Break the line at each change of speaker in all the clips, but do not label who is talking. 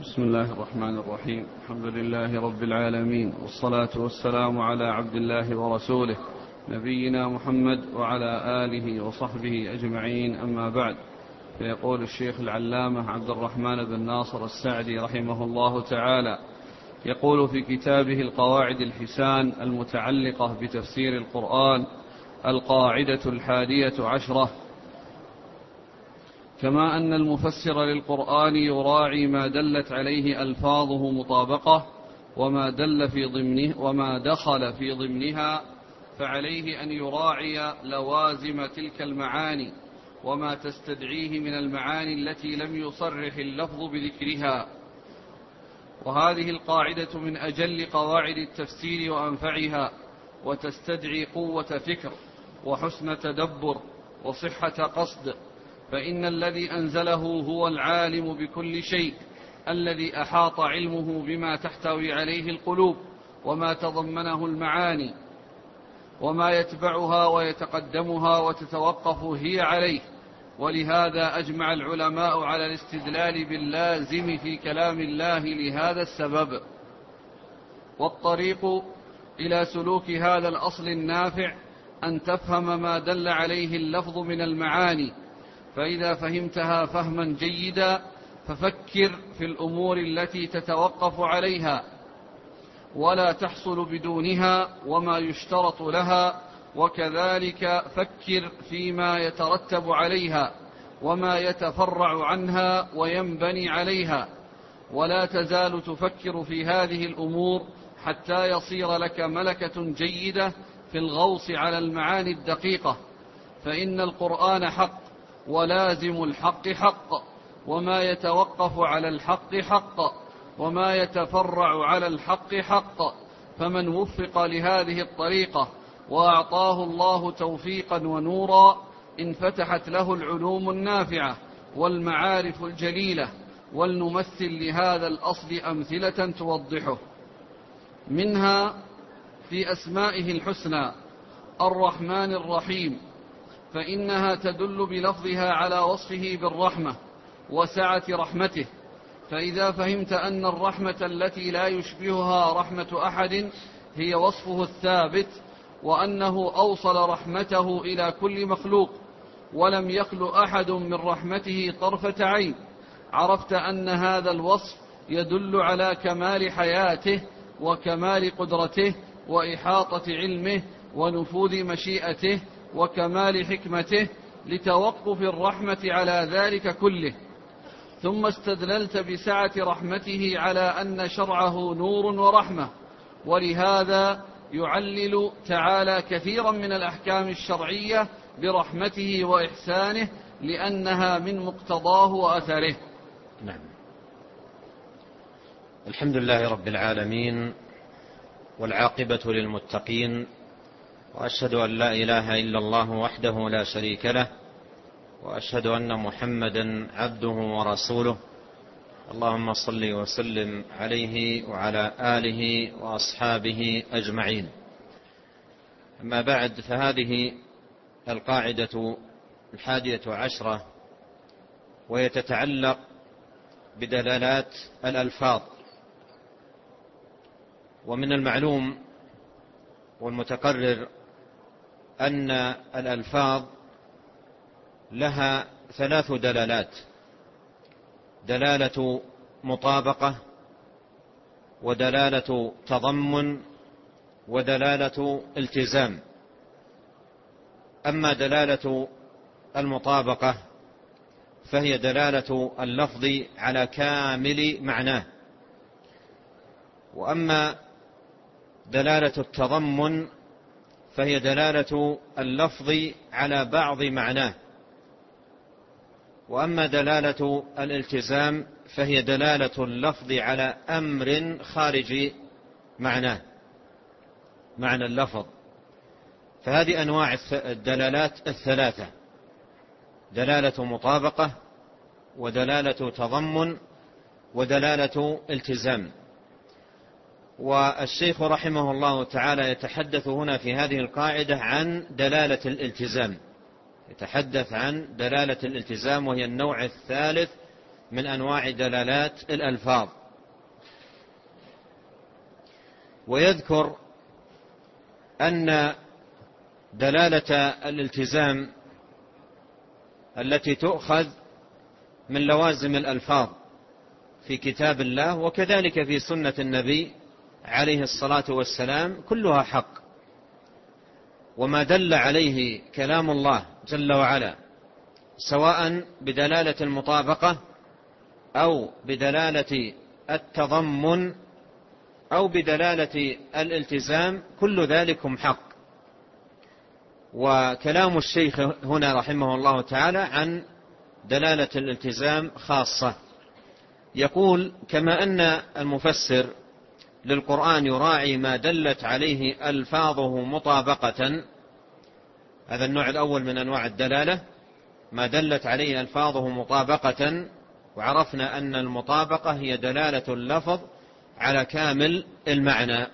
بسم الله الرحمن الرحيم. الحمد لله رب العالمين، والصلاة والسلام على عبد الله ورسوله نبينا محمد وعلى آله وصحبه أجمعين، أما بعد. فيقول الشيخ العلامة عبد الرحمن بن ناصر السعدي رحمه الله تعالى، يقول في كتابه القواعد الحسان المتعلقة بتفسير القرآن: القاعدة 11: كما أن المفسر للقرآن يراعي ما دلت عليه ألفاظه مطابقة وما دخل في ضمنها، فعليه أن يراعي لوازم تلك المعاني وما تستدعيه من المعاني التي لم يصرح اللفظ بذكرها. وهذه القاعدة من أجل قواعد التفسير وأنفعها، وتستدعي قوة فكر وحسن تدبر وصحة قصد، فإن الذي أنزله هو العالم بكل شيء، الذي أحاط علمه بما تحتوي عليه القلوب وما تضمنه المعاني وما يتبعها ويتقدمها وتتوقف هي عليه. ولهذا أجمع العلماء على الاستدلال باللازم في كلام الله لهذا السبب. والطريق إلى سلوك هذا الأصل النافع أن تفهم ما دل عليه اللفظ من المعاني، فإذا فهمتها فهما جيدا ففكر في الأمور التي تتوقف عليها ولا تحصل بدونها وما يشترط لها، وكذلك فكر فيما يترتب عليها وما يتفرع عنها وينبني عليها، ولا تزال تفكر في هذه الأمور حتى يصير لك ملكة جيدة في الغوص على المعاني الدقيقة. فإن القرآن حق، ولازم الحق حق، وما يتوقف على الحق حق، وما يتفرع على الحق حق. فمن وفق لهذه الطريقة وأعطاه الله توفيقا ونورا انفتحت له العلوم النافعة والمعارف الجليلة. ولنمثل لهذا الأصل أمثلة توضحه. منها في أسمائه الحسنى الرحمن الرحيم، فإنها تدل بلفظها على وصفه بالرحمة وسعة رحمته. فإذا فهمت أن الرحمة التي لا يشبهها رحمة أحد هي وصفه الثابت، وأنه أوصل رحمته إلى كل مخلوق ولم يخل أحد من رحمته طرفة عين، عرفت أن هذا الوصف يدل على كمال حياته وكمال قدرته وإحاطة علمه ونفوذ مشيئته وكمال حكمته لتوقف الرحمة على ذلك كله. ثم استدللت بسعة رحمته على أن شرعه نور ورحمة، ولهذا يعلل تعالى كثيرا من الأحكام الشرعية برحمته وإحسانه، لأنها من مقتضاه وأثره.
نعم. الحمد لله رب العالمين، والعاقبة للمتقين، وأشهد أن لا إله إلا الله وحده لا شريك له، وأشهد أن محمدا عبده ورسوله. اللهم صل وسلم عليه وعلى آله وأصحابه أجمعين. أما بعد، فهذه القاعدة 11، وهي تتعلق بدلالات الألفاظ. ومن المعلوم والمتقرر أن الألفاظ لها 3 دلالات: دلالة مطابقة، ودلالة تضمن، ودلالة التزام. أما دلالة المطابقة فهي دلالة اللفظ على كامل معناه، وأما دلالة التضمن فهي دلالة اللفظ على بعض معناه، وأما دلالة الالتزام فهي دلالة اللفظ على أمر خارج معناه، معنى اللفظ. فهذه أنواع الدلالات 3: دلالة مطابقة، ودلالة تضمن، ودلالة التزام. والشيخ رحمه الله تعالى يتحدث هنا في هذه القاعدة عن دلالة الالتزام، يتحدث عن دلالة الالتزام، وهي النوع الثالث من أنواع دلالات الألفاظ. ويذكر أن دلالة الالتزام التي تؤخذ من لوازم الألفاظ في كتاب الله وكذلك في سنة النبي عليه الصلاة والسلام كلها حق، وما دل عليه كلام الله جل وعلا سواء بدلالة المطابقة أو بدلالة التضمن أو بدلالة الالتزام كل ذلكم حق. وكلام الشيخ هنا رحمه الله تعالى عن دلالة الالتزام خاصة. يقول: كما أن المفسر للقرآن يراعي ما دلت عليه ألفاظه مطابقة، هذا النوع الأول من أنواع الدلالة، ما دلت عليه ألفاظه مطابقة، وعرفنا أن المطابقة هي دلالة اللفظ على كامل المعنى.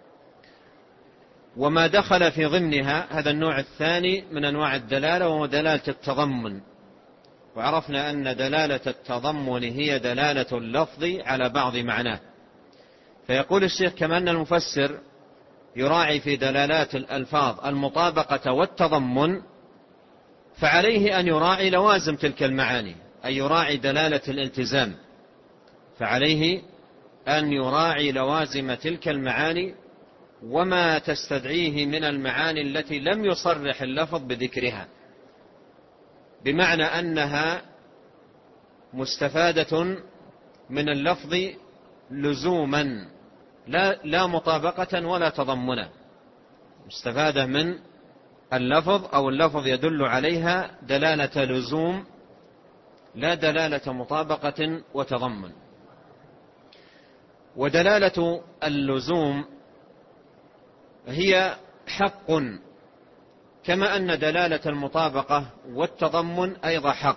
وما دخل في ضمنها هذا النوع الثاني من أنواع الدلالة وهو دلالة التضمن، وعرفنا أن دلالة التضمن هي دلالة اللفظ على بعض معناه. فيقول الشيخ: كما أن المفسر يراعي في دلالات الألفاظ المطابقة والتضمن، فعليه أن يراعي لوازم تلك المعاني، أي يراعي دلالة الالتزام، فعليه أن يراعي لوازم تلك المعاني وما تستدعيه من المعاني التي لم يصرح اللفظ بذكرها، بمعنى أنها مستفادة من اللفظ لزوما لا مطابقة ولا تضمنا، مستفادة من اللفظ أو اللفظ يدل عليها دلالة لزوم لا دلالة مطابقة وتضمن. ودلالة اللزوم هي حق، كما أن دلالة المطابقة والتضمن أيضا حق،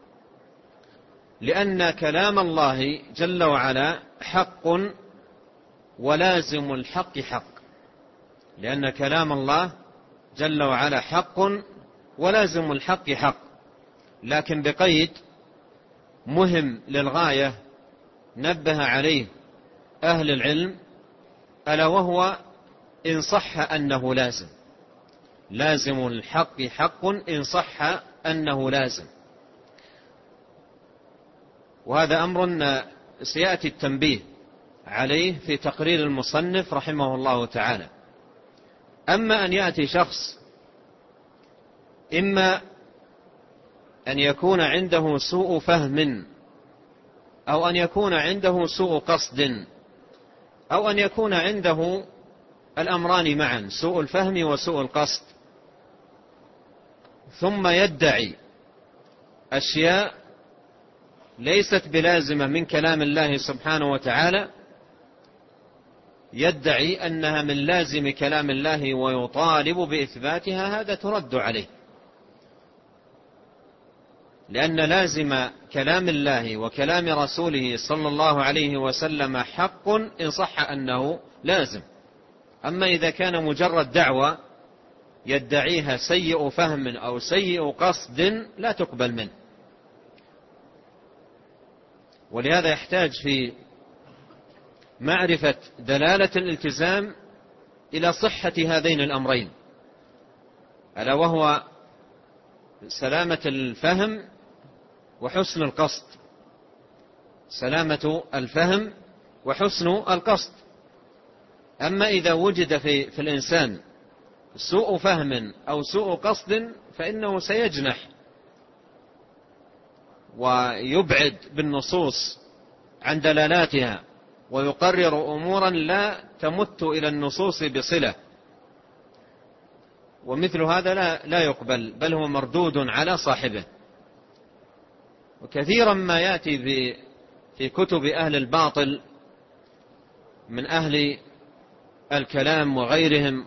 لأن كلام الله جل وعلا حق ولازم الحق حق، لأن كلام الله جل وعلا حق ولازم الحق حق، لكن بقيد مهم للغاية نبه عليه أهل العلم، ألا وهو إن صح أنه لازم الحق حق إن صح أنه لازم. وهذا أمر سيأتي التنبيه عليه في تقرير المصنف رحمه الله تعالى. أما أن يأتي شخص إما أن يكون عنده سوء فهم أو أن يكون عنده سوء قصد أو أن يكون عنده الأمران معا، سوء الفهم وسوء القصد، ثم يدعي أشياء ليست بلازمة من كلام الله سبحانه وتعالى، يدعي أنها من لازم كلام الله ويطالب بإثباتها، هذا ترد عليه، لأن لازم كلام الله وكلام رسوله صلى الله عليه وسلم حق إن صح أنه لازم. أما إذا كان مجرد دعوة يدعيها سيء فهم أو سيء قصد لا تقبل منه. ولهذا يحتاج في معرفة دلالة الالتزام إلى صحة هذين الأمرين، ألا وهو سلامة الفهم وحسن القصد، سلامة الفهم وحسن القصد. أما إذا وجد في الإنسان سوء فهم أو سوء قصد فإنه سيجنح ويبعد بالنصوص عن دلالاتها ويقرر أمورا لا تمت إلى النصوص بصلة، ومثل هذا لا يقبل، بل هو مردود على صاحبه. وكثيرا ما يأتي في كتب أهل الباطل من أهل الكلام وغيرهم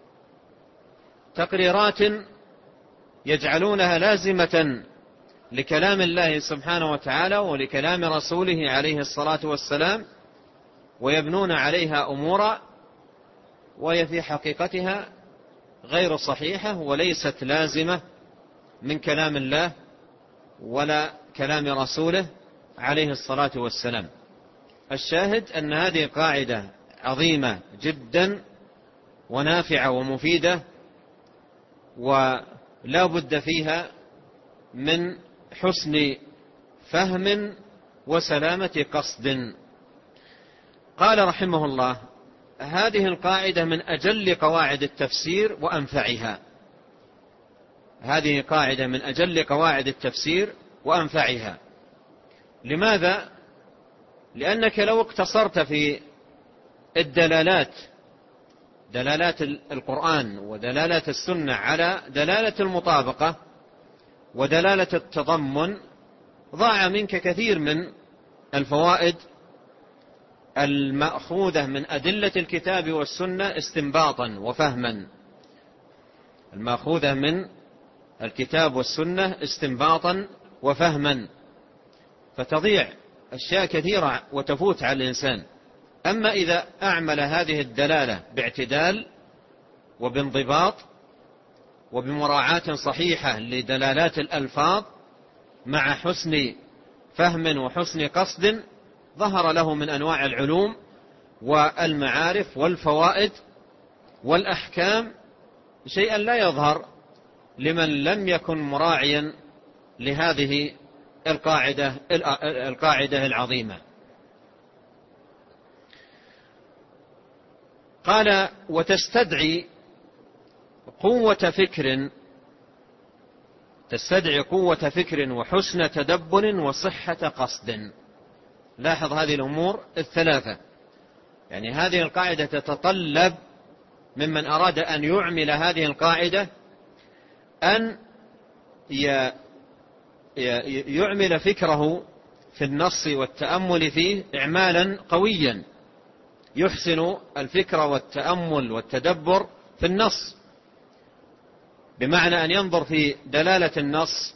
تقريرات يجعلونها لازمة لكلام الله سبحانه وتعالى ولكلام رسوله عليه الصلاة والسلام، ويبنون عليها أمورا وهي في حقيقتها غير صحيحة وليست لازمة من كلام الله ولا كلام رسوله عليه الصلاة والسلام. الشاهد أن هذه قاعدة عظيمة جدا ونافعة ومفيدة، ولا بد فيها من حسن فهم وسلامة قصد. قال رحمه الله: هذه القاعدة من أجل قواعد التفسير وأنفعها. هذه قاعدة من أجل قواعد التفسير وأنفعها. لماذا؟ لأنك لو اقتصرت في الدلالات، دلالات القرآن ودلالات السنة، على دلالة المطابقة ودلالة التضمن، ضاع منك كثير من الفوائد المأخوذة من أدلة الكتاب والسنة استنباطا وفهما، المأخوذة من الكتاب والسنة استنباطا وفهما، فتضيع أشياء كثيرة وتفوت على الإنسان. أما إذا أعمل هذه الدلالة باعتدال وبانضباط وبمراعاة صحيحة لدلالات الألفاظ مع حسن فهم وحسن قصد، ظهر له من أنواع العلوم والمعارف والفوائد والأحكام شيئا لا يظهر لمن لم يكن مراعيا لهذه القاعدة العظيمة. قال: وتستدعي قوة فكر وحسن تدبر وصحة قصد. لاحظ هذه الأمور الثلاثة، يعني هذه القاعدة تتطلب ممن أراد أن يعمل هذه القاعدة أن يعمل فكره في النص والتأمل فيه إعمالا قويا، يحسن الفكر والتأمل والتدبر في النص، بمعنى أن ينظر في دلالة النص،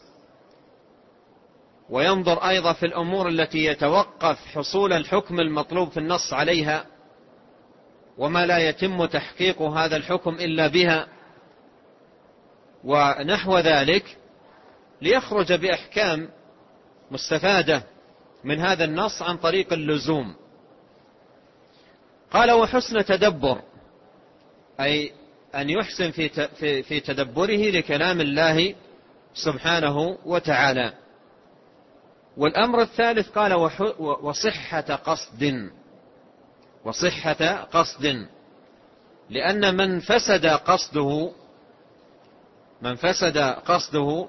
وينظر أيضا في الأمور التي يتوقف حصول الحكم المطلوب في النص عليها، وما لا يتم تحقيق هذا الحكم إلا بها، ونحو ذلك، ليخرج بأحكام مستفادة من هذا النص عن طريق اللزوم. قال: وحسن تدبر، أي أن يحسن في تدبره لكلام الله سبحانه وتعالى. والأمر الثالث قال: وصحة قصد، لأن من فسد قصده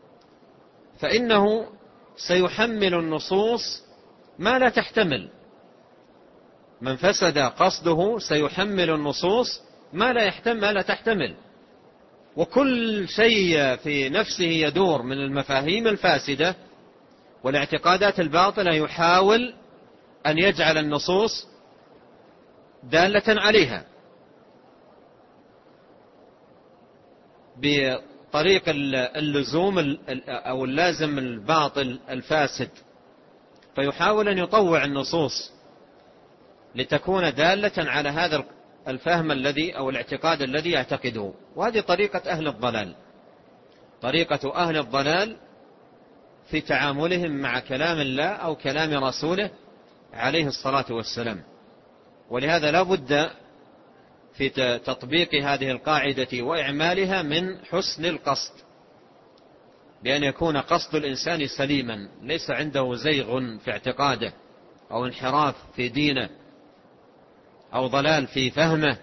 فإنه سيحمل النصوص ما لا تحتمل. من فسد قصده سيحمل النصوص ما لا تحتمل، وكل شيء في نفسه يدور من المفاهيم الفاسدة والاعتقادات الباطلة يحاول أن يجعل النصوص دالة عليها بطريق اللزوم أو اللازم الباطل الفاسد، فيحاول أن يطوع النصوص لتكون دالة على هذا الفهم الذي أو الاعتقاد الذي يعتقده. وهذه طريقة أهل الضلال في تعاملهم مع كلام الله أو كلام رسوله عليه الصلاة والسلام. ولهذا لا بد في تطبيق هذه القاعدة وإعمالها من حسن القصد، بأن يكون قصد الإنسان سليما، ليس عنده زيغ في اعتقاده أو انحراف في دينه أو ضلال في فهمه.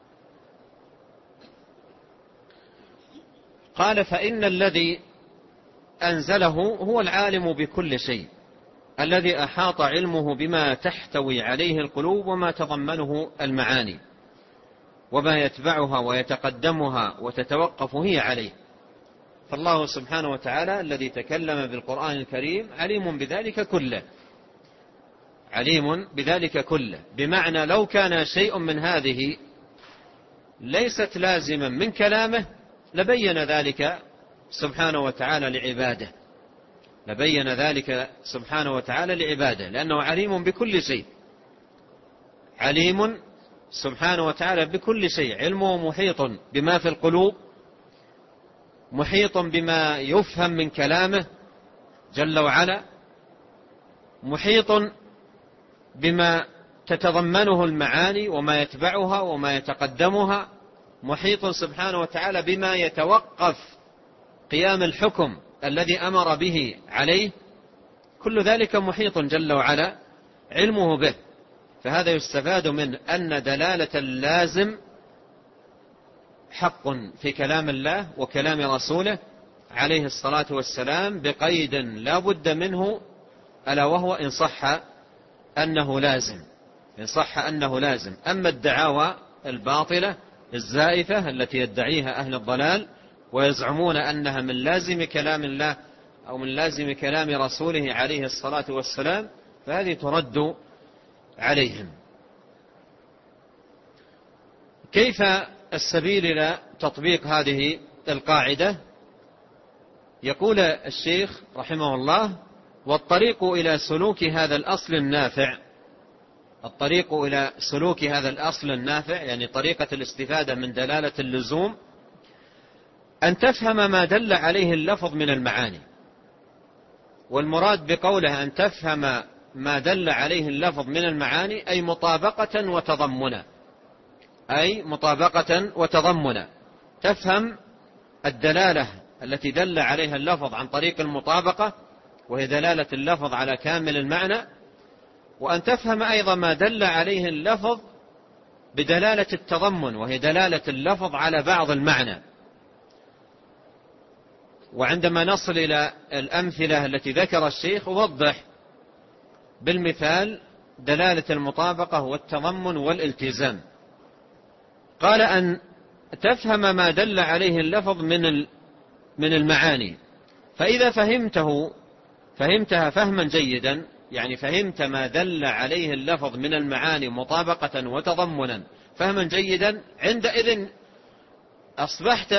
قال: فإن الذي أنزله هو العالم بكل شيء، الذي أحاط علمه بما تحتوي عليه القلوب وما تضمنه المعاني، وما يتبعها ويتقدمها وتتوقف هي عليه. فالله سبحانه وتعالى الذي تكلم بالقرآن الكريم عليم بذلك كله، بمعنى لو كان شيء من هذه ليست لازما من كلامه لبين ذلك سبحانه وتعالى لعباده، لأنه عليم بكل شيء، عليم سبحانه وتعالى بكل شيء. علمه محيط بما في القلوب، محيط بما يفهم من كلامه جل وعلا، محيط بما تتضمنه المعاني وما يتبعها وما يتقدمها، محيط سبحانه وتعالى بما يتوقف قيام الحكم الذي أمر به عليه، كل ذلك محيط جل وعلا علمه به. فهذا يستفاد من أن دلالة اللازم حق في كلام الله وكلام رسوله عليه الصلاة والسلام، بقيد لا بد منه، ألا وهو إن صح أنه لازم، إن صح أنه لازم. أما الدعاوى الباطلة الزائفة التي يدعيها أهل الضلال ويزعمون أنها من لازم كلام الله أو من لازم كلام رسوله عليه الصلاة والسلام، فهذه ترد عليهم. كيف السبيل إلى تطبيق هذه القاعدة؟ يقول الشيخ رحمه الله: والطريق إلى سلوك هذا الأصل النافع، الطريق إلى سلوك هذا الأصل النافع يعني طريقة الاستفادة من دلالة اللزوم، أن تفهم ما دل عليه اللفظ من المعاني. والمراد بقوله أن تفهم ما دل عليه اللفظ من المعاني أي مطابقة وتضمنا، أي مطابقة وتضمنا. تفهم الدلالة التي دل عليها اللفظ عن طريق المطابقة، وهي دلالة اللفظ على كامل المعنى، وأن تفهم أيضا ما دل عليه اللفظ بدلالة التضمن، وهي دلالة اللفظ على بعض المعنى. وعندما نصل إلى الأمثلة التي ذكر الشيخ وضح بالمثال دلالة المطابقة والتضمن والالتزام. قال أن تفهم ما دل عليه اللفظ من المعاني، فإذا فهمتها فهما جيدا، يعني فهمت ما دل عليه اللفظ من المعاني مطابقة وتضمنا فهما جيدا، عندئذ أصبحت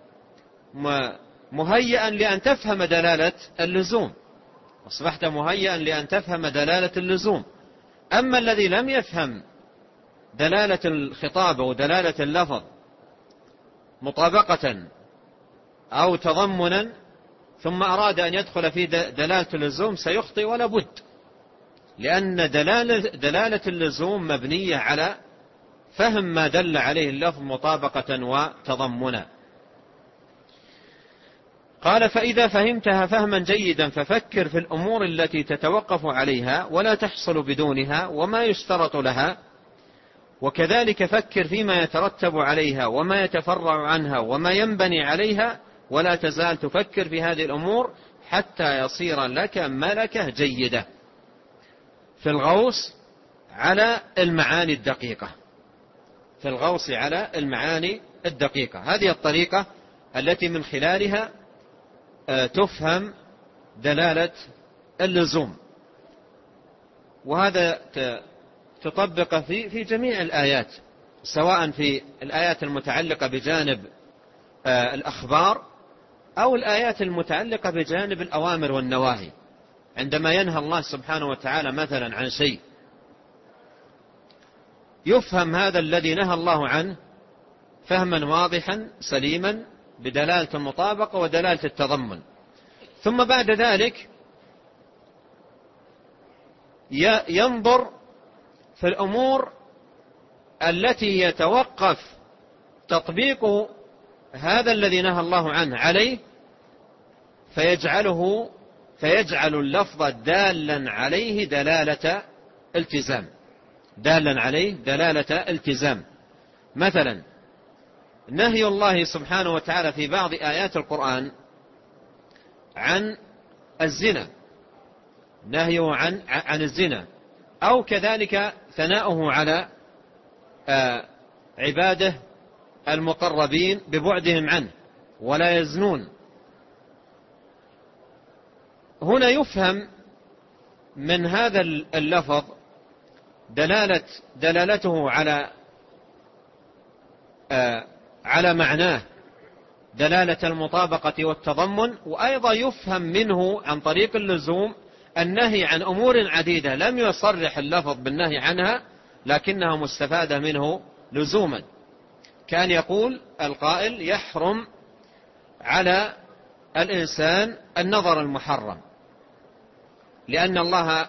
مهيئا لأن تفهم دلالة اللزوم، أصبحت مهيئا لأن تفهم دلالة اللزوم. أما الذي لم يفهم دلالة الخطاب ودلالة اللفظ مطابقة أو تضمنا ثم أراد أن يدخل في دلالة اللزوم سيخطئ ولا بد، لأن دلالة اللزوم مبنية على فهم ما دل عليه اللفظ مطابقة وتضمنا. قال: فإذا فهمتها فهما جيدا ففكر في الأمور التي تتوقف عليها ولا تحصل بدونها وما يشترط لها، وكذلك فكر فيما يترتب عليها وما يتفرع عنها وما ينبني عليها، ولا تزال تفكر في هذه الأمور حتى يصير لك ملكة جيدة في الغوص على المعاني الدقيقة، في الغوص على المعاني الدقيقة. هذه الطريقة التي من خلالها تفهم دلالة اللزوم، وهذا تطبق في جميع الآيات، سواء في الآيات المتعلقة بجانب الأخبار أو الآيات المتعلقة بجانب الأوامر والنواهي. عندما ينهى الله سبحانه وتعالى مثلا عن شيء، يفهم هذا الذي نهى الله عنه فهما واضحا سليما بدلالة المطابقة ودلالة التضمن، ثم بعد ذلك ينظر في الأمور التي يتوقف تطبيق هذا الذي نهى الله عنه عليه، فيجعل اللفظ دالا عليه دلالة التزام، دالا عليه دلالة التزام. مثلا نهي الله سبحانه وتعالى في بعض آيات القرآن عن الزنا، نهيه عن الزنا، أو كذلك ثناؤه على عباده المقربين ببعدهم عنه ولا يزنون. هنا يفهم من هذا اللفظ دلالته على معناه دلالة المطابقة والتضمن، وأيضا يفهم منه عن طريق اللزوم النهي عن أمور عديدة لم يصرح اللفظ بالنهي عنها لكنها مستفادة منه لزوما. كان يقول القائل: يحرم على الإنسان النظر المحرم، لأن الله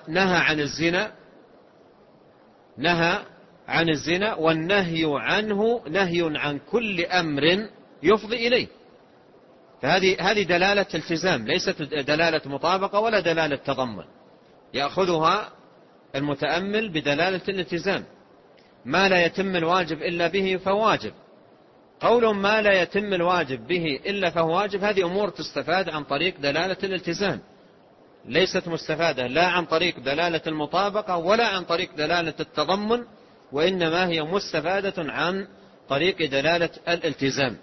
نهى عن الزنا، والنهي عنه نهي عن كل أمر يفضي إليه. فهذه دلالة التزام، ليست دلالة مطابقة ولا دلالة تضمن، يأخذها المتأمل بدلالة الالتزام. ما لا يتم الواجب إلا به فهو واجب. قول ما لا يتم الواجب به إلا فهو واجب، هذه أمور تستفاد عن طريق دلالة الالتزام، ليست مستفادة لا عن طريق دلالة المطابقة ولا عن طريق دلالة التضمن، وإنما هي مستفادة عن طريق دلالة الالتزام.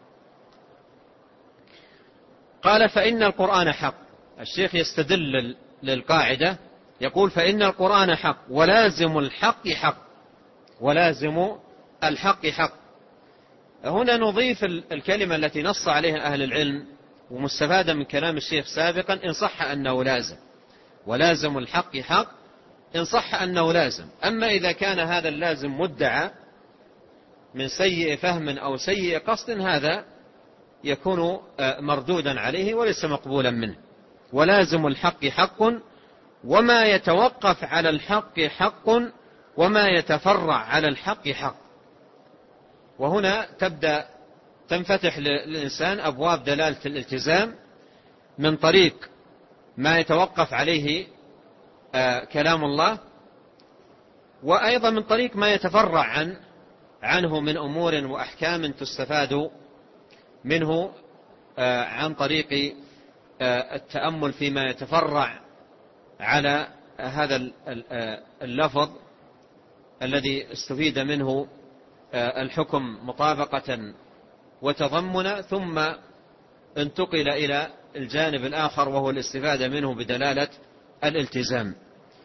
قال فإن القرآن حق. الشيخ يستدل للقاعدة، يقول فإن القرآن حق ولازم الحق حق، ولازم الحق حق. هنا نضيف الكلمة التي نص عليها أهل العلم ومستفادة من كلام الشيخ سابقا، إن صح أنه لازم، ولازم الحق حق إن صح أنه لازم. أما إذا كان هذا اللازم مدعى من سيء فهم أو سيء قصد، هذا يكون مردودا عليه وليس مقبولا منه. ولازم الحق حق، وما يتوقف على الحق حق، وما يتفرع على الحق حق. وهنا تنفتح للإنسان أبواب دلالة الالتزام من طريق ما يتوقف عليه كلام الله، وأيضا من طريق ما يتفرع عنه من أمور وأحكام تستفاد منه عن طريق التأمل فيما يتفرع على هذا اللفظ الذي استفيد منه الحكم مطابقة وتضمنا، ثم انتقل إلى الجانب الآخر وهو الاستفادة منه بدلالة الالتزام.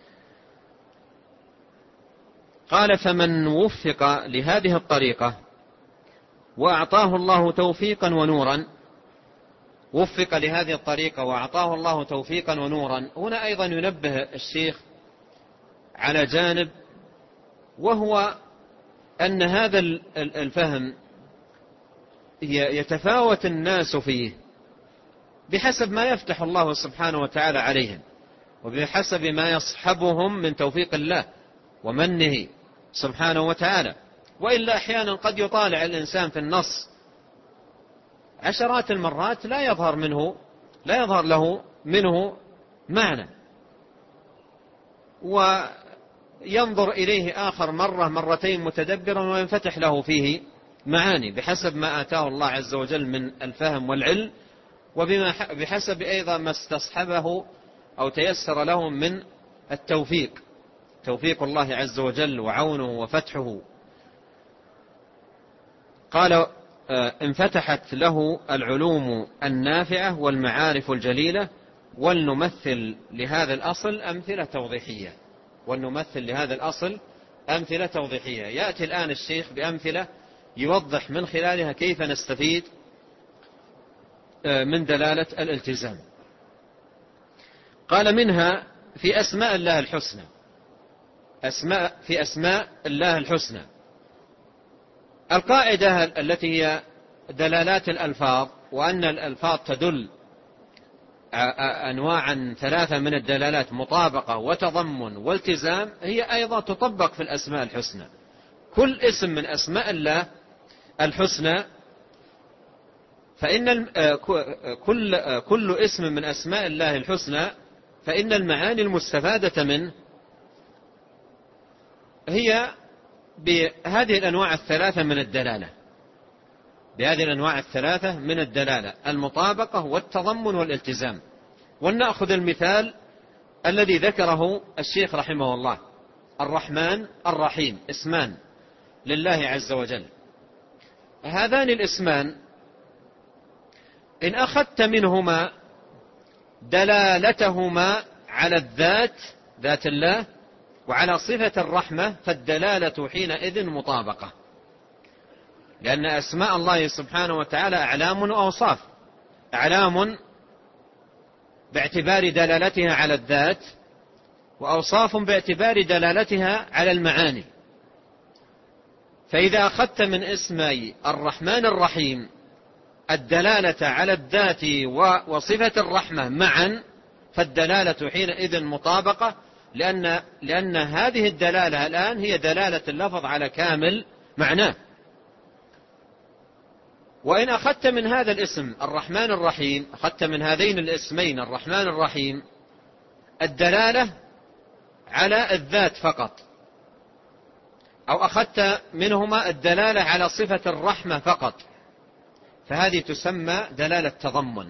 قال فمن وفق لهذه الطريقة وأعطاه الله توفيقا ونورا، وفق لهذه الطريقة وأعطاه الله توفيقا ونورا. هنا أيضا ينبه الشيخ على جانب، وهو أن هذا الفهم يتفاوت الناس فيه بحسب ما يفتح الله سبحانه وتعالى عليهم، وبحسب ما يصحبهم من توفيق الله ومنه سبحانه وتعالى. وإلا أحيانا قد يطالع الإنسان في النص عشرات المرات لا يظهر له منه معنى، وينظر إليه آخر مرة مرتين متدبرا وينفتح له فيه معاني بحسب ما آتاه الله عز وجل من الفهم والعلم، وبحسب أيضا ما استصحبه أو تيسر لهم من التوفيق، توفيق الله عز وجل وعونه وفتحه. قال انفتحت له العلوم النافعة والمعارف الجليلة، ولنمثل لهذا الأصل أمثلة توضيحية. ولنمثل لهذا الأصل أمثلة توضيحية. يأتي الآن الشيخ بأمثلة يوضح من خلالها كيف نستفيد من دلالة الالتزام. قال منها في أسماء الله الحسنى، في أسماء الله الحسنى. القاعدة التي هي دلالات الألفاظ، وأن الألفاظ تدل أنواعا ثلاثة من الدلالات، مطابقة وتضمن والتزام، هي أيضا تطبق في الأسماء الحسنى. كل اسم من أسماء الله الحسنى، فإن كل اسم من أسماء الله الحسنى فإن المعاني المستفادة منه هي بهذه الأنواع الثلاثة من الدلالة، بهذه الأنواع الثلاثة من الدلالة: المطابقة والتضمن والالتزام. ولنأخذ المثال الذي ذكره الشيخ رحمه الله: الرحمن الرحيم، اسمان لله عز وجل. هذان الاسمان إن أخذت منهما دلالتهما على الذات، ذات الله، وعلى صفة الرحمة، فالدلالة حينئذ مطابقة، لأن أسماء الله سبحانه وتعالى أعلام وأوصاف. أعلام باعتبار دلالتها على الذات، وأوصاف باعتبار دلالتها على المعاني. فإذا أخذت من اسمي الرحمن الرحيم الدلالة على الذات وصفة الرحمة معا، فالدلالة حينئذ مطابقة، لأن هذه الدلالة الآن هي دلالة اللفظ على كامل معناه. وإن أخذت من هذا الاسم الرحمن الرحيم، أخذت من هذين الاسمين الرحمن الرحيم الدلالة على الذات فقط، أو أخذت منهما الدلالة على صفة الرحمة فقط، فهذه تسمى دلالة تضمن،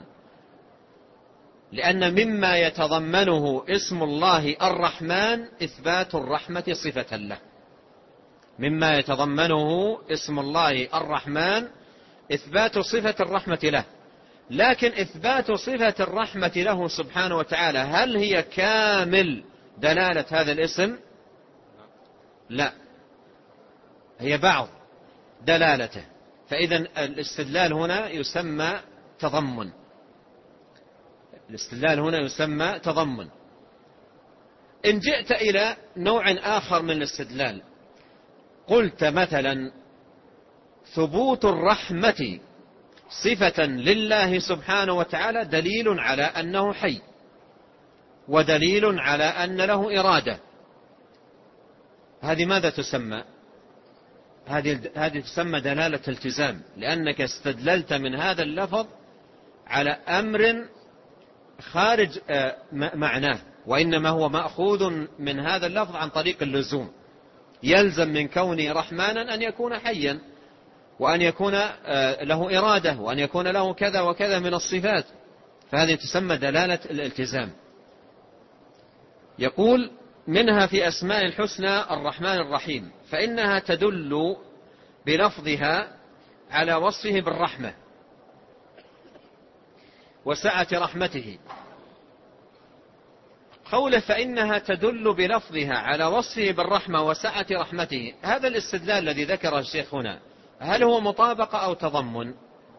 لأن مما يتضمنه اسم الله الرحمن إثبات الرحمة صفة له. مما يتضمنه اسم الله الرحمن إثبات صفة الرحمة له. لكن إثبات صفة الرحمة له سبحانه وتعالى هل هي كامل دلالة هذا الاسم؟ لا، هي بعض دلالته. فإذا الاستدلال هنا يسمى تضمن. الاستدلال هنا يسمى تضمن. إن جئت إلى نوع آخر من الاستدلال، قلت مثلا ثبوت الرحمة صفة لله سبحانه وتعالى دليل على أنه حي، ودليل على أن له إرادة. هذه ماذا تسمى؟ هذه تسمى دلالة التزام، لأنك استدللت من هذا اللفظ على أمر خارج معناه، وإنما هو مأخوذ من هذا اللفظ عن طريق اللزوم. يلزم من كونه رحمانا أن يكون حيا، وأن يكون له إرادة، وأن يكون له كذا وكذا من الصفات، فهذه تسمى دلالة الالتزام. يقول منها في أسماء الحسنى الرحمن الرحيم، فإنها تدل بلفظها على وصفه بالرحمة وسعة رحمته. قوله فإنها تدل بلفظها على وصفه بالرحمة وسعة رحمته، هذا الاستدلال الذي ذكره الشيخ هنا هل هو مطابقة أو تضمن؟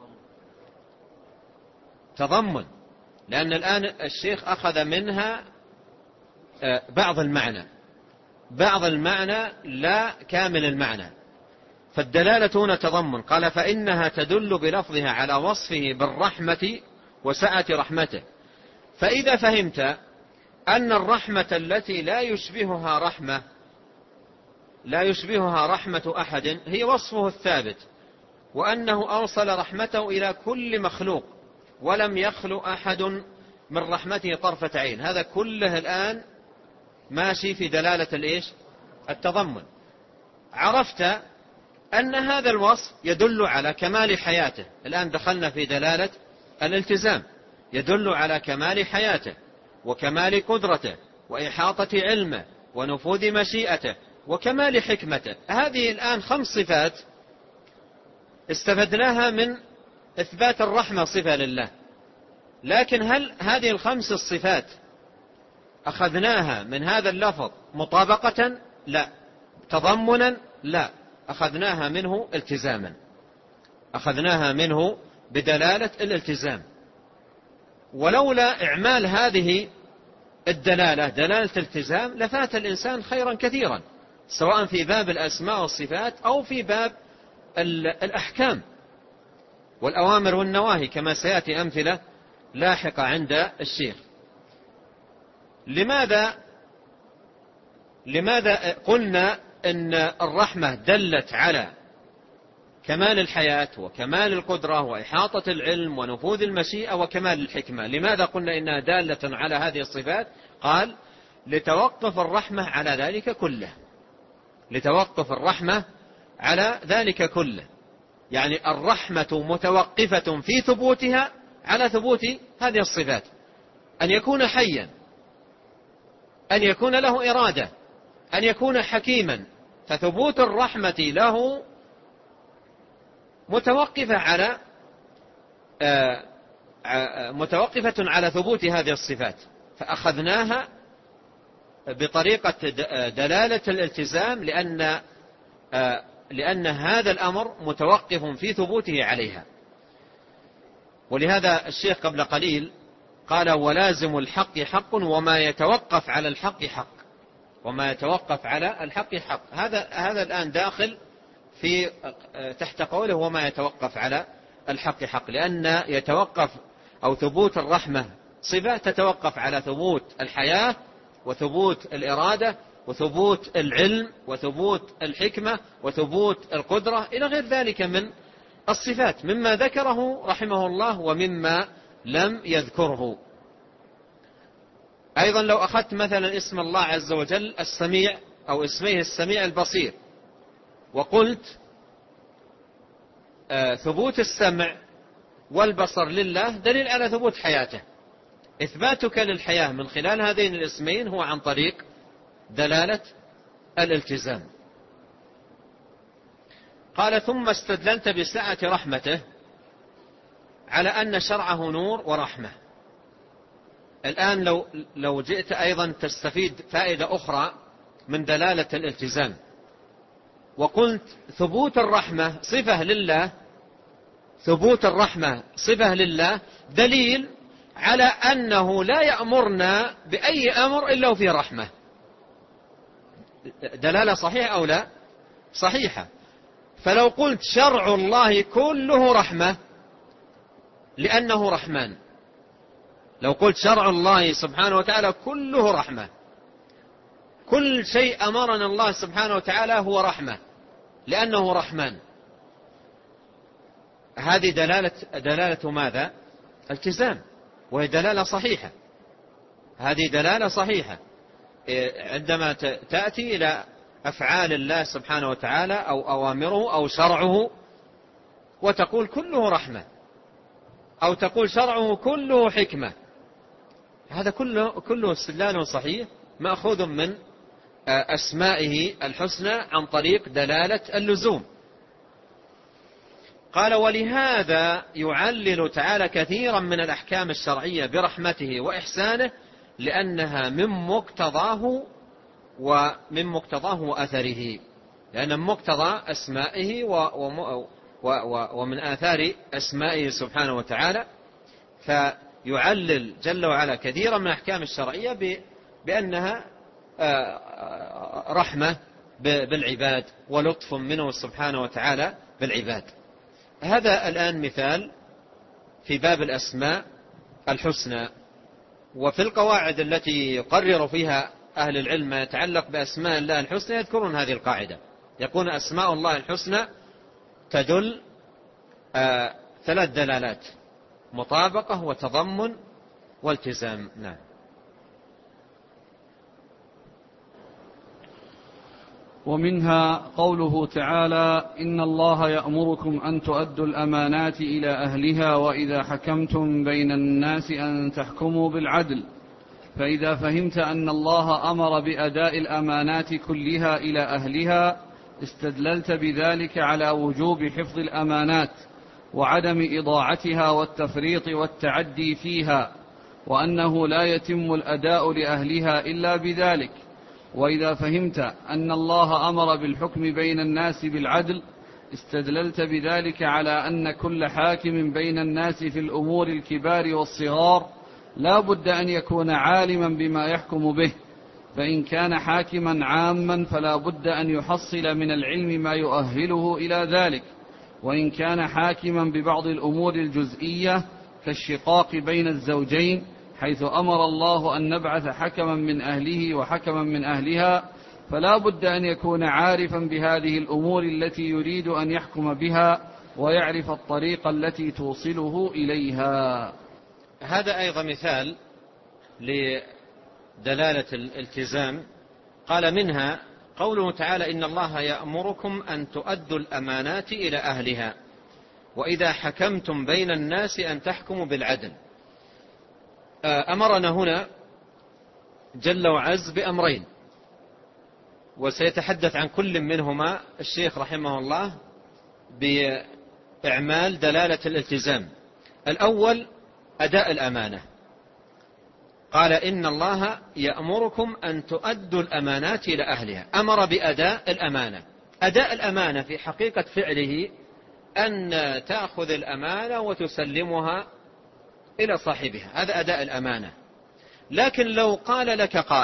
تضمن، لأن الآن الشيخ أخذ منها بعض المعنى لا كامل المعنى، فالدلالة هنا تضمن. قال فإنها تدل بلفظها على وصفه بالرحمة وسعة رحمته. فإذا فهمت أن الرحمة التي لا يشبهها رحمة أحد هي وصفه الثابت، وأنه أوصل رحمته إلى كل مخلوق ولم يخلو أحد من رحمته طرفة عين، هذا كله الآن ماشي في دلالة التضمن. عرفت أن هذا الوصف يدل على كمال حياته، الآن دخلنا في دلالة الالتزام، يدل على كمال حياته وكمال قدرته وإحاطة علمه ونفوذ مشيئته وكمال حكمته. هذه الآن 5 صفات استفدناها من إثبات الرحمة صفة لله، لكن هل هذه 5 الصفات أخذناها من هذا اللفظ مطابقة؟ لا. تضمنا؟ لا. أخذناها منه التزاما، أخذناها منه بدلالة الالتزام. ولولا إعمال هذه الدلالة دلالة الالتزام لفات الإنسان خيرا كثيرا، سواء في باب الأسماء والصفات أو في باب الأحكام والأوامر والنواهي، كما سيأتي أمثلة لاحقة عند الشيخ. لماذا قلنا أن الرحمة دلت على كمال الحياة وكمال القدرة وإحاطة العلم ونفوذ المشيئة وكمال الحكمة؟ لماذا قلنا إنها دالة على هذه الصفات؟ قال لتوقف الرحمة على ذلك كله، لتوقف الرحمة على ذلك كله، يعني الرحمة متوقفة في ثبوتها على ثبوت هذه الصفات، أن يكون حيا، أن يكون له إرادة، أن يكون حكيما، فثبوت الرحمة له متوقفة على ثبوت هذه الصفات، فأخذناها بطريقة دلالة الالتزام لأن هذا الأمر متوقف في ثبوته عليها. ولهذا الشيخ قبل قليل قال ولازم الحق حق وما يتوقف على الحق حق، وما يتوقف على الحق حق. هذا الآن داخل في تحت قوله وما يتوقف على الحق حق، لأن يتوقف أو ثبوت الرحمة صفة تتوقف على ثبوت الحياة وثبوت الإرادة وثبوت العلم وثبوت الحكمة وثبوت القدرة إلى غير ذلك من الصفات، مما ذكره رحمه الله ومما لم يذكره. أيضا لو أخذت مثلا اسم الله عز وجل السميع أو اسميه السميع البصير، وقلت ثبوت السمع والبصر لله دليل على ثبوت حياته، إثباتك للحياة من خلال هذين الاسمين هو عن طريق دلالة الالتزام. قال ثم استدللت بسعة رحمته على أن شرعه نور ورحمة. الآن لو جئت أيضا تستفيد فائدة أخرى من دلالة الالتزام، وقلت ثبوت الرحمة صفة لله، ثبوت الرحمة صفة لله دليل على أنه لا يأمرنا بأي أمر إلا وفيه رحمة. دلالة صحيحة أو لا؟ صحيحة. فلو قلت شرع الله كله رحمة لأنه رحمن، لو قلت شرع الله سبحانه وتعالى كله رحمة، كل شيء أمرنا الله سبحانه وتعالى هو رحمة لأنه رحمن، هذه دلالة ماذا؟ التزام، وهي دلالة صحيحة. هذه دلالة صحيحة عندما تأتي إلى أفعال الله سبحانه وتعالى أو أوامره أو شرعه وتقول كله رحمة، أو تقول شرعه كله حكمة، هذا كله استدلال صحيح مأخوذ من أسمائه الحسنى عن طريق دلالة اللزوم. قال ولهذا يعلل تعالى كثيرا من الأحكام الشرعية برحمته وإحسانه لأنها من مقتضاه وأثره، لأن مقتضى أسمائه ومن آثار أسمائه سبحانه وتعالى، فيعلل جل وعلا كثيرا من الأحكام الشرعية بأنها رحمة بالعباد ولطف منه سبحانه وتعالى بالعباد. هذا الآن مثال في باب الأسماء الحسنى. وفي القواعد التي يقرر فيها أهل العلم ما يتعلق بأسماء الله الحسنى يذكرون هذه القاعدة، يكون أسماء الله الحسنى تدل 3 دلالات: مطابقة وتضمن والتزام. نعم.
ومنها قوله تعالى: إن الله يأمركم أن تؤدوا الأمانات إلى أهلها وإذا حكمتم بين الناس أن تحكموا بالعدل. فإذا فهمت أن الله أمر بأداء الأمانات كلها إلى أهلها استدللت بذلك على وجوب حفظ الأمانات وعدم إضاعتها والتفريط والتعدي فيها، وأنه لا يتم الأداء لأهلها إلا بذلك. وإذا فهمت أن الله أمر بالحكم بين الناس بالعدل استدللت بذلك على أن كل حاكم بين الناس في الأمور الكبار والصغار لا بد أن يكون عالما بما يحكم به، فإن كان حاكما عاما فلا بد أن يحصل من العلم ما يؤهله إلى ذلك، وإن كان حاكما ببعض الأمور الجزئية كالشقاق بين الزوجين حيث أمر الله أن نبعث حكما من أهله وحكما من أهلها فلا بد أن يكون عارفا بهذه الأمور التي يريد أن يحكم بها ويعرف الطريق التي توصله إليها.
هذا أيضا مثال لدلالة الالتزام. قال منها قوله تعالى: إن الله يأمركم أن تؤدوا الأمانات إلى أهلها وإذا حكمتم بين الناس أن تحكموا بالعدل. أمرنا هنا جل وعز بأمرين، وسيتحدث عن كل منهما الشيخ رحمه الله بإعمال دلالة الالتزام. الأول أداء الأمانة، قال: إن الله يأمركم أن تؤدوا الأمانات إلى أهلها. أمر بأداء الأمانة. أداء الأمانة في حقيقة فعله أن تأخذ الأمانة وتسلمها إلى صاحبها، هذا أداء الأمانة. لكن لو قال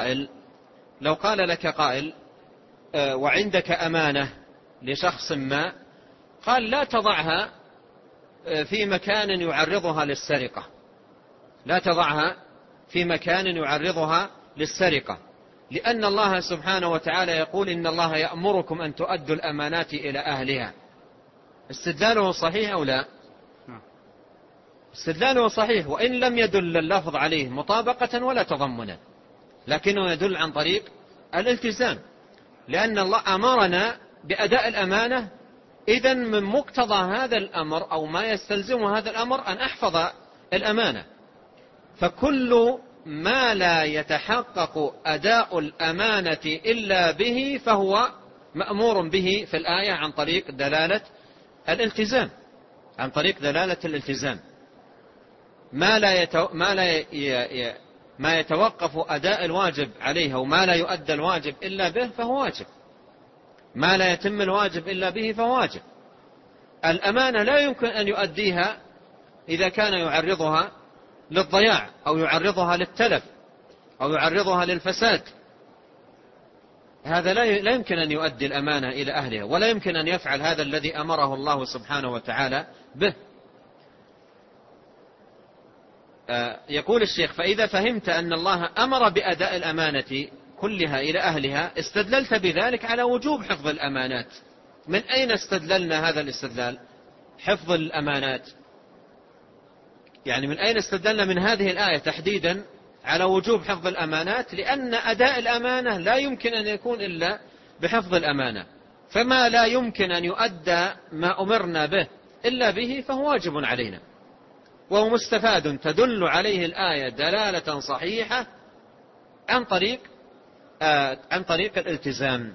لك قائل وعندك أمانة لشخص ما، قال: لا تضعها في مكان يعرضها للسرقة، لا تضعها في مكان يعرضها للسرقة، لأن الله سبحانه وتعالى يقول إن الله يأمركم أن تؤدوا الأمانات إلى أهلها. استدلاله صحيح أو لا؟ استدلاله صحيح، وإن لم يدل اللفظ عليه مطابقة ولا تضمنا، لكنه يدل عن طريق الالتزام، لأن الله أمرنا بأداء الأمانة. إذن من مقتضى هذا الأمر أو ما يستلزم هذا الأمر أن أحفظ الأمانة. فكل ما لا يتحقق أداء الأمانة إلا به فهو مأمور به في الآية عن طريق دلالة الالتزام، عن طريق دلالة الالتزام. ما يتوقف أداء الواجب عليها وما لا يؤدى الواجب إلا به فهو واجب، ما لا يتم الواجب إلا به فهو واجب. الأمانة لا يمكن أن يؤديها إذا كان يعرضها للضياع أو يعرضها للتلف أو يعرضها للفساد. هذا لا يمكن أن يؤدي الأمانة إلى أهلها، ولا يمكن أن يفعل هذا الذي أمره الله سبحانه وتعالى به. يقول الشيخ: فإذا فهمت أن الله أمر بأداء الأمانة كلها إلى أهلها استدللت بذلك على وجوب حفظ الأمانات. من أين استدللنا هذا الاستدلال؟ حفظ الأمانات، يعني من أين استدلنا من هذه الآية تحديدا على وجوب حفظ الأمانات؟ لأن أداء الأمانة لا يمكن أن يكون إلا بحفظ الأمانة، فما لا يمكن أن يؤدى ما أمرنا به إلا به فهو واجب علينا، وهو مستفاد تدل عليه الآية دلالة صحيحة عن طريق الالتزام.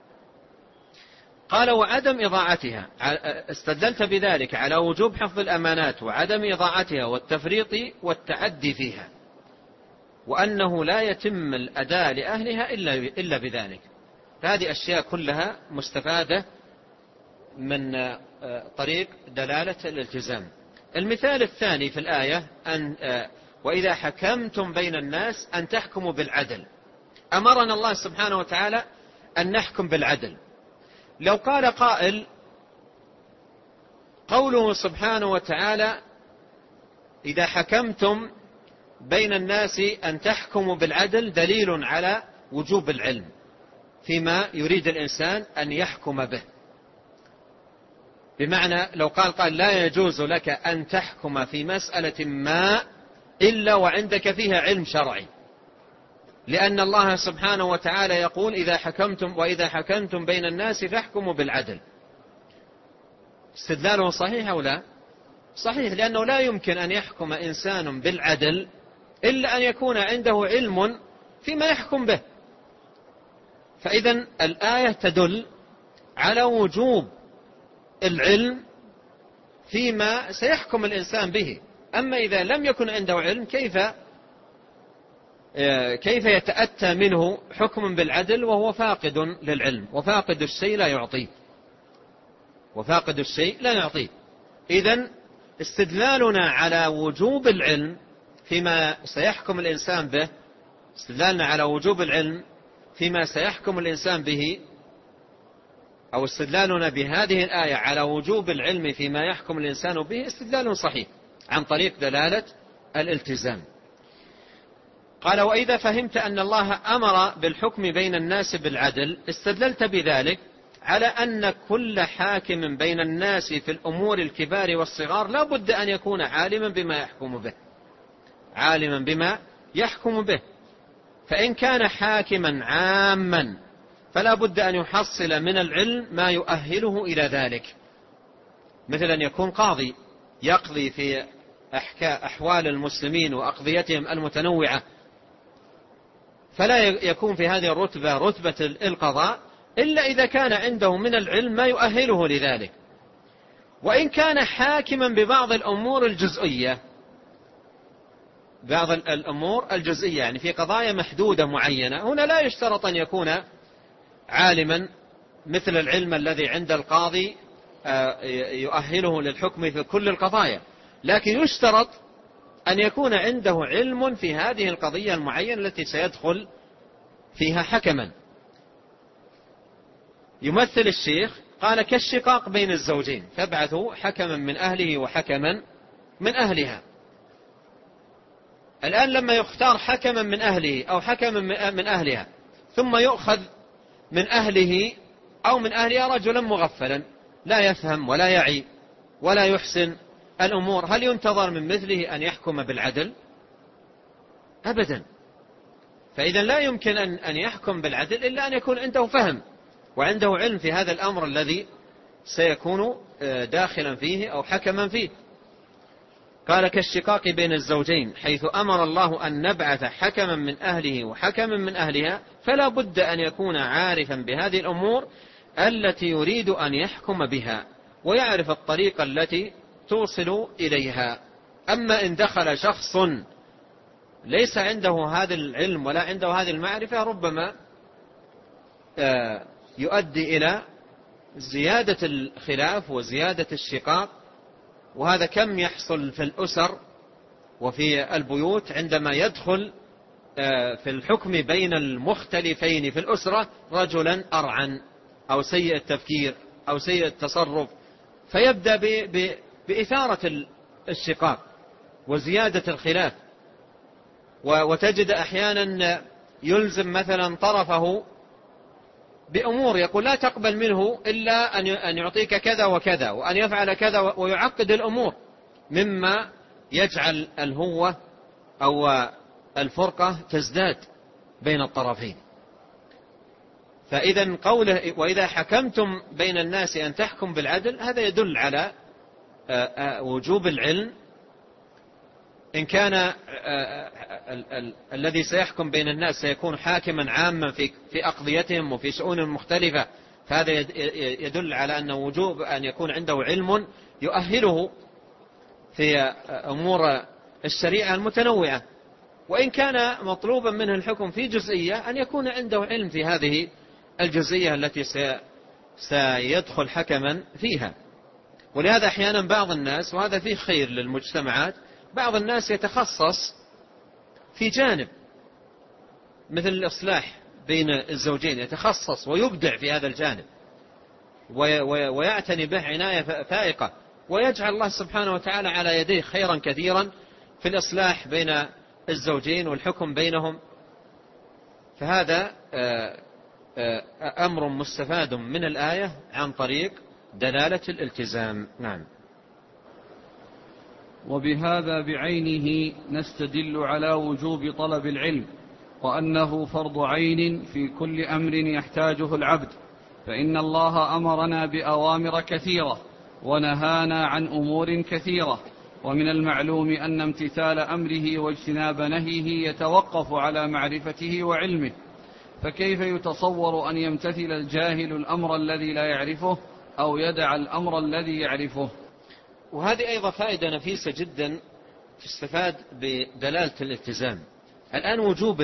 قال: وعدم إضاعتها، استدلت بذلك على وجوب حفظ الأمانات وعدم إضاعتها والتفريط والتعدي فيها، وأنه لا يتم الأداء لأهلها إلا بذلك. هذه أشياء كلها مستفادة من طريق دلالة الالتزام. المثال الثاني في الآية وإذا حكمتم بين الناس أن تحكموا بالعدل. أمرنا الله سبحانه وتعالى أن نحكم بالعدل. لو قال قائل: قوله سبحانه وتعالى إذا حكمتم بين الناس أن تحكموا بالعدل دليل على وجوب العلم فيما يريد الإنسان أن يحكم به. بمعنى لو قال لا يجوز لك أن تحكم في مسألة ما إلا وعندك فيها علم شرعي، لأن الله سبحانه وتعالى يقول: وإذا حكمتم بين الناس فاحكموا بالعدل. استدلاله صحيح أو لا؟ صحيح، لأنه لا يمكن أن يحكم إنسان بالعدل إلا أن يكون عنده علم فيما يحكم به. فإذن الآية تدل على وجوب العلم فيما سيحكم الإنسان به. أما إذا لم يكن عنده علم كيف يتأتى منه حكم بالعدل وهو فاقد للعلم؟ وفاقد الشيء لا يعطيه، وفاقد الشيء لا يعطيه. إذن استدلالنا على وجوب العلم فيما سيحكم الإنسان به، استدلالنا على وجوب العلم فيما سيحكم الإنسان به، أو استدلالنا بهذه الآية على وجوب العلم فيما يحكم الإنسان به استدلال صحيح عن طريق دلالة الالتزام. قال: وإذا فهمت أن الله أمر بالحكم بين الناس بالعدل استدللت بذلك على أن كل حاكم بين الناس في الأمور الكبار والصغار لا بد أن يكون عالما بما يحكم به، عالما بما يحكم به. فإن كان حاكما عاما فلا بد أن يحصل من العلم ما يؤهله إلى ذلك، مثل أن يكون قاضي يقضي في أحوال المسلمين وأقضيتهم المتنوعة، فلا يكون في هذه الرتبة رتبة القضاء إلا إذا كان عنده من العلم ما يؤهله لذلك. وإن كان حاكما ببعض الأمور الجزئية، بعض الأمور الجزئية يعني في قضايا محدودة معينة، هنا لا يشترط أن يكون عالما مثل العلم الذي عند القاضي يؤهله للحكم في كل القضايا، لكن يشترط أن يكون عنده علم في هذه القضية المعينة التي سيدخل فيها حكما. يمثل الشيخ قال: كالشقاق بين الزوجين فابعثوا حكما من أهله وحكما من أهلها. الآن لما يختار حكما من أهله أو حكما من أهلها، ثم يؤخذ من أهله أو من أهلها رجلا مغفلا لا يفهم ولا يعي ولا يحسن الأمور، هل ينتظر من مثله أن يحكم بالعدل؟ أبدا. فإذا لا يمكن أن يحكم بالعدل إلا أن يكون عنده فهم وعنده علم في هذا الأمر الذي سيكون داخلا فيه أو حكما فيه. قال كالشقاق بين الزوجين، حيث أمر الله أن نبعث حكما من أهله وحكما من أهلها، فلا بد أن يكون عارفا بهذه الأمور التي يريد أن يحكم بها، ويعرف الطريقة التي توصل إليها. أما إن دخل شخص ليس عنده هذا العلم ولا عنده هذه المعرفة، ربما يؤدي إلى زيادة الخلاف وزيادة الشقاق. وهذا كم يحصل في الأسر وفي البيوت عندما يدخل في الحكم بين المختلفين في الأسرة رجلا أرعن أو سيء التفكير أو سيء التصرف، فيبدأ بإثارة الشقاق وزيادة الخلاف. وتجد أحيانا يلزم مثلا طرفه بأمور، يقول لا تقبل منه إلا أن يعطيك كذا وكذا وأن يفعل كذا، ويعقد الأمور مما يجعل الهوة أو الفرقة تزداد بين الطرفين. فإذا قوله وإذا حكمتم بين الناس أن تحكم بالعدل، هذا يدل على وجوب العلم. إن كان الذي سيحكم بين الناس سيكون حاكما عاما في أقضيتهم وفي شؤون مختلفة، فهذا يدل على أن وجوب أن يكون عنده علم يؤهله في أمور الشريعة المتنوعة. وإن كان مطلوبا منه الحكم في جزئية، أن يكون عنده علم في هذه الجزئية التي سيدخل حكما فيها. ولهذا أحيانا بعض الناس، وهذا فيه خير للمجتمعات، بعض الناس يتخصص في جانب مثل الإصلاح بين الزوجين، يتخصص ويبدع في هذا الجانب ويعتني به عناية فائقة، ويجعل الله سبحانه وتعالى على يديه خيرا كثيرا في الإصلاح بين الزوجين والحكم بينهم. فهذا أمر مستفاد من الآية عن طريق دلالة الالتزام. نعم.
وبهذا بعينه نستدل على وجوب طلب العلم، وأنه فرض عين في كل أمر يحتاجه العبد، فإن الله أمرنا بأوامر كثيرة ونهانا عن أمور كثيرة، ومن المعلوم أن امتثال أمره واجتناب نهيه يتوقف على معرفته وعلمه، فكيف يتصور أن يمتثل الجاهل الأمر الذي لا يعرفه أو يدع الأمر الذي يعرفه؟
وهذه أيضا فائدة نفيسة جدا تستفاد بدلالة الالتزام. الآن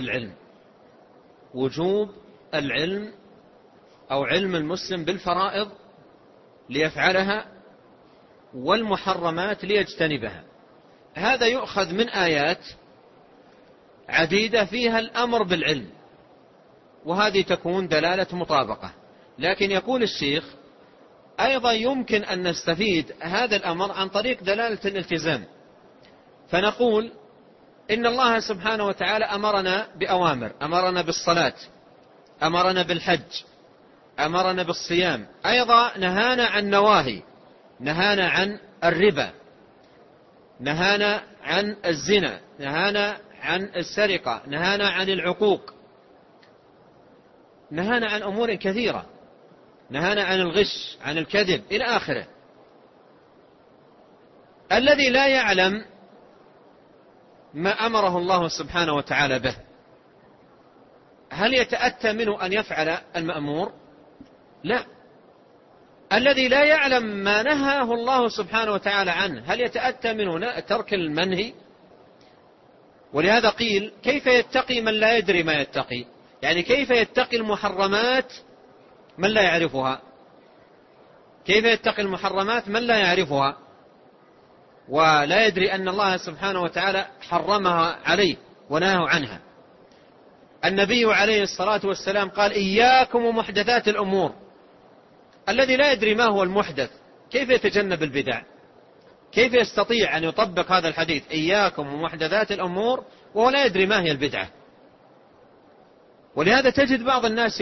وجوب العلم أو علم المسلم بالفرائض ليفعلها والمحرمات ليجتنبها. هذا يؤخذ من آيات عديدة فيها الأمر بالعلم، وهذه تكون دلالة مطابقة. لكن يقول الشيخ أيضا يمكن أن نستفيد هذا الأمر عن طريق دلالة الالتزام، فنقول إن الله سبحانه وتعالى أمرنا بأوامر، أمرنا بالصلاة، أمرنا بالحج، أمرنا بالصيام، أيضا نهانا عن نواهي، نهانا عن الربا، نهانا عن الزنا، نهانا عن السرقة، نهانا عن العقوق، نهانا عن أمور كثيرة، نهانا عن الغش، عن الكذب إلى آخره. الذي لا يعلم ما أمره الله سبحانه وتعالى به، هل يتأتى منه أن يفعل المأمور؟ لا. الذي لا يعلم ما نهاه الله سبحانه وتعالى عنه، هل يتأتى منه ترك المنهي؟ ولهذا قيل كيف يتقي من لا يدري ما يتقي؟ يعني كيف يتقي المحرمات من لا يعرفها؟ كيف يتقي المحرمات من لا يعرفها ولا يدري أن الله سبحانه وتعالى حرمها عليه ونهاه عنها؟ النبي عليه الصلاة والسلام قال إياكم ومحدثات الأمور. الذي لا يدري ما هو المحدث كيف يتجنب البدع؟ كيف يستطيع أن يطبق هذا الحديث إياكم ومحدثات الأمور وهو لا يدري ما هي البدعة. ولهذا تجد بعض الناس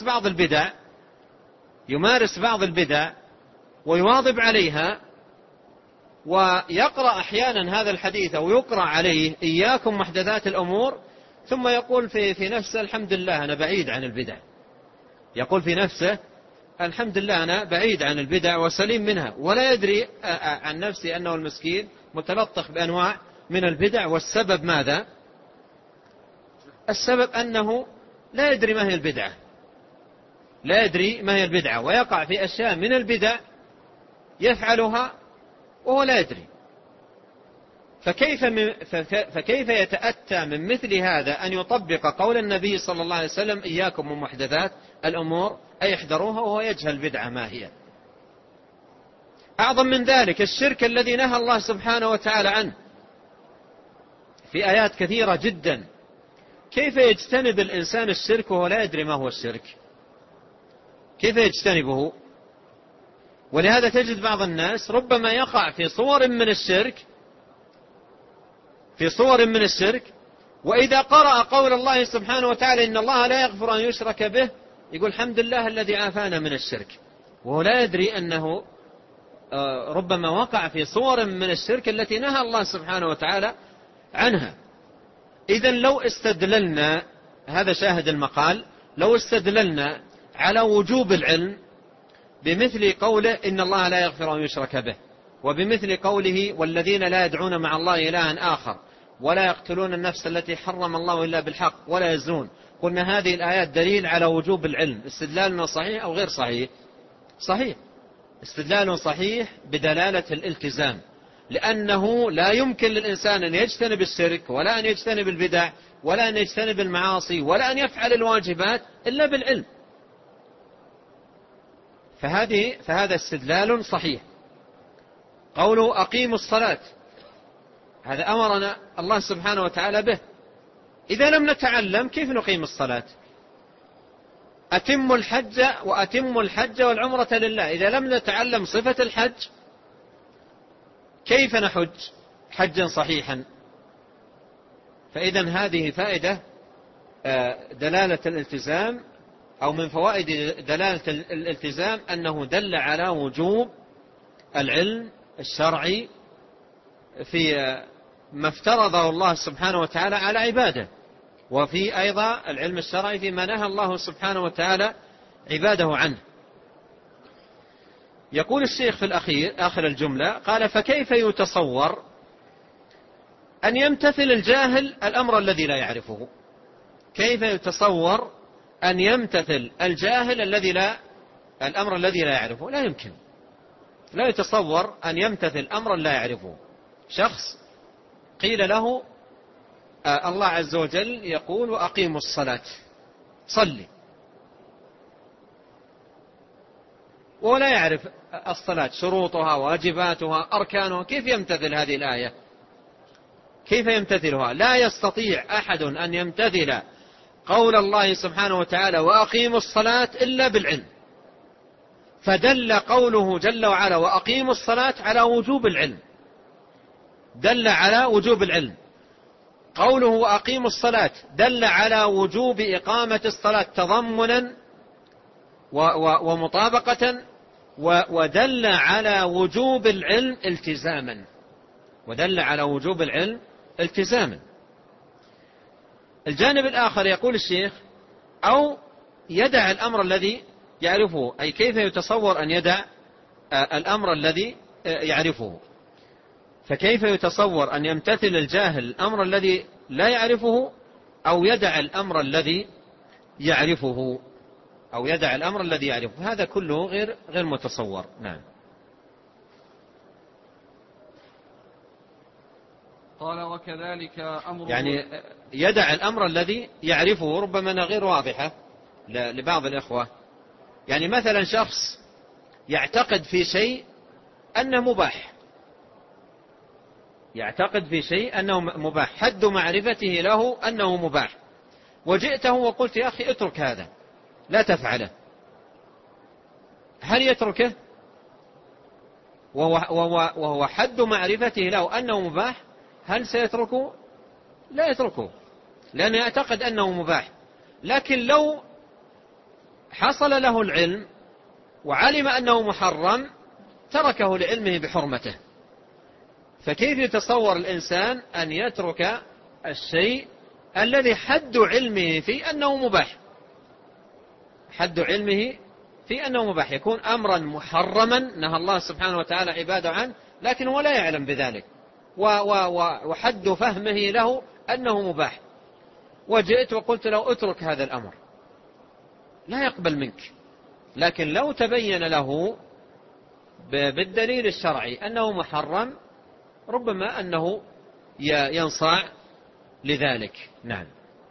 يمارس بعض البدع ويواظب عليها، ويقرأ أحيانا هذا الحديث أو يقرأ عليه إياكم محدثات الأمور، ثم يقول في نفسه الحمد لله أنا بعيد عن البدع. يقول في نفسه الحمد لله أنا بعيد عن البدع وسليم منها، ولا يدري عن نفسه أنه المسكين متلطخ بأنواع من البدع. والسبب ماذا؟ السبب أنه لا يدري ما هي البدعة، ويقع في أشياء من البدع يفعلها وهو لا يدري. فكيف يتأتى من مثل هذا أن يطبق قول النبي صلى الله عليه وسلم إياكم ومحدثات الأمور، أي احذروها، وهو يجهل البدعة ما هي. أعظم من ذلك الشرك الذي نهى الله سبحانه وتعالى عنه في آيات كثيرة جدا. كيف يجتنب الإنسان الشرك وهو لا يدري ما هو الشرك؟ كيف يجتنبه؟ ولهذا تجد بعض الناس ربما يقع في صور من الشرك، وإذا قرأ قول الله سبحانه وتعالى إن الله لا يغفر أن يشرك به، يقول الحمد لله الذي عافانا من الشرك، وهو لا يدري أنه ربما وقع في صور من الشرك التي نهى الله سبحانه وتعالى عنها. إذن لو استدللنا، هذا شاهد المقال، لو استدللنا على وجوب العلم بمثل قوله إن الله لا يغفر أن يشرك به، وبمثل قوله والذين لا يدعون مع الله إلها آخر ولا يقتلون النفس التي حرم الله إلا بالحق ولا يزنون، قلنا هذه الآيات دليل على وجوب العلم. استدلالنا صحيح أو غير صحيح؟ صحيح، استدلال صحيح بدلالة الالتزام، لأنه لا يمكن للإنسان أن يجتنب الشرك ولا أن يجتنب البدع ولا أن يجتنب المعاصي ولا أن يفعل الواجبات إلا بالعلم. فهذا استدلال صحيح. قوله أقيموا الصلاة، هذا أمرنا الله سبحانه وتعالى به. إذا لم نتعلم كيف نقيم الصلاة؟ أتموا الحج والعمرة لله. إذا لم نتعلم صفة الحج كيف نحج حجا صحيحا؟ فإذا هذه فائدة دلالة الالتزام، أو من فوائد دلالة الالتزام أنه دل على وجوب العلم الشرعي في ما افترضه الله سبحانه وتعالى على عباده، وفي أيضا العلم الشرعي فيما نهى الله سبحانه وتعالى عباده عنه. يقول الشيخ في آخر الجملة قال فكيف يتصور أن يمتثل الجاهل الأمر الذي لا يعرفه؟ كيف يتصور أن يمتثل الجاهل الأمر الذي لا يعرفه؟ لا يمكن، لا يتصور أن يمتثل أمرا لا يعرفه. شخص قيل له الله عز وجل يقول وأقيموا الصلاة، صلي، ولا يعرف الصلاة شروطها واجباتها أركانها، كيف يمتثل هذه الآية؟ كيف يمتثلها؟ لا يستطيع أحد أن يمتثل قول الله سبحانه وتعالى وأقيموا الصلاة إلا بالعلم. فدل قوله جل وعلا وأقيموا الصلاة على وجوب العلم، دل على وجوب العلم. قوله وأقيموا الصلاة دل على وجوب إقامة الصلاة تضمنا ومطابقة، ودل على وجوب العلم التزاما. الجانب الآخر يقول الشيخ أو يدع الأمر الذي يعرفه، أي كيف يتصور أن يدع الأمر الذي يعرفه؟ فكيف يتصور أن يمتثل الجاهل الأمر الذي لا يعرفه أو يدع الأمر الذي يعرفه؟ هذا كله غير متصور. نعم.
قال وكذلك أمر،
يعني يدع الأمر الذي يعرفه، ربما أنها غير واضحة لبعض الإخوة. يعني مثلا شخص يعتقد في شيء أنه مباح، حد معرفته له أنه مباح، وجئته وقلت يا أخي اترك هذا لا تفعله، هل يتركه وهو حد معرفته له أنه مباح؟ هل سيتركه؟ لا يتركه، لأنه يعتقد أنه مباح. لكن لو حصل له العلم وعلم أنه محرم تركه لعلمه بحرمته. فكيف يتصور الإنسان أن يترك الشيء الذي حد علمه في أنه مباح؟ حد علمه في أنه مباح يكون أمرا محرما نهى الله سبحانه وتعالى عباده عنه، لكن هو لا يعلم بذلك، وحد فهمه له أنه مباح، وجئت وقلت له اترك هذا الأمر لا يقبل منك. لكن لو تبين له بالدليل الشرعي أنه محرم ربما أنه ينصاع لذلك. نعم.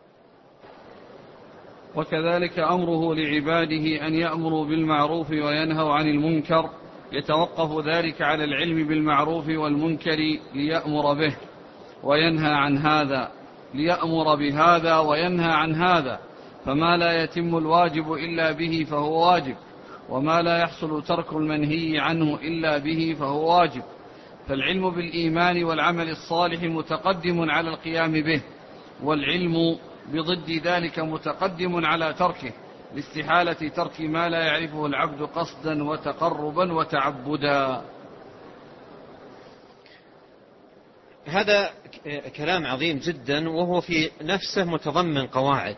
وكذلك أمره لعباده أن يأمروا بالمعروف وينهوا عن المنكر، يتوقف ذلك على العلم بالمعروف والمنكر ليأمر به وينهى عن هذا، ليأمر بهذا وينهى عن هذا. فما لا يتم الواجب إلا به فهو واجب، وما لا يحصل ترك المنهي عنه إلا به فهو واجب. فالعلم بالإيمان والعمل الصالح متقدم على القيام به، والعلم بضد ذلك متقدم على تركه، لاستحالة ترك ما لا يعرفه العبد قصدا وتقربا وتعبدا.
هذا كلام عظيم جدا، وهو في نفسه متضمن قواعد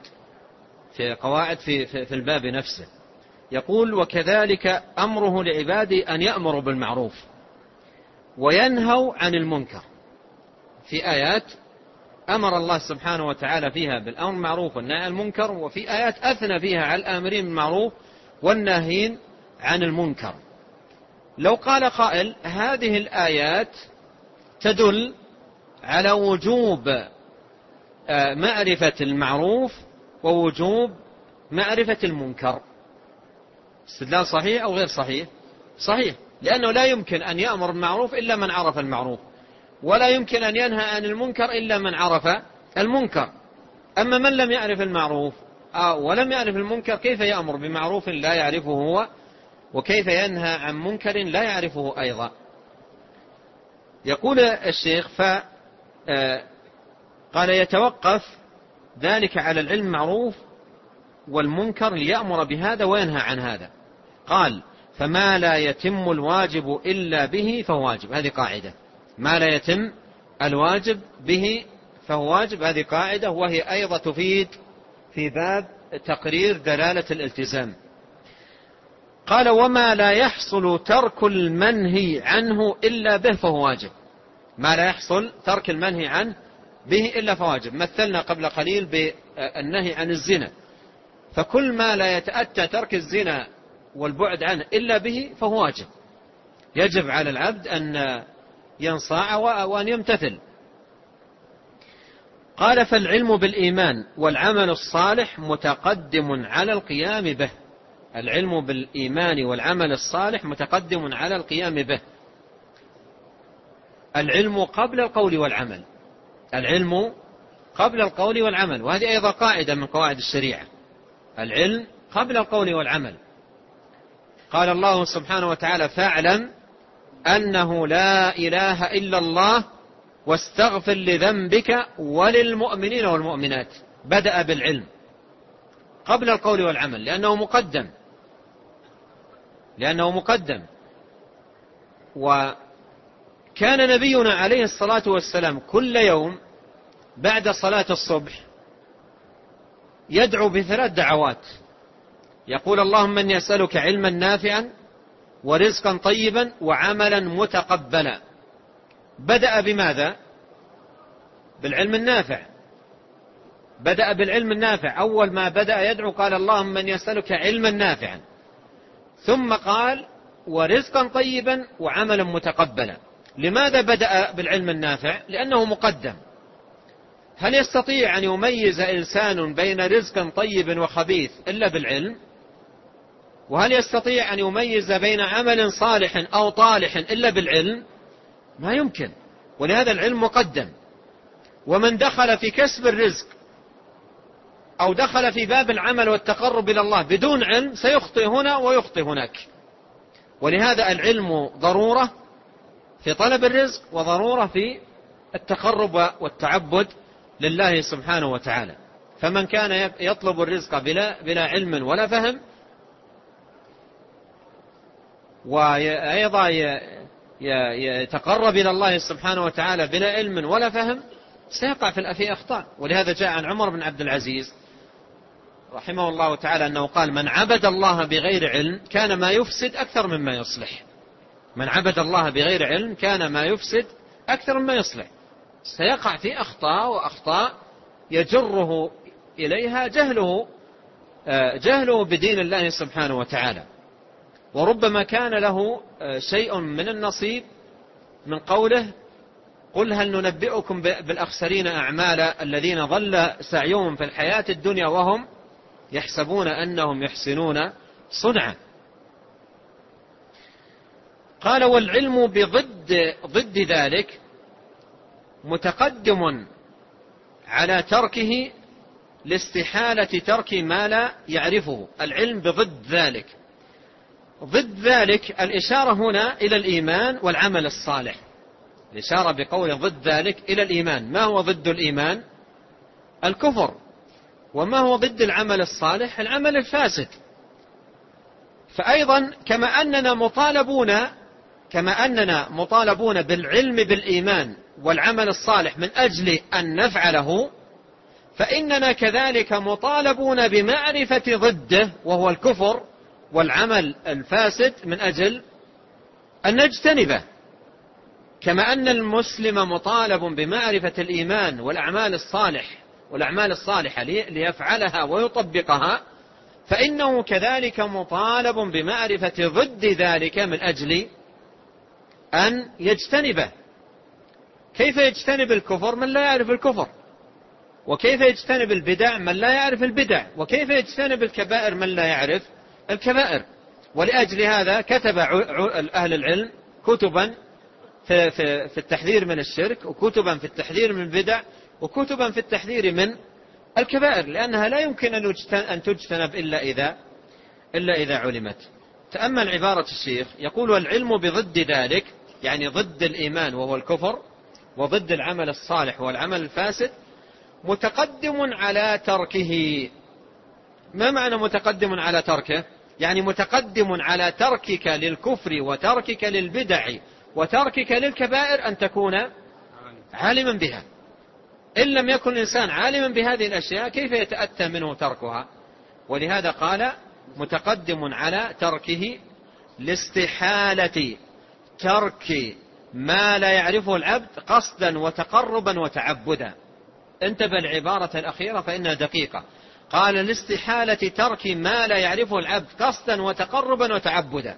في الباب نفسه. يقول وكذلك أمره لعباده أن يأمروا بالمعروف وينهوا عن المنكر. في آيات أمر الله سبحانه وتعالى فيها بالأمر بالمعروف والنهي عن المنكر، وفي آيات أثنى فيها على الآمرين بالمعروف والناهين عن المنكر. لو قال قائل هذه الآيات تدل على وجوب معرفة المعروف ووجوب معرفة المنكر، استدلال صحيح أو غير صحيح؟ صحيح، لأنه لا يمكن أن يأمر بالمعروف إلا من عرف المعروف، ولا يمكن أن ينهى عن المنكر إلا من عرف المنكر. أما من لم يعرف المعروف ولم يعرف المنكر كيف يأمر بمعروف لا يعرفه هو، وكيف ينهى عن منكر لا يعرفه أيضا؟ يقول الشيخ قال يتوقف ذلك على العلم معروف والمنكر ليأمر بهذا وينهى عن هذا. قال فما لا يتم الواجب إلا به فهو واجب. هذه قاعدة، ما لا يتم الواجب به فهو واجب، هذه قاعدة، وهي أيضا تفيد في باب تقرير دلالة الالتزام. قال وما لا يحصل ترك المنهي عنه إلا به فهو واجب. ما لا يحصل ترك المنهي عنه به إلا فهو واجب. مثلنا قبل قليل بالنهي عن الزنا، فكل ما لا يتأتى ترك الزنا والبعد عنه إلا به فهو واجب، يجب على العبد أن ينصاع وأن يمتثل. قال فالعلم بالإيمان والعمل الصالح متقدم على القيام به. العلم بالإيمان والعمل الصالح متقدم على القيام به. العلم قبل القول والعمل، العلم قبل القول والعمل، وهذه أيضا قاعدة من قواعد الشريعة، العلم قبل القول والعمل. قال الله سبحانه وتعالى فاعلم أنه لا إله إلا الله واستغفر لذنبك وللمؤمنين والمؤمنات. بدأ بالعلم قبل القول والعمل لأنه مقدم. وكان نبينا عليه الصلاة والسلام كل يوم بعد صلاة الصبح يدعو بثلاث دعوات، يقول اللهم إني أسألك علما نافعا ورزقا طيبا وعملا متقبلا. بدأ بماذا؟ بالعلم النافع، بدأ بالعلم النافع. أول ما بدأ يدعو قال اللهم إني أسألك علما نافعا، ثم قال ورزقا طيبا وعملا متقبلا. لماذا بدأ بالعلم النافع؟ لأنه مقدم. هل يستطيع أن يميز إنسان بين رزق طيب وخبيث إلا بالعلم؟ وهل يستطيع أن يميز بين عمل صالح أو طالح إلا بالعلم؟ ما يمكن. ولهذا العلم مقدم. ومن دخل في كسب الرزق أو دخل في باب العمل والتقرب إلى الله بدون علم سيخطئ هنا ويخطئ هناك. ولهذا العلم ضرورة في طلب الرزق وضرورة في التقرب والتعبد لله سبحانه وتعالى. فمن كان يطلب الرزق بلا علم ولا فهم، وأيضا يتقرب إلى الله سبحانه وتعالى بلا علم ولا فهم، سيقع في أخطاء. ولهذا جاء عن عمر بن عبد العزيز رحمه الله تعالى أنه قال: من عبد الله بغير علم كان ما يفسد أكثر مما يصلح. من عبد الله بغير علم كان ما يفسد أكثر مما يصلح. سيقع في أخطاء، وأخطاء يجره إليها جهله بدين الله سبحانه وتعالى. وربما كان له شيء من النصيب من قوله: قل هل ننبئكم بالأخسرين أعمالا الذين ضل سعيهم في الحياة الدنيا وهم يحسبون أنهم يحسنون صنعا. قال: والعلم ضد ذلك متقدم على تركه لاستحالة ترك ما لا يعرفه. العلم بضد ذلك. ضد ذلك الإشارة هنا إلى الإيمان والعمل الصالح. الإشارة بقول ضد ذلك إلى الإيمان. ما هو ضد الإيمان؟ الكفر. وما هو ضد العمل الصالح؟ العمل الفاسد. فأيضا كما أننا مطالبون بالعلم بالإيمان والعمل الصالح من أجل أن نفعله، فإننا كذلك مطالبون بمعرفة ضده وهو الكفر والعمل الفاسد من أجل أن نجتنبه. كما أن المسلم مطالب بمعرفة الإيمان والأعمال الصالحة ليفعلها ويطبقها، فإنه كذلك مطالب بمعرفة ضد ذلك من أجل أن يجتنبه. كيف يجتنب الكفر من لا يعرف الكفر؟ وكيف يجتنب البدع من لا يعرف البدع؟ وكيف يجتنب الكبائر من لا يعرف الكبائر؟ ولأجل هذا كتب أهل العلم كتبا في التحذير من الشرك، وكتبا في التحذير من البدع، وكتبا في التحذير من الكبائر، لأنها لا يمكن أن تجتنب إلا إذا علمت. تأمل عبارة الشيخ، يقول: والعلم بضد ذلك، يعني ضد الإيمان وهو الكفر، وضد العمل الصالح والعمل الفاسد، متقدم على تركه. ما معنى متقدم على تركه؟ يعني متقدم على تركك للكفر وتركك للبدع وتركك للكبائر أن تكون عالما بها. إن لم يكن الإنسان عالما بهذه الأشياء كيف يتأتى منه تركها؟ ولهذا قال: متقدم على تركه لاستحالة ترك ما لا يعرفه العبد قصدا وتقربا وتعبدا. انتبه العبارة الأخيرة فإنها دقيقة. قال: لاستحالة ترك ما لا يعرفه العبد قصدا وتقربا وتعبدا،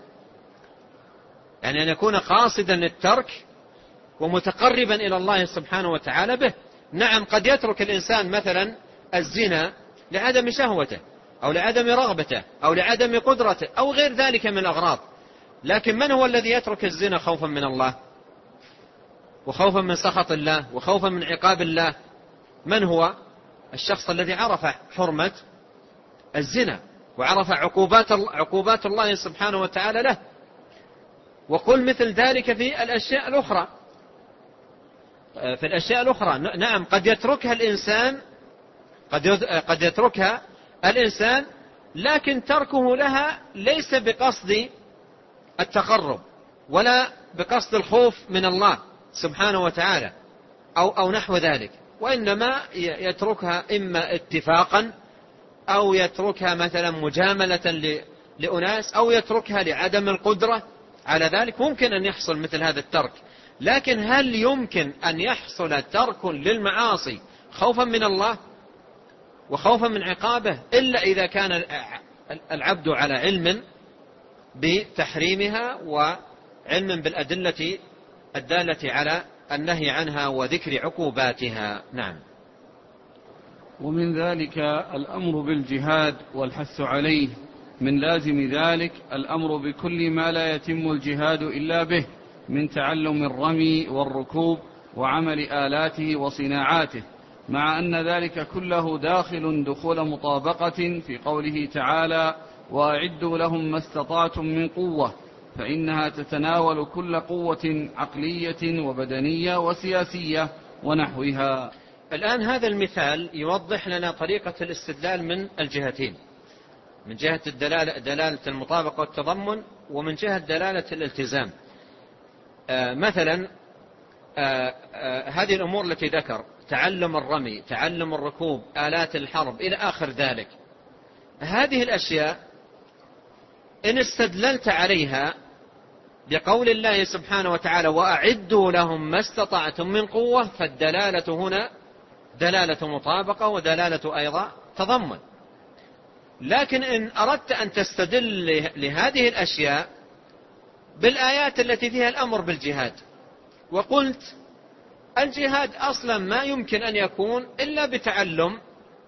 يعني أن يكون قاصدا الترك ومتقربا إلى الله سبحانه وتعالى به. نعم، قد يترك الإنسان مثلا الزنا لعدم شهوته أو لعدم رغبته أو لعدم قدرته أو غير ذلك من الأغراض، لكن من هو الذي يترك الزنا خوفا من الله وخوفا من سخط الله وخوفا من عقاب الله؟ من هو؟ الشخص الذي عرف حرمة الزنا وعرف عقوبات الله سبحانه وتعالى له. وقل مثل ذلك في الأشياء الأخرى. نعم، قد يتركها الإنسان لكن تركه لها ليس بقصد التقرب ولا بقصد الخوف من الله سبحانه وتعالى أو نحو ذلك، وإنما يتركها إما اتفاقا أو يتركها مثلا مجاملة لأناس أو يتركها لعدم القدرة على ذلك. ممكن أن يحصل مثل هذا الترك، لكن هل يمكن أن يحصل ترك للمعاصي خوفا من الله وخوفا من عقابه إلا إذا كان العبد على علم بتحريمها وعلم بالأدلة الدالة على النهي عنها وذكر عقوباتها. نعم.
ومن ذلك الأمر بالجهاد والحث عليه، من لازم ذلك الأمر بكل ما لا يتم الجهاد إلا به من تعلم الرمي والركوب وعمل آلاته وصناعاته، مع أن ذلك كله دخول مطابقة في قوله تعالى: وأعدوا لهم ما استطعتم من قوة، فإنها تتناول كل قوة عقلية وبدنية وسياسية ونحوها.
الآن هذا المثال يوضح لنا طريقة الاستدلال من الجهتين، من جهة دلالة المطابقة والتضمن، ومن جهة دلالة الالتزام. مثلا هذه الأمور التي ذكر، تعلم الرمي، تعلم الركوب، آلات الحرب إلى آخر ذلك، هذه الأشياء إن استدللت عليها بقول الله سبحانه وتعالى وأعدوا لهم ما استطعتم من قوة، فالدلالة هنا دلالة مطابقة ودلالة أيضا تضمن. لكن إن أردت أن تستدل لهذه الأشياء بالآيات التي فيها الأمر بالجهاد، وقلت الجهاد أصلا ما يمكن أن يكون إلا بتعلم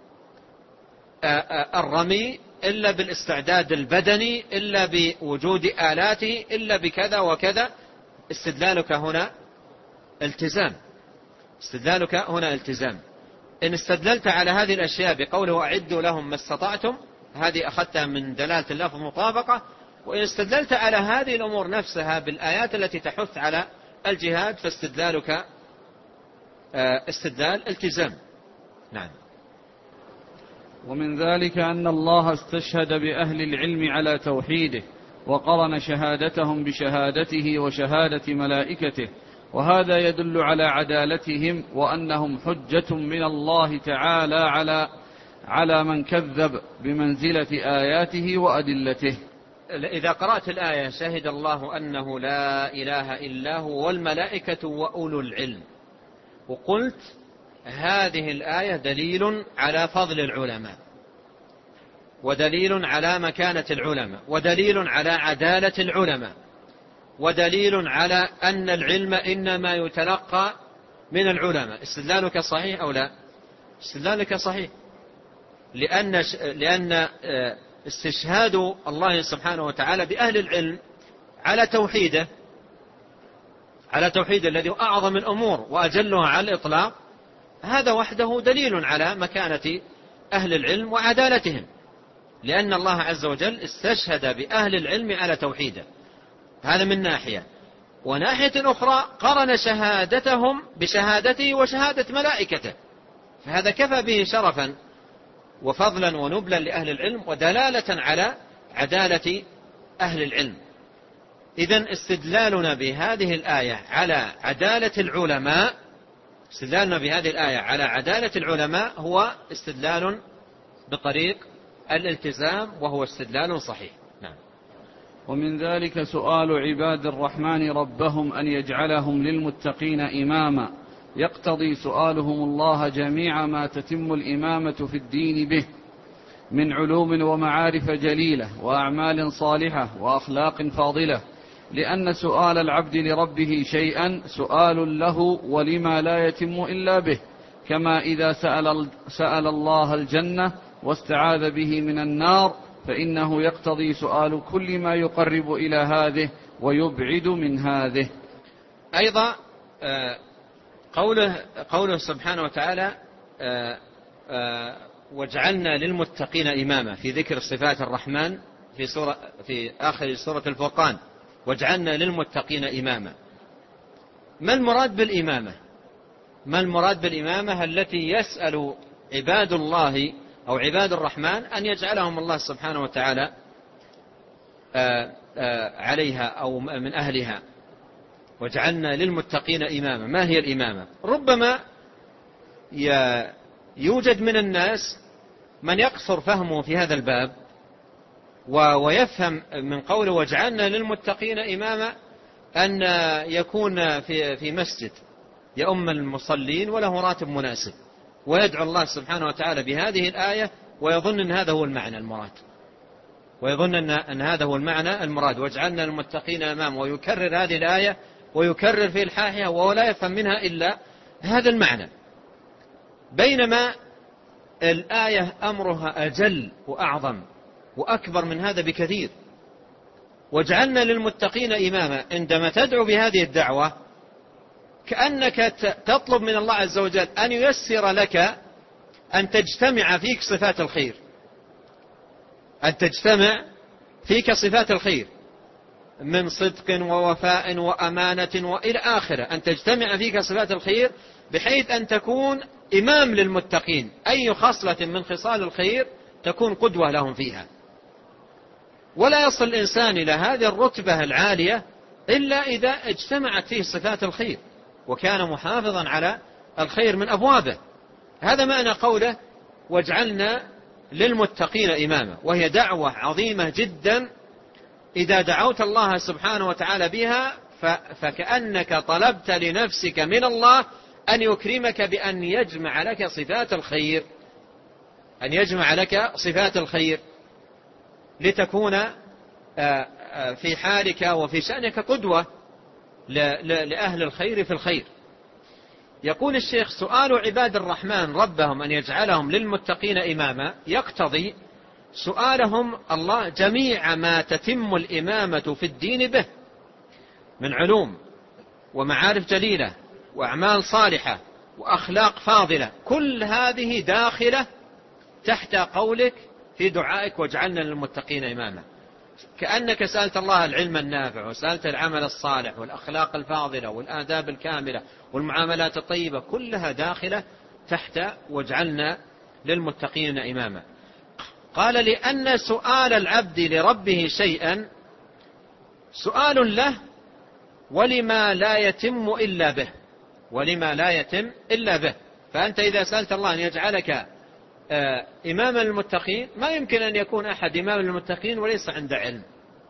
الرمي، إلا بالاستعداد البدني، إلا بوجود آلاته، إلا بكذا وكذا، استدلالك هنا التزام. استدلالك هنا التزام. إن استدللت على هذه الأشياء بقوله أعدوا لهم ما استطعتم، هذه أخذتها من دلالة اللفظ مطابقة. وإن استدللت على هذه الأمور نفسها بالآيات التي تحث على الجهاد، فاستدلالك استدلال التزام. نعم.
ومن ذلك أن الله استشهد بأهل العلم على توحيده، وقرن شهادتهم بشهادته وشهادة ملائكته، وهذا يدل على عدالتهم وأنهم حجة من الله تعالى على من كذب بمنزلة آياته وأدلته.
إذا قرأت الآية شهد الله أنه لا إله إلا هو والملائكة وأولو العلم، وقلت هذه الآية دليل على فضل العلماء، ودليل على مكانة العلماء، ودليل على عدالة العلماء، ودليل على أن العلم إنما يتلقى من العلماء، استدلالك صحيح أو لا؟ استدلالك صحيح، لأن استشهاد الله سبحانه وتعالى بأهل العلم على توحيده الذي أعظم الأمور وأجلها على الإطلاق، هذا وحده دليل على مكانة أهل العلم وعدالتهم، لأن الله عز وجل استشهد بأهل العلم على توحيده. هذا من ناحية. وناحية أخرى قرن شهادتهم بشهادته وشهادة ملائكته، فهذا كفى به شرفا وفضلا ونبلا لأهل العلم ودلالة على عدالة أهل العلم. إذن استدلالنا بهذه الآية على عدالة العلماء، استدلالنا بهذه الآية على عدالة العلماء هو استدلال بطريق الالتزام، وهو استدلال صحيح. نعم.
ومن ذلك سؤال عباد الرحمن ربهم أن يجعلهم للمتقين إماما، يقتضي سؤالهم الله جميع ما تتم الإمامة في الدين به من علوم ومعارف جليلة وأعمال صالحة وأخلاق فاضلة، لأن سؤال العبد لربه شيئا سؤال له ولما لا يتم إلا به، كما إذا سأل الله الجنة واستعاذ به من النار، فإنه يقتضي سؤال كل ما يقرب إلى هذه ويبعد من هذه.
أيضا قوله سبحانه وتعالى واجعلنا للمتقين إماما في ذكر صفات الرحمن في آخر سورة الفرقان، واجعلنا للمتقين إماما. ما المراد بالإمامة؟ ما المراد بالإمامة التي يسأل عباد الله أو عباد الرحمن أن يجعلهم الله سبحانه وتعالى عليها أو من أهلها؟ واجعلنا للمتقين إماما. ما هي الإمامة؟ ربما يوجد من الناس من يقصر فهمه في هذا الباب ويفهم من قوله واجعلنا للمتقين إماما أن يكون في مسجد يؤم المصلين وله راتب مناسب، ويدعو الله سبحانه وتعالى بهذه الآية ويظن أن هذا هو المعنى المراد، ويظن أن هذا هو المعنى المراد، واجعلنا للمتقين إماما، ويكرر هذه الآية ويكرر في الحاحية وهو لا يفهم منها إلا هذا المعنى، بينما الآية أمرها أجل وأعظم وأكبر من هذا بكثير. واجعلنا للمتقين إماما، عندما تدعو بهذه الدعوة كأنك تطلب من الله عز وجل أن ييسر لك أن تجتمع فيك صفات الخير، أن تجتمع فيك صفات الخير من صدق ووفاء وأمانة وإلى آخره، أن تجتمع فيك صفات الخير بحيث أن تكون إمام للمتقين، أي خصلة من خصال الخير تكون قدوة لهم فيها. ولا يصل الإنسان إلى هذه الرتبة العالية إلا إذا اجتمعت فيه صفات الخير وكان محافظا على الخير من أبوابه. هذا معنى قوله واجعلنا للمتقين إماما، وهي دعوة عظيمة جدا. إذا دعوت الله سبحانه وتعالى بها فكأنك طلبت لنفسك من الله أن يكرمك بأن يجمع لك صفات الخير، أن يجمع لك صفات الخير لتكون في حالك وفي شأنك قدوة لأهل الخير في الخير. يقول الشيخ: سؤال عباد الرحمن ربهم أن يجعلهم للمتقين إماما يقتضي سؤالهم الله جميع ما تتم الإمامة في الدين به من علوم ومعارف جليلة وأعمال صالحة وأخلاق فاضلة، كل هذه داخلة تحت قولك في دعائك واجعلنا للمتقين إماما. كأنك سألت الله العلم النافع، وسألت العمل الصالح والأخلاق الفاضلة والآداب الكاملة والمعاملات الطيبة، كلها داخلة تحت واجعلنا للمتقين إماما. قال: لأن سؤال العبد لربه شيئا سؤال له ولما لا يتم إلا به، ولما لا يتم إلا به. فأنت إذا سألت الله أن يجعلك إماما للمتقين، ما يمكن أن يكون أحد إماما للمتقين وليس عنده علم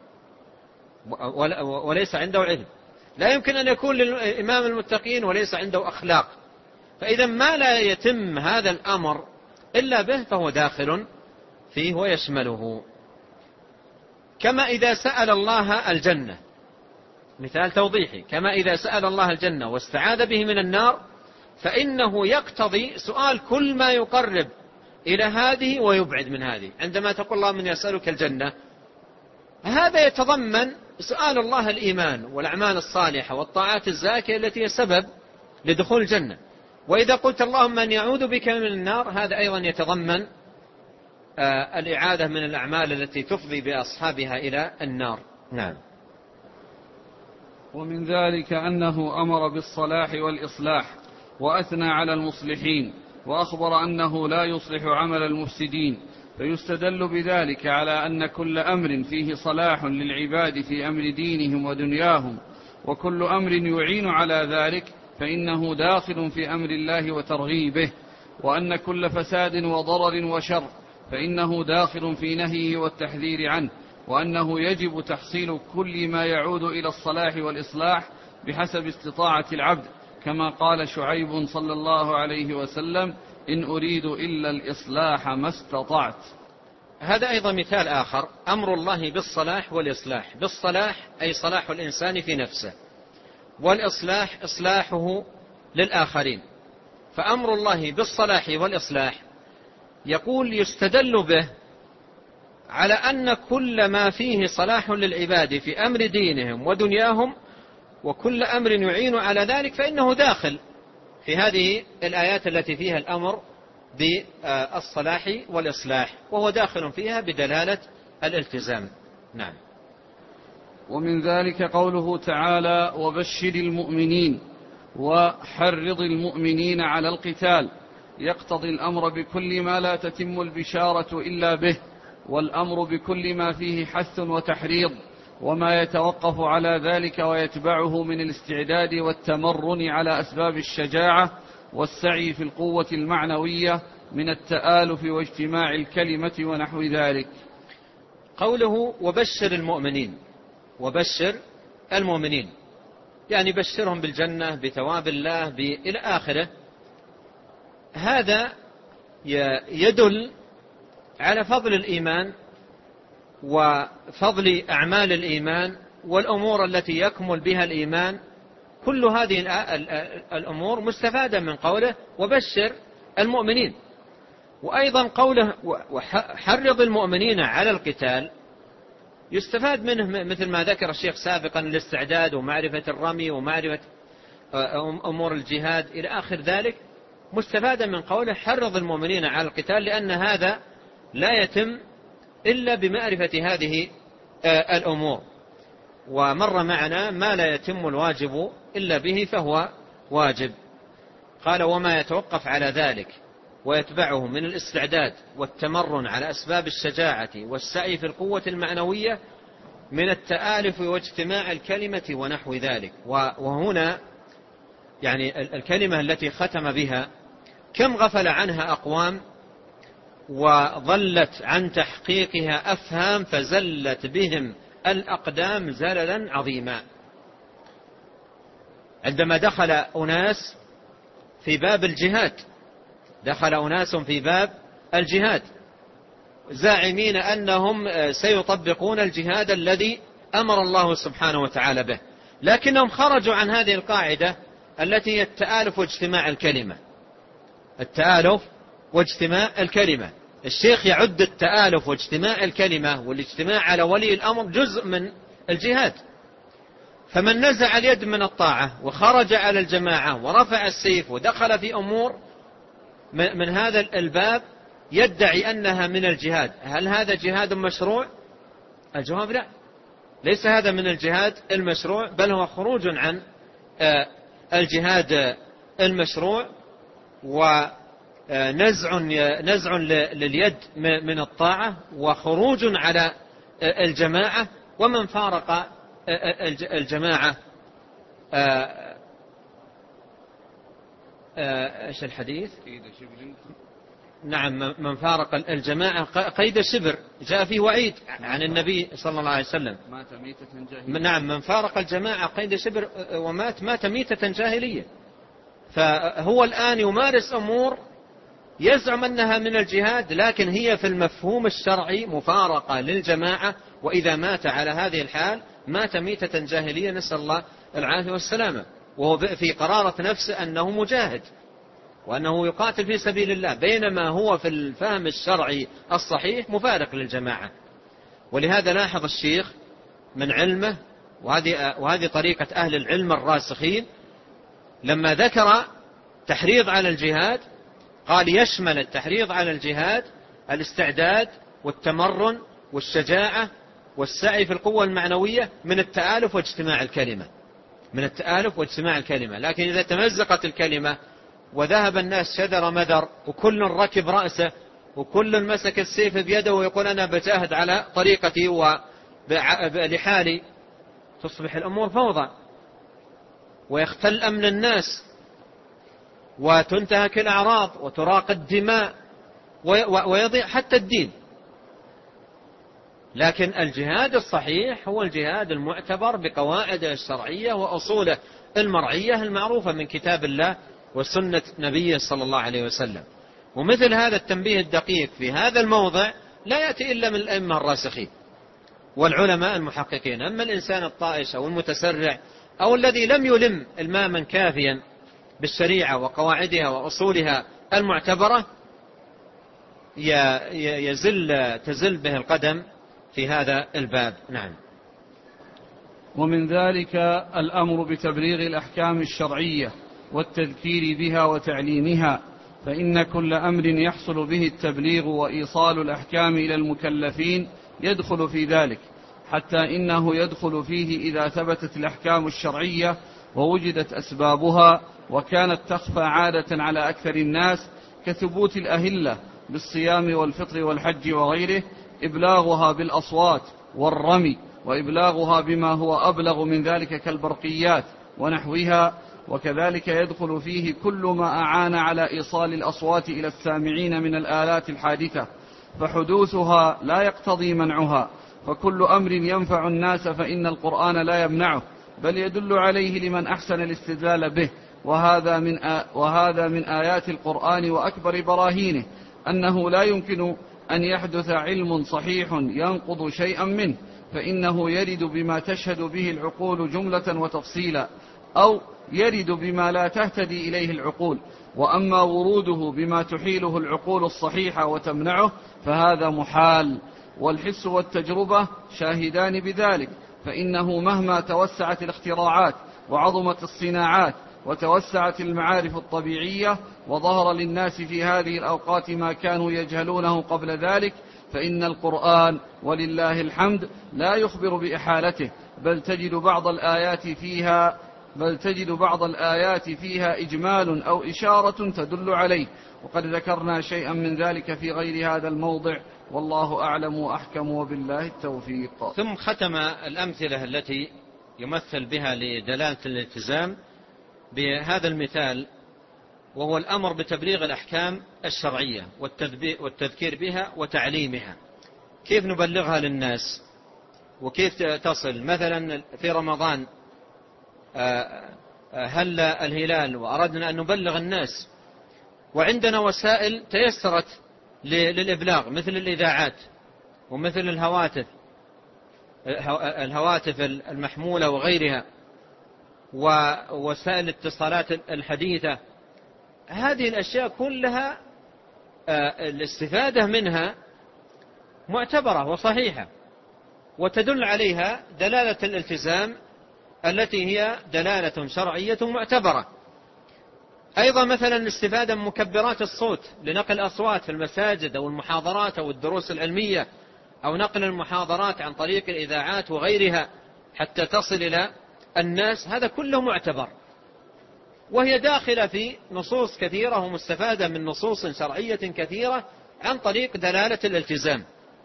وليس عنده علم، لا يمكن أن يكون إمام المتقين وليس عنده أخلاق. فإذا ما لا يتم هذا الأمر إلا به فهو داخل فيه ويشمله. كما إذا سأل الله الجنة، مثال توضيحي، كما إذا سأل الله الجنة واستعاذ به من النار فإنه يقتضي سؤال كل ما يقرب إلى هذه ويبعد من هذه. عندما تقول الله من يسألك الجنة، هذا يتضمن سؤال الله الإيمان والأعمال الصالحة والطاعات الزاكية التي هي سبب لدخول الجنة. وإذا قلت اللهم من يعوذ بك من النار، هذا أيضا يتضمن الإعادة من الأعمال التي تفضي بأصحابها إلى النار. نعم.
ومن ذلك أنه أمر بالصلاح والإصلاح وأثنى على المصلحين، وأخبر أنه لا يصلح عمل المفسدين، فيستدل بذلك على أن كل أمر فيه صلاح للعباد في أمر دينهم ودنياهم، وكل أمر يعين على ذلك فإنه داخل في أمر الله وترغيبه، وأن كل فساد وضرر وشر فإنه داخل في نهيه والتحذير عنه، وأنه يجب تحصيل كل ما يعود إلى الصلاح والإصلاح بحسب استطاعة العبد، كما قال شعيب صلى الله عليه وسلم: إن أريد إلا الإصلاح ما استطعت.
هذا أيضا مثال آخر، أمر الله بالصلاح والإصلاح. بالصلاح أي صلاح الإنسان في نفسه، والإصلاح إصلاحه للآخرين. فأمر الله بالصلاح والإصلاح يقول يستدل به على أن كل ما فيه صلاح للعباد في أمر دينهم ودنياهم وكل أمر يعين على ذلك فإنه داخل في هذه الآيات التي فيها الأمر بالصلاح والإصلاح، وهو داخل فيها بدلالة الالتزام. نعم.
ومن ذلك قوله تعالى: وبشر المؤمنين وحرض المؤمنين على القتال، يقتضي الأمر بكل ما لا تتم البشارة إلا به، والأمر بكل ما فيه حث وتحريض، وما يتوقف على ذلك ويتبعه من الاستعداد والتمرن على أسباب الشجاعة والسعي في القوة المعنوية من التآلف واجتماع الكلمة ونحو ذلك.
قوله وبشر المؤمنين، وبشر المؤمنين يعني بشرهم بالجنة بثواب الله إلى آخره. هذا يدل على فضل الإيمان وفضل أعمال الإيمان والأمور التي يكمل بها الإيمان. كل هذه الأمور مستفادة من قوله وبشر المؤمنين. وأيضا قوله وحرض المؤمنين على القتال يستفاد منه مثل ما ذكر الشيخ سابقا الاستعداد ومعرفة الرمي ومعرفة أمور الجهاد إلى آخر ذلك، مستفادة من قوله حرض المؤمنين على القتال، لأن هذا لا يتم إلا بمعرفة هذه الأمور. ومر معنا ما لا يتم الواجب إلا به فهو واجب. قال وما يتوقف على ذلك ويتبعه من الاستعداد والتمرن على أسباب الشجاعة والسعي في القوة المعنوية من التآلف واجتماع الكلمة ونحو ذلك. وهنا يعني الكلمة التي ختم بها كم غفل عنها أقوام وظلت عن تحقيقها أفهام فزلت بهم الأقدام زللا عظيما. عندما دخل أناس في باب الجهاد، دخل أناس في باب الجهاد زاعمين أنهم سيطبقون الجهاد الذي أمر الله سبحانه وتعالى به، لكنهم خرجوا عن هذه القاعدة التي هي التآلف واجتماع الكلمة. التآلف واجتماع الكلمة، الشيخ يعد التآلف واجتماع الكلمة والاجتماع على ولي الأمر جزء من الجهاد. فمن نزع اليد من الطاعة وخرج على الجماعة ورفع السيف ودخل في أمور من هذا الباب يدعي أنها من الجهاد، هل هذا جهاد مشروع؟ الجواب لا، ليس هذا من الجهاد المشروع، بل هو خروج عن الجهاد المشروع ونزع لليد من الطاعة وخروج على الجماعة. ومن فارق الجماعة ايش الحديث؟ نعم، من فارق الجماعة قيد شبر، جاء فيه وعيد عن النبي صلى الله عليه وسلم.
مات ميتة جاهلية.
نعم، من فارق الجماعة قيد شبر مات ميتة جاهلية. فهو الآن يمارس أمور يزعم أنها من الجهاد، لكن هي في المفهوم الشرعي مفارقة للجماعة، وإذا مات على هذه الحال مات ميتة جاهلية، نسأل الله العافية والسلامة، وهو في قرارة نفسه أنه مجاهد وأنه يقاتل في سبيل الله، بينما هو في الفهم الشرعي الصحيح مفارق للجماعة. ولهذا لاحظ الشيخ من علمه، وهذه طريقة أهل العلم الراسخين، لما ذكر تحريض على الجهاد قال يشمل التحريض على الجهاد الاستعداد والتمرن والشجاعة والسعي في القوة المعنوية من التآلف واجتماع الكلمة، من التآلف واجتماع الكلمة. لكن إذا تمزقت الكلمة وذهب الناس شذر مذر وكل ركب رأسه وكل مسك السيف بيده ويقول أنا بجاهد على طريقتي ولحالي، تصبح الأمور فوضى ويختل أمن الناس وتنتهك الأعراض وتراق الدماء ويضيع حتى الدين. لكن الجهاد الصحيح هو الجهاد المعتبر بقواعده الشرعية وأصوله المرعية المعروفة من كتاب الله وسنة نبيه صلى الله عليه وسلم. ومثل هذا التنبيه الدقيق في هذا الموضع لا يأتي إلا من الأئمة الراسخين والعلماء المحققين. أما الإنسان الطائش أو المتسرع أو الذي لم يلم إلماما كافيا بالشريعة وأصولها المعتبرة تزل به القدم في هذا الباب. نعم.
ومن ذلك الأمر بتبليغ الأحكام الشرعية والتذكير بها وتعليمها، فإن كل أمر يحصل به التبليغ وإيصال الأحكام إلى المكلفين يدخل في ذلك، حتى إنه يدخل فيه إذا ثبتت الأحكام الشرعية ووجدت أسبابها، وكانت تخفى عادة على أكثر الناس كثبوت الأهلة بالصيام والفطر والحج وغيره، إبلاغها بالأصوات والرمي، وإبلاغها بما هو أبلغ من ذلك كالبرقيات ونحوها. وكذلك يدخل فيه كل ما أعان على إيصال الأصوات إلى السامعين من الآلات الحادثة، فحدوثها لا يقتضي منعها، فكل أمر ينفع الناس فإن القرآن لا يمنعه، بل يدل عليه لمن أحسن الاستدلال به. وهذا من آيات القرآن وأكبر براهينه أنه لا يمكن أن يحدث علم صحيح ينقض شيئا منه، فإنه يرد بما تشهد به العقول جملة وتفصيلا، أو يرد بما لا تهتدي إليه العقول. وأما وروده بما تحيله العقول الصحيحة وتمنعه فهذا محال، والحس والتجربة شاهدان بذلك، فإنه مهما توسعت الاختراعات وعظمت الصناعات وتوسعت المعارف الطبيعية وظهر للناس في هذه الأوقات ما كانوا يجهلونه قبل ذلك، فإن القرآن ولله الحمد لا يخبر بإحالته، بل تجد بعض الآيات فيها بل تجد بعض الآيات فيها إجمال أو إشارة تدل عليه، وقد ذكرنا شيئا من ذلك في غير هذا الموضع، والله أعلم وأحكم، وبالله التوفيق.
ثم ختم الأمثلة التي يمثل بها لدلالة الالتزام بهذا المثال، وهو الأمر بتبليغ الأحكام الشرعية والتذكير بها وتعليمها. كيف نبلغها للناس وكيف تصل؟ مثلا في رمضان هل الهلال وأردنا أن نبلغ الناس، وعندنا وسائل تيسرت للإبلاغ مثل الإذاعات ومثل الهواتف المحمولة وغيرها، ووسائل الاتصالات الحديثة. هذه الأشياء كلها الاستفادة منها معتبرة وصحيحة، وتدل عليها دلالة الالتزام التي هي دلالة شرعية معتبرة. أيضا مثلا الاستفادة من مكبرات الصوت لنقل أصوات في المساجد أو المحاضرات أو الدروس العلمية، أو نقل المحاضرات عن طريق الإذاعات وغيرها حتى تصل إلى الناس، هذا كله معتبر، وهي داخلة في نصوص كثيرة ومستفادة من نصوص شرعية كثيرة عن طريق دلالة الالتزام.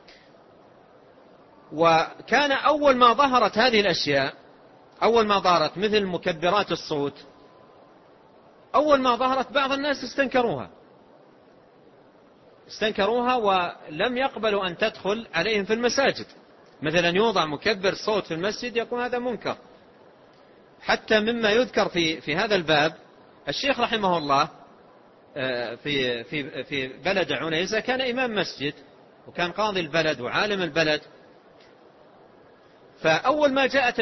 وكان أول ما ظهرت هذه الأشياء، أول ما ظهرت مثل مكبرات الصوت، أول ما ظهرت بعض الناس استنكروها ولم يقبلوا أن تدخل عليهم في المساجد. مثلا يوضع مكبر صوت في المسجد يكون هذا منكر. حتى مما يذكر في هذا الباب، الشيخ رحمه الله في بلد عنيزة كان إمام مسجد وكان قاضي البلد وعالم البلد. فأول ما جاءت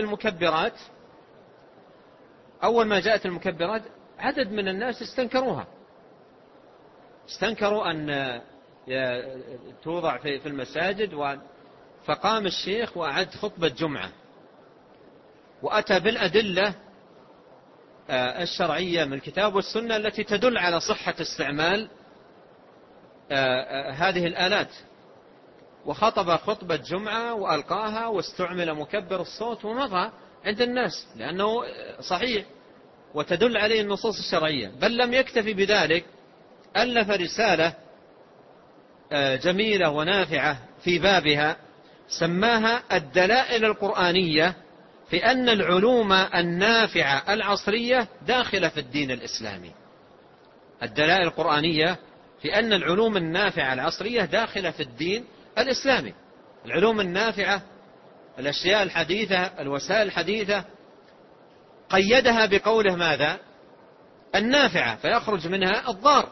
المكبرات عدد من الناس استنكروا أن توضع في المساجد. فقام الشيخ وأعد خطبة جمعة وأتى بالأدلة الشرعية من الكتاب والسنة التي تدل على صحة استعمال هذه الآلات، وخطب خطبة جمعة وألقاها واستعمل مكبر الصوت ومضى عند الناس لأنه صحيح وتدل عليه النصوص الشرعية. بل لم يكتفي بذلك، ألف رسالة جميلة ونافعة في بابها سماها الدلائل القرآنية في أن العلوم النافعة العصرية داخلة في الدين الإسلامي. الدلائل القرآنية في أن العلوم النافعة العصرية داخلة في الدين الإسلامي. العلوم النافعة، الأشياء الحديثة، الوسائل الحديثة، قيدها بقوله ماذا؟ النافعة، فيخرج منها الضار.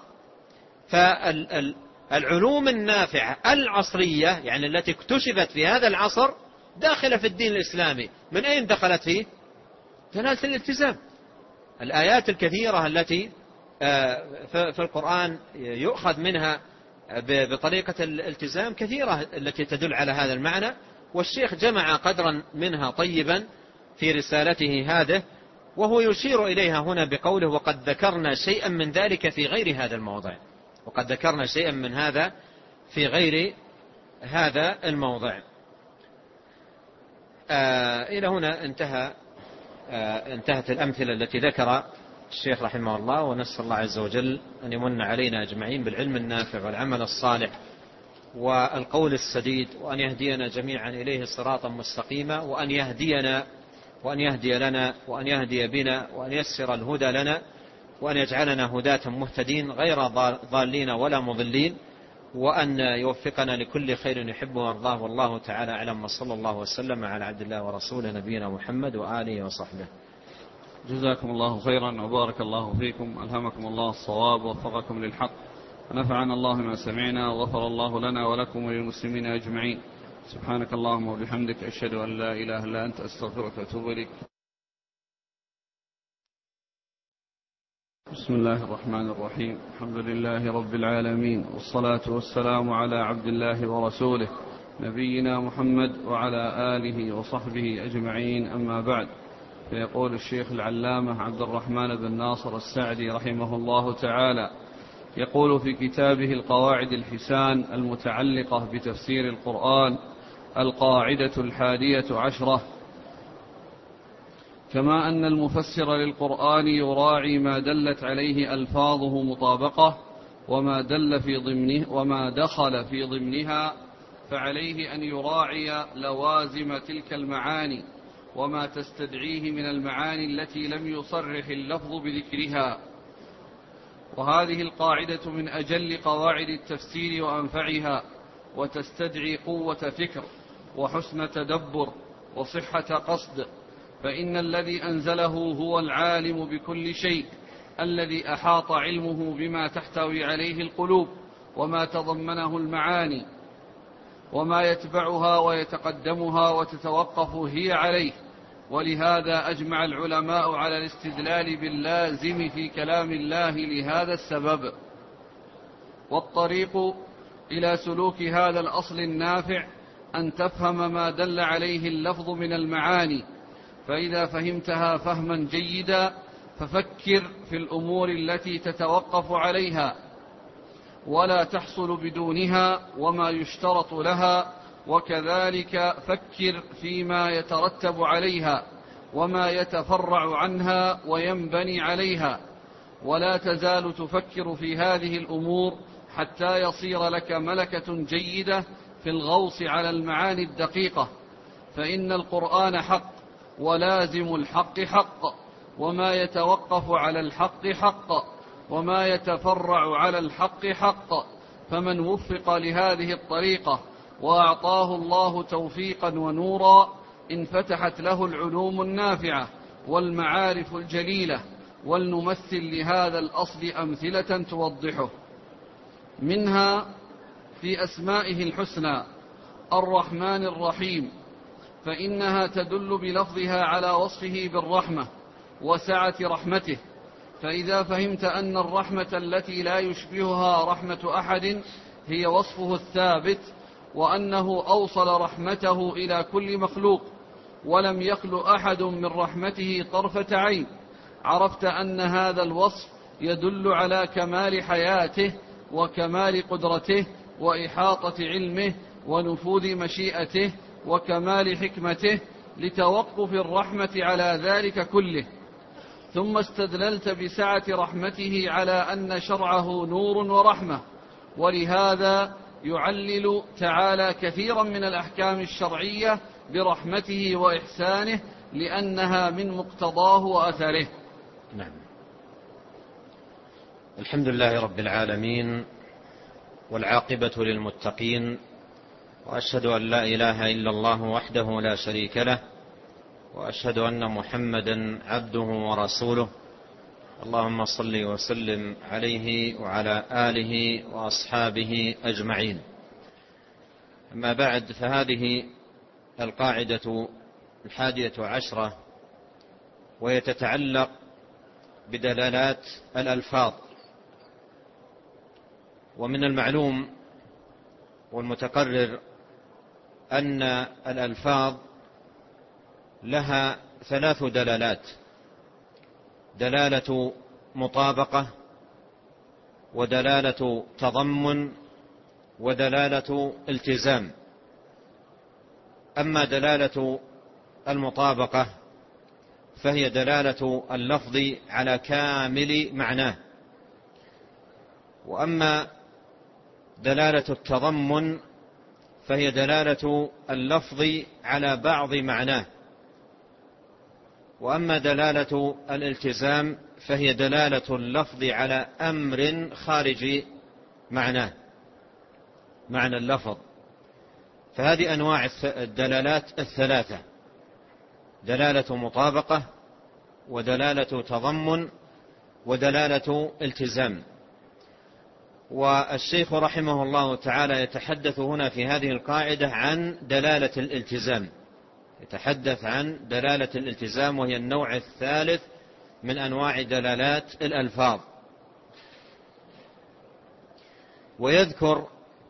فالعلوم النافعة العصرية يعني التي اكتشفت في هذا العصر داخلة في الدين الإسلامي. من أين دخلت فيه؟ دلالة الالتزام. الآيات الكثيرة التي في القرآن يؤخذ منها بطريقة الالتزام كثيرة التي تدل على هذا المعنى، والشيخ جمع قدرا منها طيبا في رسالته هذه، وهو يشير إليها هنا بقوله وقد ذكرنا شيئا من ذلك في غير هذا الموضع. وقد ذكرنا شيئا من هذا في غير هذا الموضع. إلى هنا انتهت الأمثلة التي ذكر الشيخ رحمه الله، ونسأل الله عز وجل أن يمن علينا أجمعين بالعلم النافع والعمل الصالح والقول السديد، وأن يهدينا جميعا إليه صراطا مستقيما، وأن يهدينا وأن يهدي لنا وأن يهدي بنا، وأن يسر الهدى لنا، وأن يجعلنا هداة مهتدين غير ضالين ولا مضلين، وأن يوفقنا لكل خير يحبه ويرضاه. والله تعالى أعلم، وصلى الله وسلم على عبد الله ورسوله نبينا محمد وآله وصحبه.
جزاكم الله خيرا وبارك الله فيكم، ألهمكم الله الصواب ووفقكم للحق، ونفعنا الله ما سمعنا، وغفر الله لنا ولكم وللمسلمين أجمعين. سبحانك اللهم وبحمدك، أشهد أن لا إله إلا أنت، أستغفرك وأتوب إليك. بسم الله الرحمن الرحيم. الحمد لله رب العالمين، والصلاة والسلام على عبد الله ورسوله نبينا محمد وعلى آله وصحبه أجمعين، أما بعد. فيقول الشيخ العلامة عبد الرحمن بن ناصر السعدي رحمه الله تعالى، يقول في كتابه القواعد الحسان المتعلقة بتفسير القرآن: القاعدة 11: كما أن المفسر للقرآن يراعي ما دلت عليه ألفاظه مطابقة وما دخل في ضمنها، فعليه أن يراعي لوازم تلك المعاني وما تستدعيه من المعاني التي لم يصرح اللفظ بذكرها. وهذه القاعدة من أجل قواعد التفسير وأنفعها، وتستدعي قوة فكر وحسن تدبر وصحة قصد، فإن الذي أنزله هو العالم بكل شيء الذي أحاط علمه بما تحتوي عليه القلوب وما تضمنه المعاني وما يتبعها ويتقدمها وتتوقف هي عليه. ولهذا أجمع العلماء على الاستدلال باللازم في كلام الله لهذا السبب. والطريق إلى سلوك هذا الأصل النافع أن تفهم ما دل عليه اللفظ من المعاني، فإذا فهمتها فهما جيدا ففكر في الأمور التي تتوقف عليها ولا تحصل بدونها وما يشترط لها، وكذلك فكر فيما يترتب عليها وما يتفرع عنها وينبني عليها، ولا تزال تفكر في هذه الأمور حتى يصير لك ملكة جيدة في الغوص على المعاني الدقيقة. فإن القرآن حق ولازم الحق حق، وما يتوقف على الحق حق، وما يتفرع على الحق حق. فمن وفق لهذه الطريقة وأعطاه الله توفيقا ونورا انفتحت له العلوم النافعة والمعارف الجليلة. ولنمثل لهذا الأصل أمثلة توضحه. منها في أسمائه الحسنى الرحمن الرحيم، فإنها تدل بلفظها على وصفه بالرحمة وسعة رحمته. فإذا فهمت أن الرحمة التي لا يشبهها رحمة أحد هي وصفه الثابت، وأنه أوصل رحمته إلى كل مخلوق ولم يخل أحد من رحمته طرفة عين، عرفت أن هذا الوصف يدل على كمال حياته وكمال قدرته وإحاطة علمه ونفوذ مشيئته وكمال حكمته لتوقف الرحمة على ذلك كله. ثم استدللت بسعة رحمته على أن شرعه نور ورحمة، ولهذا يعلل تعالى كثيرا من الأحكام الشرعية برحمته وإحسانه لأنها من مقتضاه وأثره.
نعم. الحمد لله رب العالمين، والعاقبة للمتقين، وأشهد أن لا إله إلا الله وحده لا شريك له، وأشهد أن محمدا عبده ورسوله. اللهم صل وسلم عليه وعلى آله وأصحابه أجمعين. أما بعد، فهذه القاعدة 11، وهي تتعلق بدلالات الألفاظ. ومن المعلوم والمتقرر أن الألفاظ لها 3 دلالات: دلالة مطابقة، ودلالة تضمن، ودلالة التزام. أما دلالة المطابقة فهي دلالة اللفظ على كامل معناه، وأما دلالة التضمن فهي دلالة اللفظ على بعض معناه، وأما دلالة الالتزام فهي دلالة اللفظ على أمر خارج معناه، معنى اللفظ. فهذه أنواع الدلالات 3: دلالة مطابقة، ودلالة تضمن، ودلالة التزام. والشيخ رحمه الله تعالى يتحدث هنا في هذه القاعدة عن دلالة الالتزام، يتحدث عن دلالة الالتزام، وهي النوع الثالث من أنواع دلالات الألفاظ. ويذكر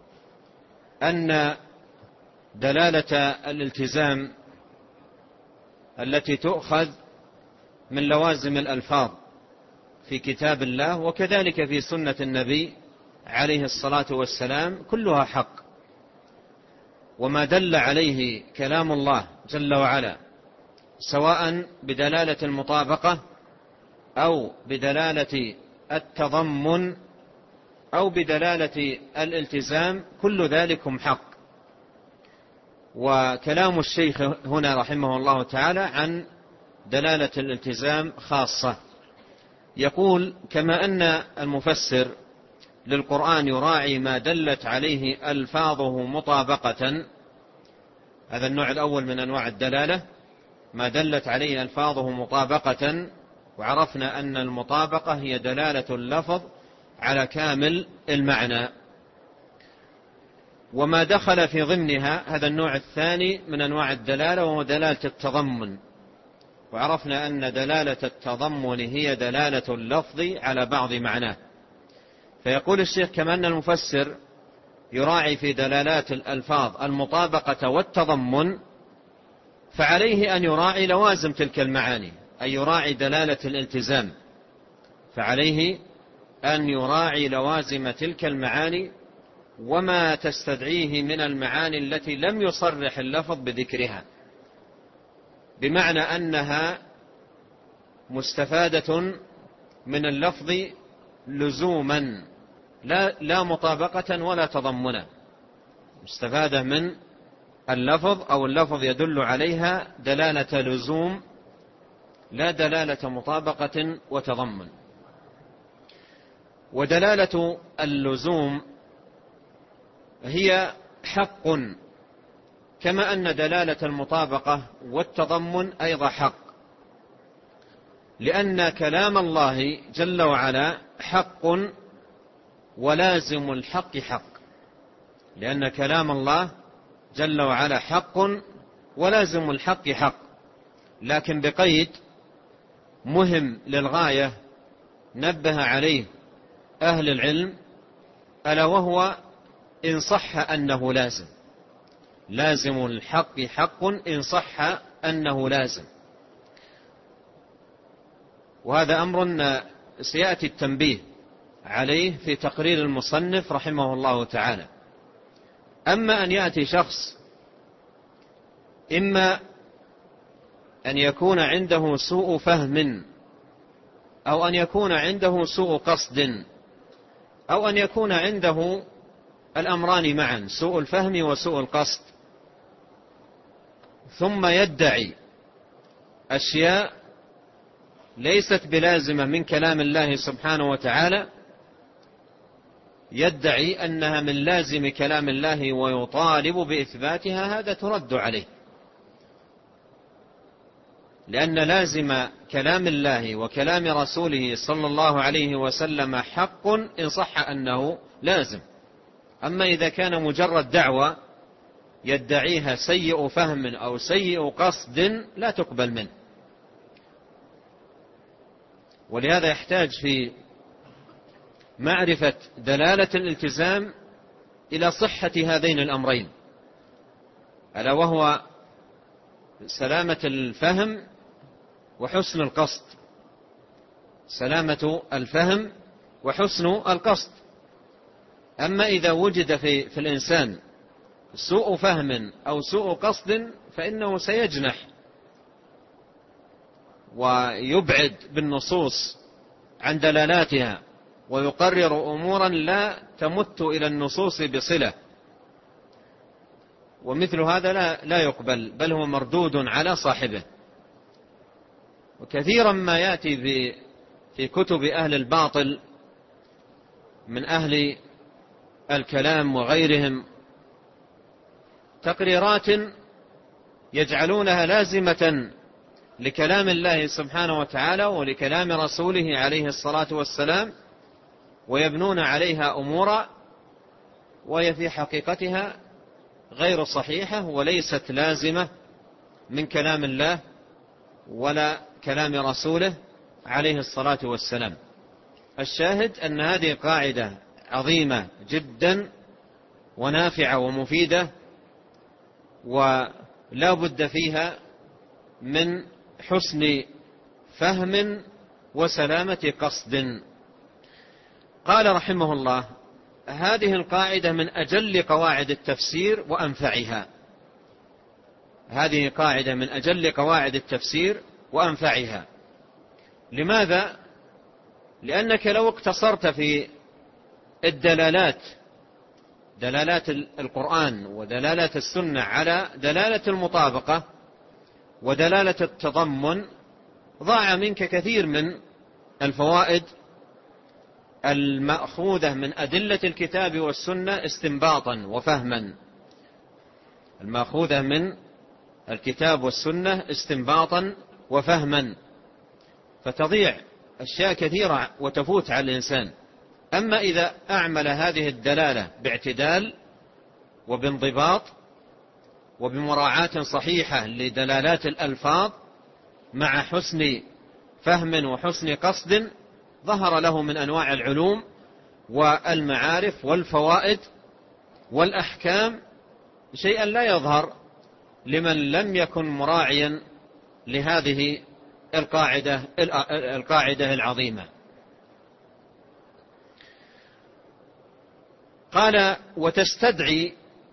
أن دلالة الالتزام التي تؤخذ من لوازم الألفاظ في كتاب الله وكذلك في سنة النبي عليه الصلاة والسلام كلها حق، وما دل عليه كلام الله جل وعلا سواء بدلالة المطابقة أو بدلالة التضمن أو بدلالة الالتزام، كل ذلكم حق. وكلام الشيخ هنا رحمه الله تعالى عن دلالة الالتزام خاصة. يقول: كما أن المفسر للقرآن يراعي ما دلت عليه ألفاظه مطابقة، هذا النوع الأول من أنواع الدلالة، ما دلت عليه ألفاظه مطابقة، وعرفنا أن المطابقة هي دلالة اللفظ على كامل المعنى. وما دخل في ضمنها هذا النوع الثاني من أنواع الدلالة، وهو دلالة التضمن، وعرفنا أن دلالة التضمن هي دلالة اللفظ على بعض معناه. فيقول الشيخ: كما أن المفسر يراعي في دلالات الألفاظ المطابقة والتضمن، فعليه أن يراعي لوازم تلك المعاني، أي يراعي دلالة الالتزام، فعليه أن يراعي لوازم تلك المعاني وما تستدعيه من المعاني التي لم يصرح اللفظ بذكرها، بمعنى أنها مستفادة من اللفظ لزوما لا مطابقة ولا تضمنا، مستفادة من اللفظ أو اللفظ يدل عليها دلالة لزوم لا دلالة مطابقة وتضمن. ودلالة اللزوم هي حق، كما أن دلالة المطابقة والتضمن أيضا حق، لأن كلام الله جل وعلا حق ولازم الحق حق، لأن كلام الله جل وعلا حق ولازم الحق حق، لكن بقيد مهم للغاية نبه عليه أهل العلم، ألا وهو إن صح أنه لازم الحق حق إن صح أنه لازم. وهذا أمر سيأتي التنبيه عليه في تقرير المصنف رحمه الله تعالى. أما أن يأتي شخص إما أن يكون عنده سوء فهم، أو أن يكون عنده سوء قصد، أو أن يكون عنده الأمران معا، سوء الفهم وسوء القصد، ثم يدعي أشياء ليست بلازمة من كلام الله سبحانه وتعالى، يدعي أنها من لازم كلام الله ويطالب بإثباتها، هذا ترد عليه، لأن لازم كلام الله وكلام رسوله صلى الله عليه وسلم حق إن صح أنه لازم. أما إذا كان مجرد دعوة يدعيها سيء فهم أو سيء قصد لا تقبل منه. ولهذا يحتاج في معرفة دلالة الالتزام إلى صحة هذين الأمرين، ألا وهو سلامة الفهم وحسن القصد، سلامة الفهم وحسن القصد. أما إذا وجد في الإنسان سوء فهم أو سوء قصد فإنه سيجنح ويبعد بالنصوص عن دلالاتها ويقرر أمورا لا تمت إلى النصوص بصلة، ومثل هذا لا يقبل، بل هو مردود على صاحبه. وكثيرا ما يأتي في كتب أهل الباطل من أهل الكلام وغيرهم تقريرات يجعلونها لازمة لكلام الله سبحانه وتعالى ولكلام رسوله عليه الصلاة والسلام، ويبنون عليها أمورا وهي في حقيقتها غير صحيحة وليست لازمة من كلام الله ولا كلام رسوله عليه الصلاة والسلام. الشاهد أن هذه قاعدة عظيمة جدا ونافعة ومفيدة، ولا بد فيها من حسن فهم وسلامة قصد. قال رحمه الله: هذه القاعدة من أجل قواعد التفسير وأنفعها. هذه قاعدة من أجل قواعد التفسير وأنفعها. لماذا؟ لأنك لو اقتصرت في الدلالات، دلالات القرآن ودلالات السنة على دلالة المطابقة ودلالة التضمن، ضاع منك كثير من الفوائد المأخوذة من أدلة الكتاب والسنة استنباطا وفهما، المأخوذة من الكتاب والسنة استنباطا وفهما، فتضيع أشياء كثيرة وتفوت على الإنسان. أما إذا أعمل هذه الدلالة باعتدال وبانضباط وبمراعاة صحيحة لدلالات الألفاظ مع حسن فهم وحسن قصد، ظهر له من أنواع العلوم والمعارف والفوائد والأحكام شيئا لا يظهر لمن لم يكن مراعيا لهذه القاعدة العظيمة. قال: وتستدعي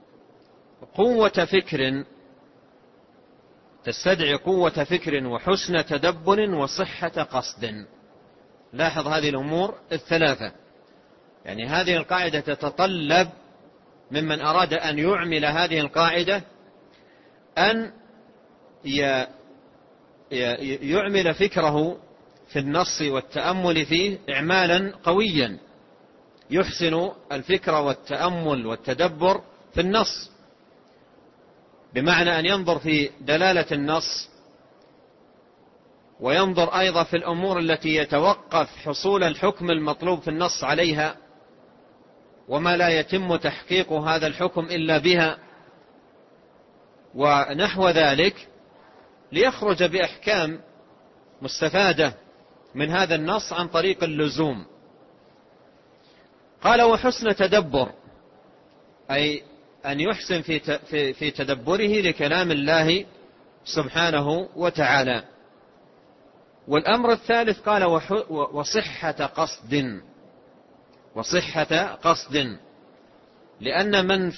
قوة فكر وحسن تدبر وصحة قصد. لاحظ هذه الأمور الثلاثة، يعني هذه القاعدة تتطلب ممن أراد أن يعمل هذه القاعدة أن يعمل فكره في النص والتأمل فيه إعمالا قويا، يحسن الفكر والتأمل والتدبر في النص، بمعنى أن ينظر في دلالة النص، وينظر أيضا في الأمور التي يتوقف حصول الحكم المطلوب في النص عليها، وما لا يتم تحقيق هذا الحكم إلا بها، ونحو ذلك، ليخرج بأحكام مستفادة من هذا النص عن طريق اللزوم. قال: وحسن تدبر، أي أن يحسن في تدبره لكلام الله سبحانه وتعالى. والأمر الثالث قال: وصحة قصد، لأن من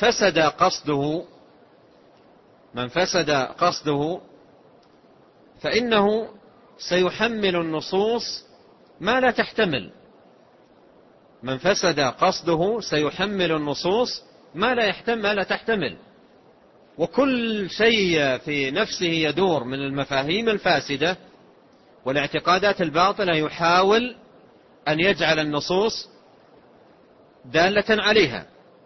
فسد قصده فإنه سيحمل النصوص ما لا تحتمل. من فسد قصده سيحمل النصوص ما لا تحتمل، وكل شيء في نفسه يدور من المفاهيم الفاسدة والاعتقادات الباطلة يحاول أن يجعل النصوص دالة عليها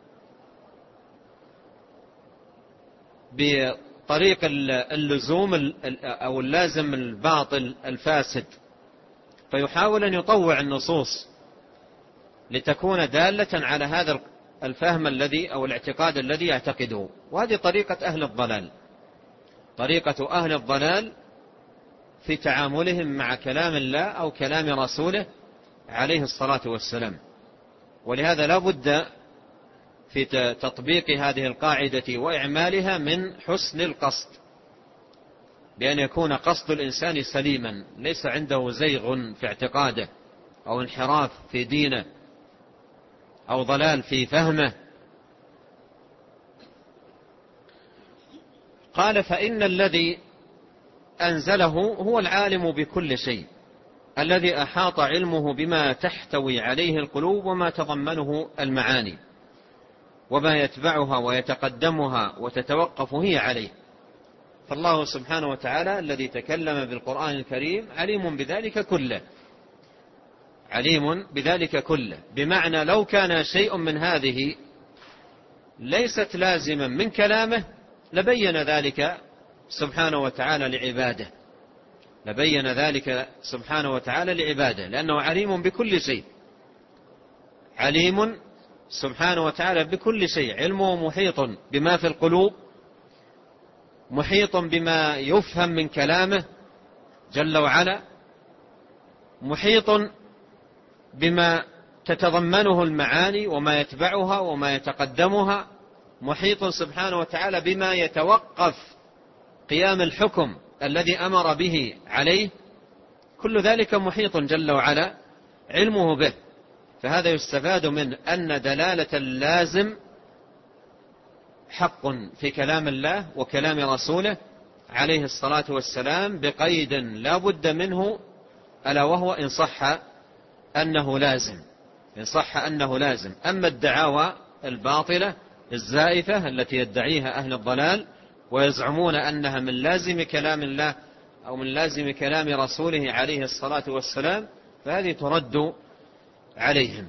بطريق اللزوم أو اللازم الباطل الفاسد، فيحاول أن يطوع النصوص لتكون دالة على هذا الفهم الذي أو الاعتقاد الذي يعتقده. وهذه طريقة أهل الضلال في تعاملهم مع كلام الله أو كلام رسوله عليه الصلاة والسلام. ولهذا لا بد في تطبيق هذه القاعدة وإعمالها من حسن القصد، بأن يكون قصد الإنسان سليما، ليس عنده زيغ في اعتقاده أو انحراف في دينه أو ضلال في فهمه. قال: فإن الذي أنزله هو العالم بكل شيء، الذي أحاط علمه بما تحتوي عليه القلوب وما تضمنه المعاني وما يتبعها ويتقدمها وتتوقف هي عليه. فالله سبحانه وتعالى الذي تكلم بالقرآن الكريم عليم بذلك كله، بمعنى لو كان شيء من هذه ليست لازما من كلامه لبين ذلك سبحانه وتعالى لعباده، لأنه عليم بكل شيء، عليم سبحانه وتعالى بكل شيء. علمه محيط بما في القلوب، محيط بما يفهم من كلامه جل وعلا، محيط بما تتضمنه المعاني وما يتبعها وما يتقدمها، محيط سبحانه وتعالى بما يتوقف قيام الحكم الذي أمر به عليه، كل ذلك محيط جل وعلا علمه به. فهذا يستفاد من أن دلالة اللازم حق في كلام الله وكلام رسوله، عليه الصلاة والسلام بقيد لا بد منه، ألا وهو إن صح أنه لازم، إن صح أنه لازم. أما الدعاوى الباطلة الزائفة التي يدعيها أهل الضلال ويزعمون أنها من لازم كلام الله أو من لازم كلام رسوله عليه الصلاة والسلام، فهذه ترد عليهم.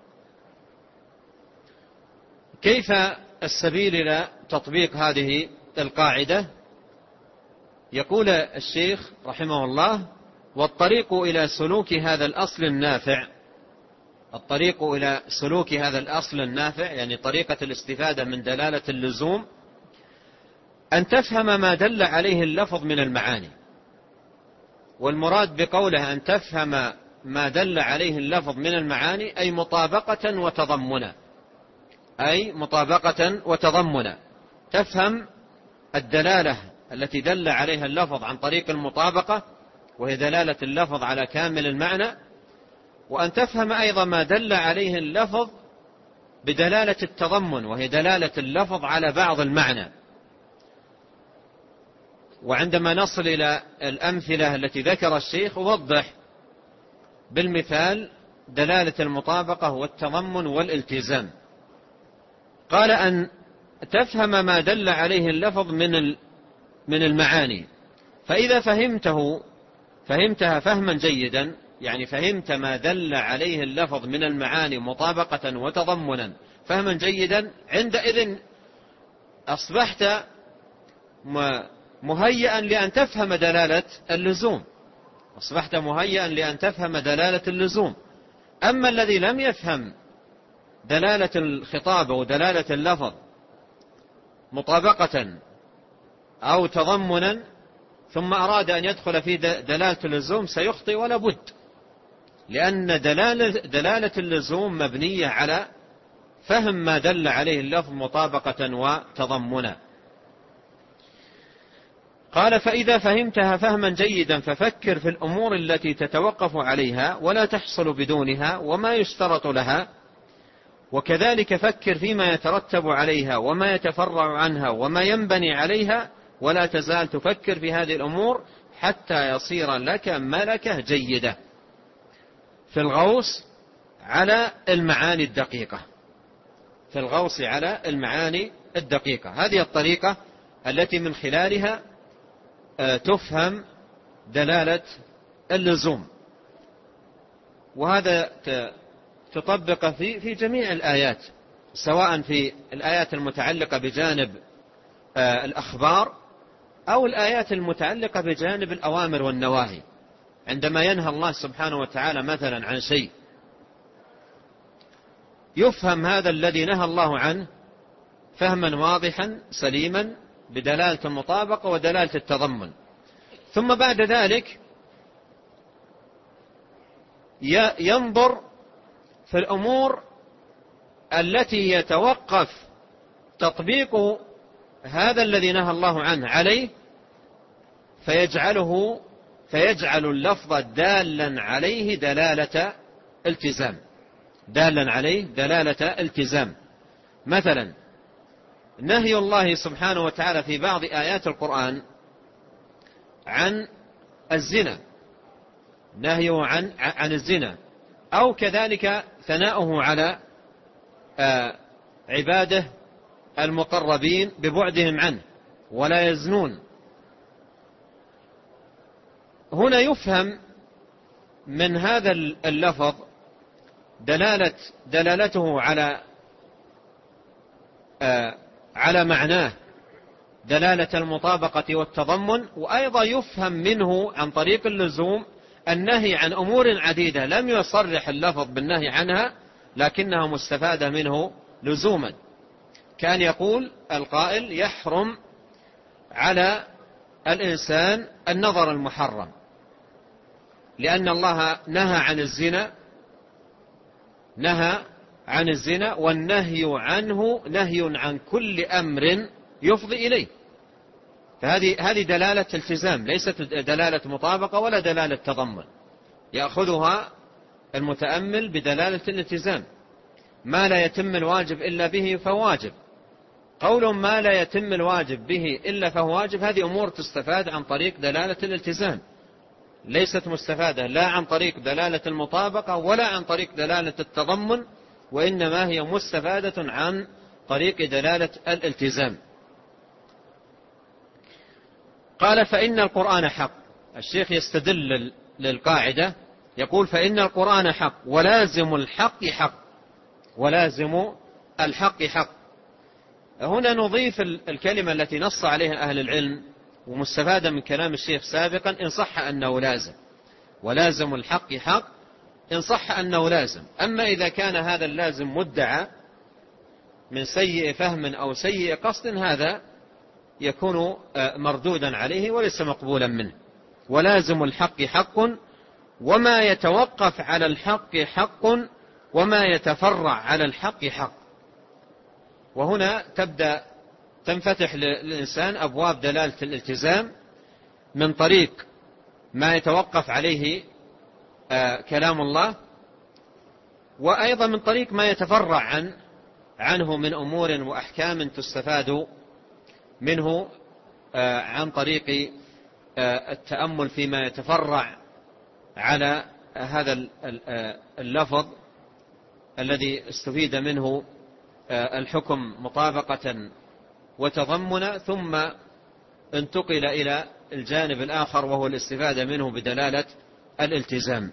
كيف السبيل إلى تطبيق هذه القاعدة؟ يقول الشيخ رحمه الله: والطريق إلى سلوك هذا الأصل النافع، الطريق إلى سلوك هذا الأصل النافع يعني طريقة الاستفادة من دلالة اللزوم، أن تفهم ما دل عليه اللفظ من المعاني. والمراد بقوله أن تفهم ما دل عليه اللفظ من المعاني أي مطابقة وتضمنا، أي مطابقة وتضمنا. تفهم الدلالة التي دل عليها اللفظ عن طريق المطابقة وهي دلالة اللفظ على كامل المعنى، وأن تفهم أيضا ما دل عليه اللفظ بدلالة التضمن وهي دلالة اللفظ على بعض المعنى. وعندما نصل إلى الأمثلة التي ذكر الشيخ وضح بالمثال دلالة المطابقة والتضمن والالتزام. قال أن تفهم ما دل عليه اللفظ من المعاني، فإذا فهمتها فهما جيدا، يعني فهمت ما دل عليه اللفظ من المعاني مطابقة وتضمنا فهما جيدا، عندئذ أصبحت مهيئا لأن تفهم دلالة اللزوم، أصبحت مهيئا لأن تفهم دلالة اللزوم. أما الذي لم يفهم دلالة الخطاب ودلالة اللفظ مطابقة أو تضمنا ثم أراد أن يدخل في دلالة اللزوم سيخطئ ولا بد، لأن دلالة اللزوم مبنية على فهم ما دل عليه اللفظ مطابقة وتضمنا. قال: فإذا فهمتها فهما جيدا ففكر في الأمور التي تتوقف عليها ولا تحصل بدونها وما يشترط لها، وكذلك فكر فيما يترتب عليها وما يتفرع عنها وما ينبني عليها، ولا تزال تفكر في هذه الأمور حتى يصير لك ملكة جيدة في الغوص على المعاني الدقيقة، في الغوص على المعاني الدقيقة. هذه الطريقة التي من خلالها تفهم دلالة اللزوم، وهذا تطبق في جميع الآيات، سواء في الآيات المتعلقة بجانب الأخبار أو الآيات المتعلقة بجانب الأوامر والنواهي. عندما ينهى الله سبحانه وتعالى مثلا عن شيء يفهم هذا الذي نهى الله عنه فهما واضحا سليما بدلالة المطابقة ودلالة التضمن، ثم بعد ذلك ينظر في الأمور التي يتوقف تطبيق هذا الذي نهى الله عنه عليه، فيجعل اللفظ دالا عليه دلالة التزام، دالا عليه دلالة التزام. مثلا نهي الله سبحانه وتعالى في بعض آيات القرآن عن الزنا، نهيه عن الزنا، أو كذلك ثناؤه على عباده المقربين ببعدهم عنه ولا يزنون. هنا يفهم من هذا اللفظ دلالته على معناه دلالة المطابقة والتضمن، وأيضا يفهم منه عن طريق اللزوم النهي عن أمور عديدة لم يصرح اللفظ بالنهي عنها لكنها مستفادة منه لزوما. كان يقول القائل: يحرم على الإنسان النظر المحرم، لأن الله نهى عن الزنا، والنهي عنه نهي عن كل أمر يفضي إليه. فهذه دلالة التزام، ليست دلالة مطابقة ولا دلالة تضمن، يأخذها المتأمل بدلالة الالتزام. ما لا يتم الواجب إلا به فواجب. قول ما لا يتم الواجب به إلا فهو واجب، هذه أمور تستفاد عن طريق دلالة الالتزام، ليست مستفادة لا عن طريق دلالة المطابقة ولا عن طريق دلالة التضمن، وإنما هي مستفادة عن طريق دلالة الالتزام. قال فإن القرآن حق. الشيخ يستدل للقاعدة، يقول فإن القرآن حق ولازم الحق حق، ولازم الحق حق. هنا نضيف الكلمة التي نص عليها أهل العلم ومستفادة من كلام الشيخ سابقا، إن صح أنه لازم، ولازم الحق حق إن صح أنه لازم. أما إذا كان هذا اللازم مدعى من سيء فهم أو سيء قصد، هذا يكون مردودا عليه وليس مقبولا منه. ولازم الحق حق وما يتوقف على الحق حق وما يتفرع على الحق حق. وهنا تبدأ تنفتح للإنسان أبواب دلالة الالتزام من طريق ما يتوقف عليه كلام الله، وأيضا من طريق ما يتفرع عنه من أمور وأحكام تستفاد منه عن طريق التأمل فيما يتفرع على هذا اللفظ الذي استفيد منه الحكم مطابقة وتضمنا، ثم انتقل إلى الجانب الآخر وهو الاستفادة منه بدلالة الالتزام.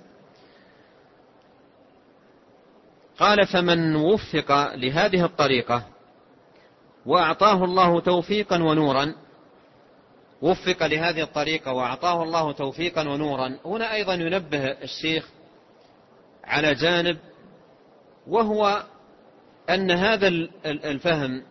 قال فمن وفق لهذه الطريقة وأعطاه الله توفيقا ونورا، وفق لهذه الطريقة وأعطاه الله توفيقا ونورا. هنا أيضا ينبه الشيخ على جانب، وهو أن هذا الفهم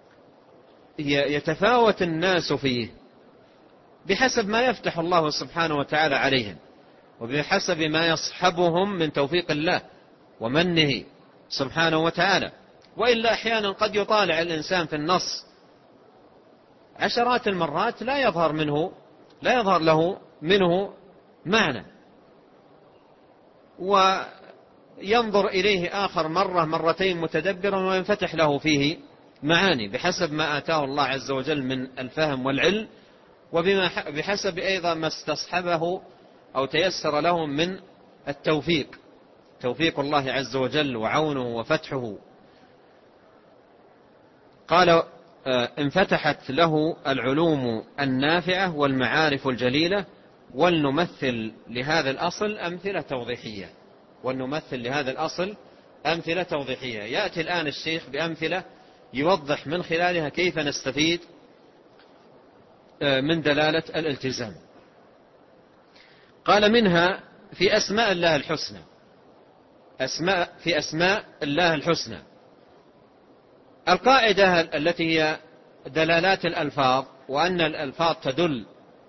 يتفاوت الناس فيه بحسب ما يفتح الله سبحانه وتعالى عليهم، وبحسب ما يصحبهم من توفيق الله ومنه سبحانه وتعالى. وإلا أحيانا قد يطالع الإنسان في النص عشرات المرات لا يظهر له منه معنى، وينظر إليه آخر مرة مرتين متدبرا وينفتح له فيه معاني بحسب ما آتاه الله عز وجل من الفهم والعلم، وبحسب أيضا ما استصحبه أو تيسر له من التوفيق، توفيق الله عز وجل وعونه وفتحه. قال انفتحت له العلوم النافعة والمعارف الجليلة، ولنمثل لهذا الأصل أمثلة توضيحية، ولنمثل لهذا الأصل أمثلة توضيحية. يأتي الآن الشيخ بأمثلة يوضح من خلالها كيف نستفيد من دلالة الالتزام. قال منها في أسماء الله الحسنى، في أسماء الله الحسنى. القاعدة التي هي دلالات الألفاظ، وأن الألفاظ تدل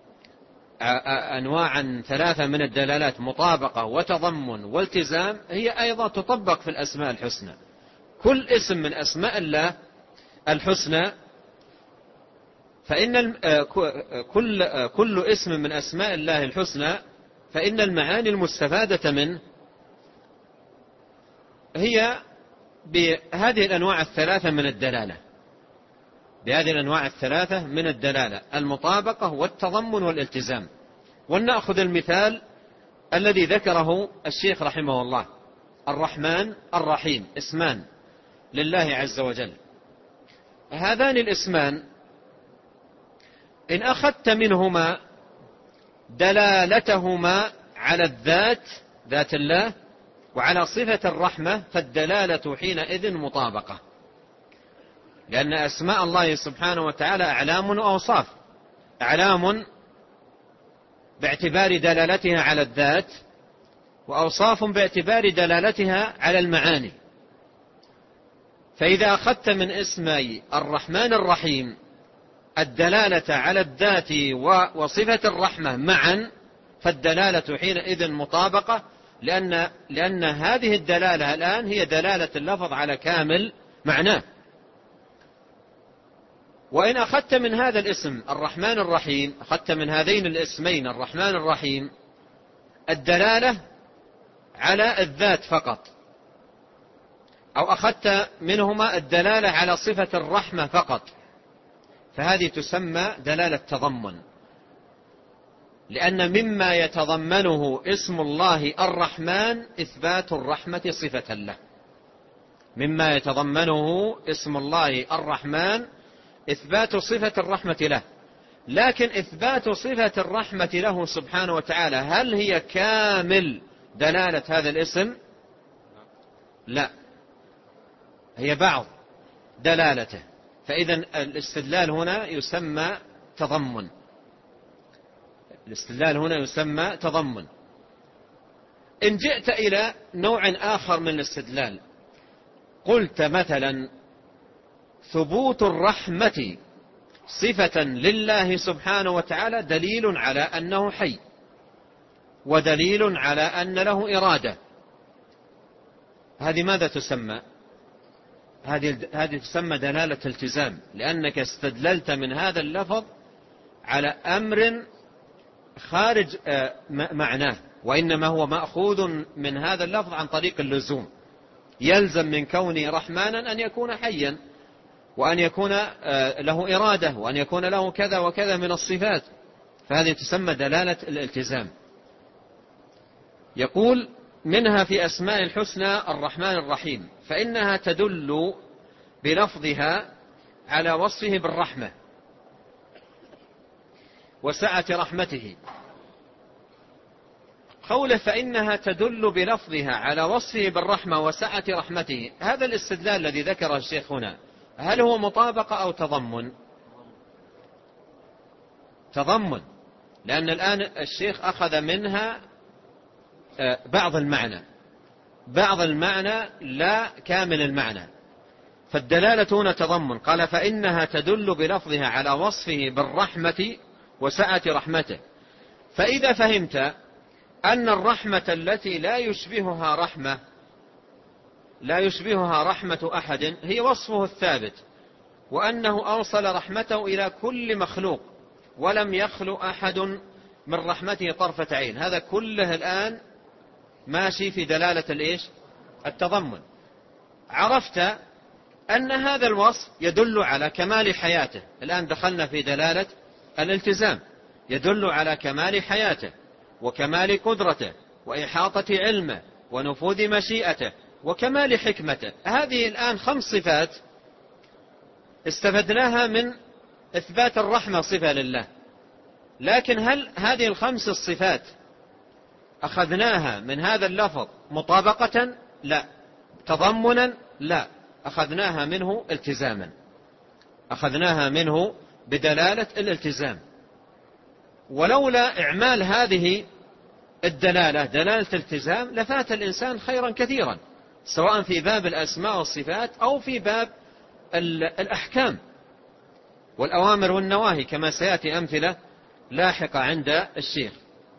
أنواعا ثلاثة من الدلالات، مطابقة وتضمن والتزام، هي أيضا تطبق في الأسماء الحسنى. كل اسم من أسماء الله الحسنى، فإن كل اسم من أسماء الله الحسنى فإن المعاني المستفادة منه هي بهذه الأنواع الثلاثة من الدلالة، بهذه الأنواع الثلاثة من الدلالة، المطابقة والتضمن والالتزام. ولنأخذ المثال الذي ذكره الشيخ رحمه الله، الرحمن الرحيم، اسمان لله عز وجل. هذان الاسمان إن أخذت منهما دلالتهما على الذات، ذات الله، وعلى صفة الرحمة، فالدلالة حينئذ مطابقة، لأن أسماء الله سبحانه وتعالى أعلام وأوصاف، أعلام باعتبار دلالتها على الذات، وأوصاف باعتبار دلالتها على المعاني. فإذا أخذت من اسمي الرحمن الرحيم الدلالة على الذات وصفة الرحمة معا، فالدلالة حينئذ مطابقة، لأن هذه الدلالة الآن هي دلالة اللفظ على كامل معناه. وإن أخذت من هذا الاسم الرحمن الرحيم، أخذت من هذين الاسمين الرحمن الرحيم الدلالة على الذات فقط، أو أخذت منهما الدلالة على صفة الرحمة فقط، فهذه تسمى دلالة تضمن، لأن مما يتضمنه اسم الله الرحمن إثبات الرحمة صفة له. مما يتضمنه اسم الله الرحمن إثبات صفة الرحمة له. لكن إثبات صفة الرحمة له سبحانه وتعالى هل هي كامل دلالة هذا الاسم؟ لا، هي بعض دلالته. فإذا الاستدلال هنا يسمى تضمن. الاستدلال هنا يسمى تضمن. إن جئت إلى نوع آخر من الاستدلال، قلت مثلا ثبوت الرحمة صفة لله سبحانه وتعالى دليل على أنه حي، ودليل على أن له إرادة. هذه ماذا تسمى؟ هذه تسمى دلالة التزام، لأنك استدللت من هذا اللفظ على أمر خارج معناه، وإنما هو مأخوذ من هذا اللفظ عن طريق اللزوم. يلزم من كونه رحمانا أن يكون حيا، وأن يكون له إرادة، وأن يكون له كذا وكذا من الصفات. فهذه تسمى دلالة الالتزام. يقول منها في أسماء الحسنى الرحمن الرحيم، فإنها تدل بلفظها على وصفه بالرحمة وسعة رحمته. قوله فإنها تدل بلفظها على وصفه بالرحمة وسعة رحمته، هذا الاستدلال الذي ذكره الشيخ هنا هل هو مطابقة أو تضمن؟ تضمن، لأن الآن الشيخ أخذ منها بعض المعنى، بعض المعنى لا كامل المعنى. فالدلالة هنا تضمن. قال فإنها تدل بلفظها على وصفه بالرحمة وسعة رحمته. فإذا فهمت أن الرحمة التي لا يشبهها رحمة أحد هي وصفه الثابت، وأنه أوصل رحمته إلى كل مخلوق ولم يخلو أحد من رحمته طرفة عين، هذا كله الآن ماشي في دلالة التضمن. عرفت أن هذا الوصف يدل على كمال حياته. الآن دخلنا في دلالة الالتزام، يدل على كمال حياته وكمال قدرته وإحاطة علمه ونفوذ مشيئته وكمال حكمته. هذه الآن 5 صفات استفدناها من إثبات الرحمة صفة لله. لكن هل هذه ال5 الصفات أخذناها من هذا اللفظ مطابقة؟ لا. تضمنا؟ لا. أخذناها منه التزاما، أخذناها منه بدلالة الالتزام. ولولا إعمال هذه الدلالة دلالة الالتزام لفات الإنسان خيرا كثيرا، سواء في باب الأسماء والصفات أو في باب الأحكام والأوامر والنواهي، كما سيأتي أمثلة لاحقة عند الشيخ.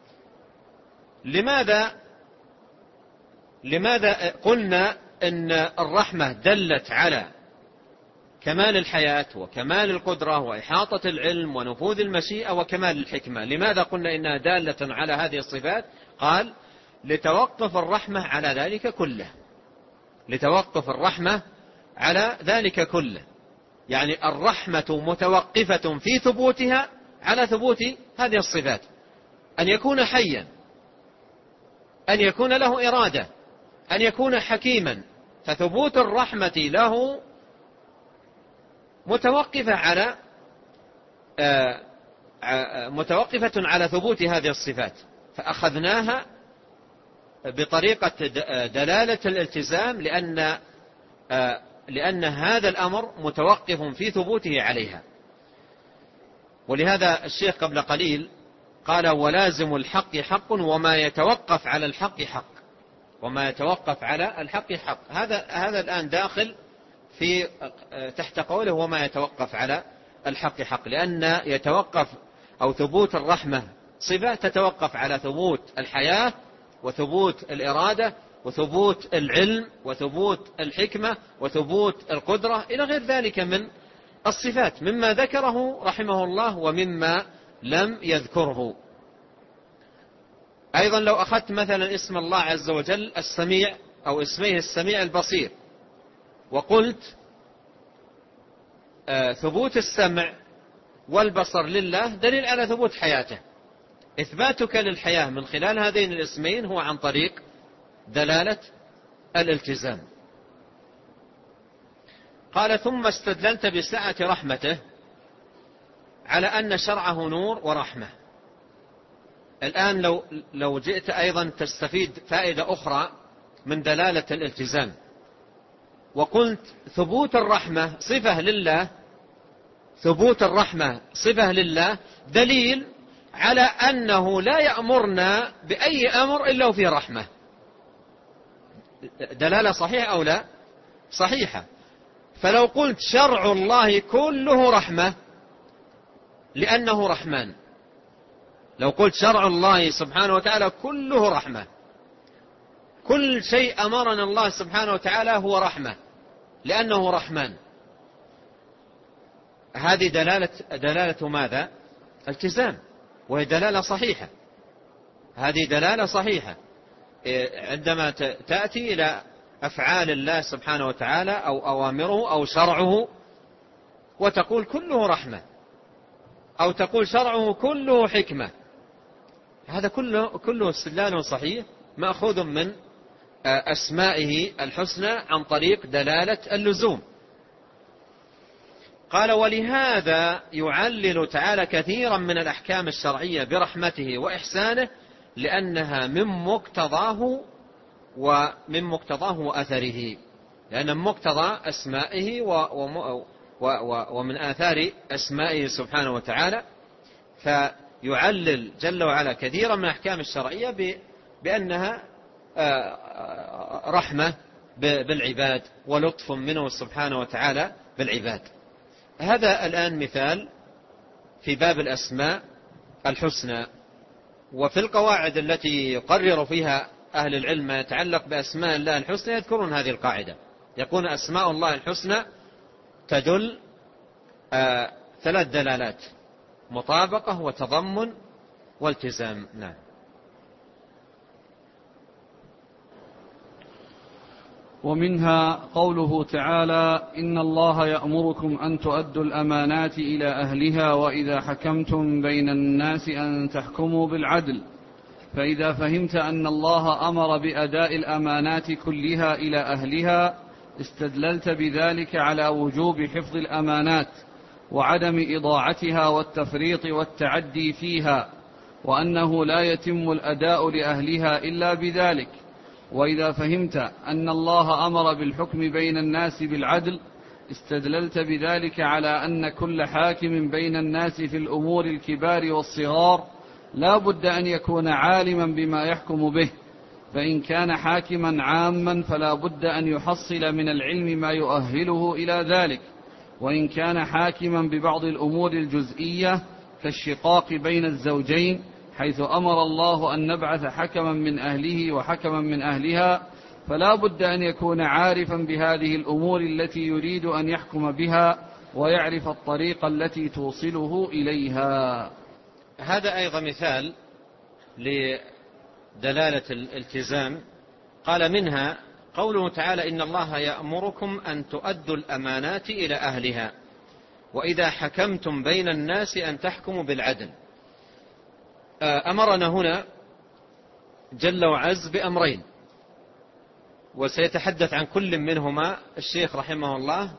لماذا قلنا إن الرحمة دلت على كمال الحياة وكمال القدرة وإحاطة العلم ونفوذ المشيئة وكمال الحكمة؟ لماذا قلنا إنها دالة على هذه الصفات؟ قال لتوقف الرحمة على ذلك كله، لتوقف الرحمة على ذلك كله. يعني الرحمة متوقفة في ثبوتها على ثبوت هذه الصفات، أن يكون حيا، أن يكون له إرادة، أن يكون حكيما. فثبوت الرحمة له متوقفة على ثبوت هذه الصفات، فأخذناها بطريقة دلالة الالتزام لأن هذا الأمر متوقف في ثبوته عليها. ولهذا الشيخ قبل قليل قال ولازم الحق حق وما يتوقف على الحق حق، وما يتوقف على الحق حق. هذا الآن داخل في تحت قوله وما يتوقف على الحق حق، لأن يتوقف أو ثبوت الرحمة صفة تتوقف على ثبوت الحياة وثبوت الإرادة وثبوت العلم وثبوت الحكمة وثبوت القدرة إلى غير ذلك من الصفات، مما ذكره رحمه الله ومما لم يذكره. أيضا لو أخذت مثلا اسم الله عز وجل السميع أو اسميه السميع البصير، وقلت ثبوت السمع والبصر لله دليل على ثبوت حياته. إثباتك للحياة من خلال هذين الاسمين هو عن طريق دلالة الالتزام. قال ثم استدللت بسعة رحمته على أن شرعه نور ورحمة. الآن لو جئت أيضا تستفيد فائدة أخرى من دلالة الالتزام وقلت ثبوت الرحمة صفة لله، ثبوت الرحمة صفة لله دليل على أنه لا يأمرنا بأي أمر إلا وفيه رحمة. دلالة صحيحة أو لا؟ صحيحة. فلو قلت شرع الله كله رحمة لأنه رحمن، لو قلت شرع الله سبحانه وتعالى كله رحمة، كل شيء أمرنا الله سبحانه وتعالى هو رحمة لأنه رحمن، هذه دلالة ماذا؟ التزام، وهي دلالة صحيحة. هذه دلالة صحيحة. عندما تأتي إلى أفعال الله سبحانه وتعالى أو أوامره أو شرعه وتقول كله رحمة أو تقول شرعه كله حكمة، هذا كله استدلال صحيح مأخوذ من أسمائه الحسنى عن طريق دلالة اللزوم. قال ولهذا يعلل تعالى كثيرا من الأحكام الشرعية برحمته وإحسانه لأنها من مقتضاه وأثره، لأن مقتضى أسمائه ومن آثار أسمائه سبحانه وتعالى. فيعلل جل وعلا كثيرا من الأحكام الشرعية بأنها رحمة بالعباد ولطف منه سبحانه وتعالى بالعباد. هذا الآن مثال في باب الأسماء الحسنى. وفي القواعد التي يقرر فيها أهل العلم ما يتعلق بأسماء الله الحسنى يذكرون هذه القاعدة، يقول أسماء الله الحسنى تدل 3 دلالات: مطابقة وتضمن والتزام. نعم.
ومنها قوله تعالى: إن الله يأمركم أن تؤدوا الأمانات إلى أهلها وإذا حكمتم بين الناس أن تحكموا بالعدل. فإذا فهمت أن الله أمر بأداء الأمانات كلها إلى أهلها استدللت بذلك على وجوب حفظ الأمانات وعدم إضاعتها والتفريط والتعدي فيها، وأنه لا يتم الأداء لأهلها إلا بذلك. وإذا فهمت أن الله أمر بالحكم بين الناس بالعدل استدللت بذلك على أن كل حاكم بين الناس في الأمور الكبار والصغار لا بد أن يكون عالما بما يحكم به، فإن كان حاكما عاما فلا بد أن يحصل من العلم ما يؤهله إلى ذلك، وإن كان حاكما ببعض الأمور الجزئية كالشقاق بين الزوجين حيث أمر الله أن نبعث حكما من أهله وحكما من أهلها فلا بد أن يكون عارفا بهذه الأمور التي يريد أن يحكم بها ويعرف الطريق التي توصله إليها.
هذا أيضا مثال لدلالة الالتزام. قال منها قوله تعالى: إن الله يأمركم أن تؤدوا الأمانات إلى أهلها وإذا حكمتم بين الناس أن تحكموا بالعدل. أمرنا هنا جل وعز بأمرين، وسيتحدث عن كل منهما الشيخ رحمه الله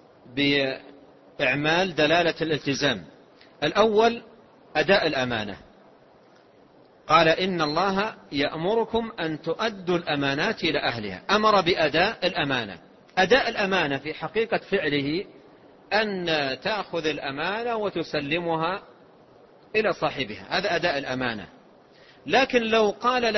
بإعمال دلالة الالتزام. الأول أداء الأمانة، قال: إن الله يأمركم أن تؤدوا الأمانات إلى أهلها. أمر بأداء الأمانة. أداء الأمانة في حقيقة فعله أن تأخذ الأمانة وتسلمها إلى صاحبها، هذا أداء الأمانة. لكن لو قال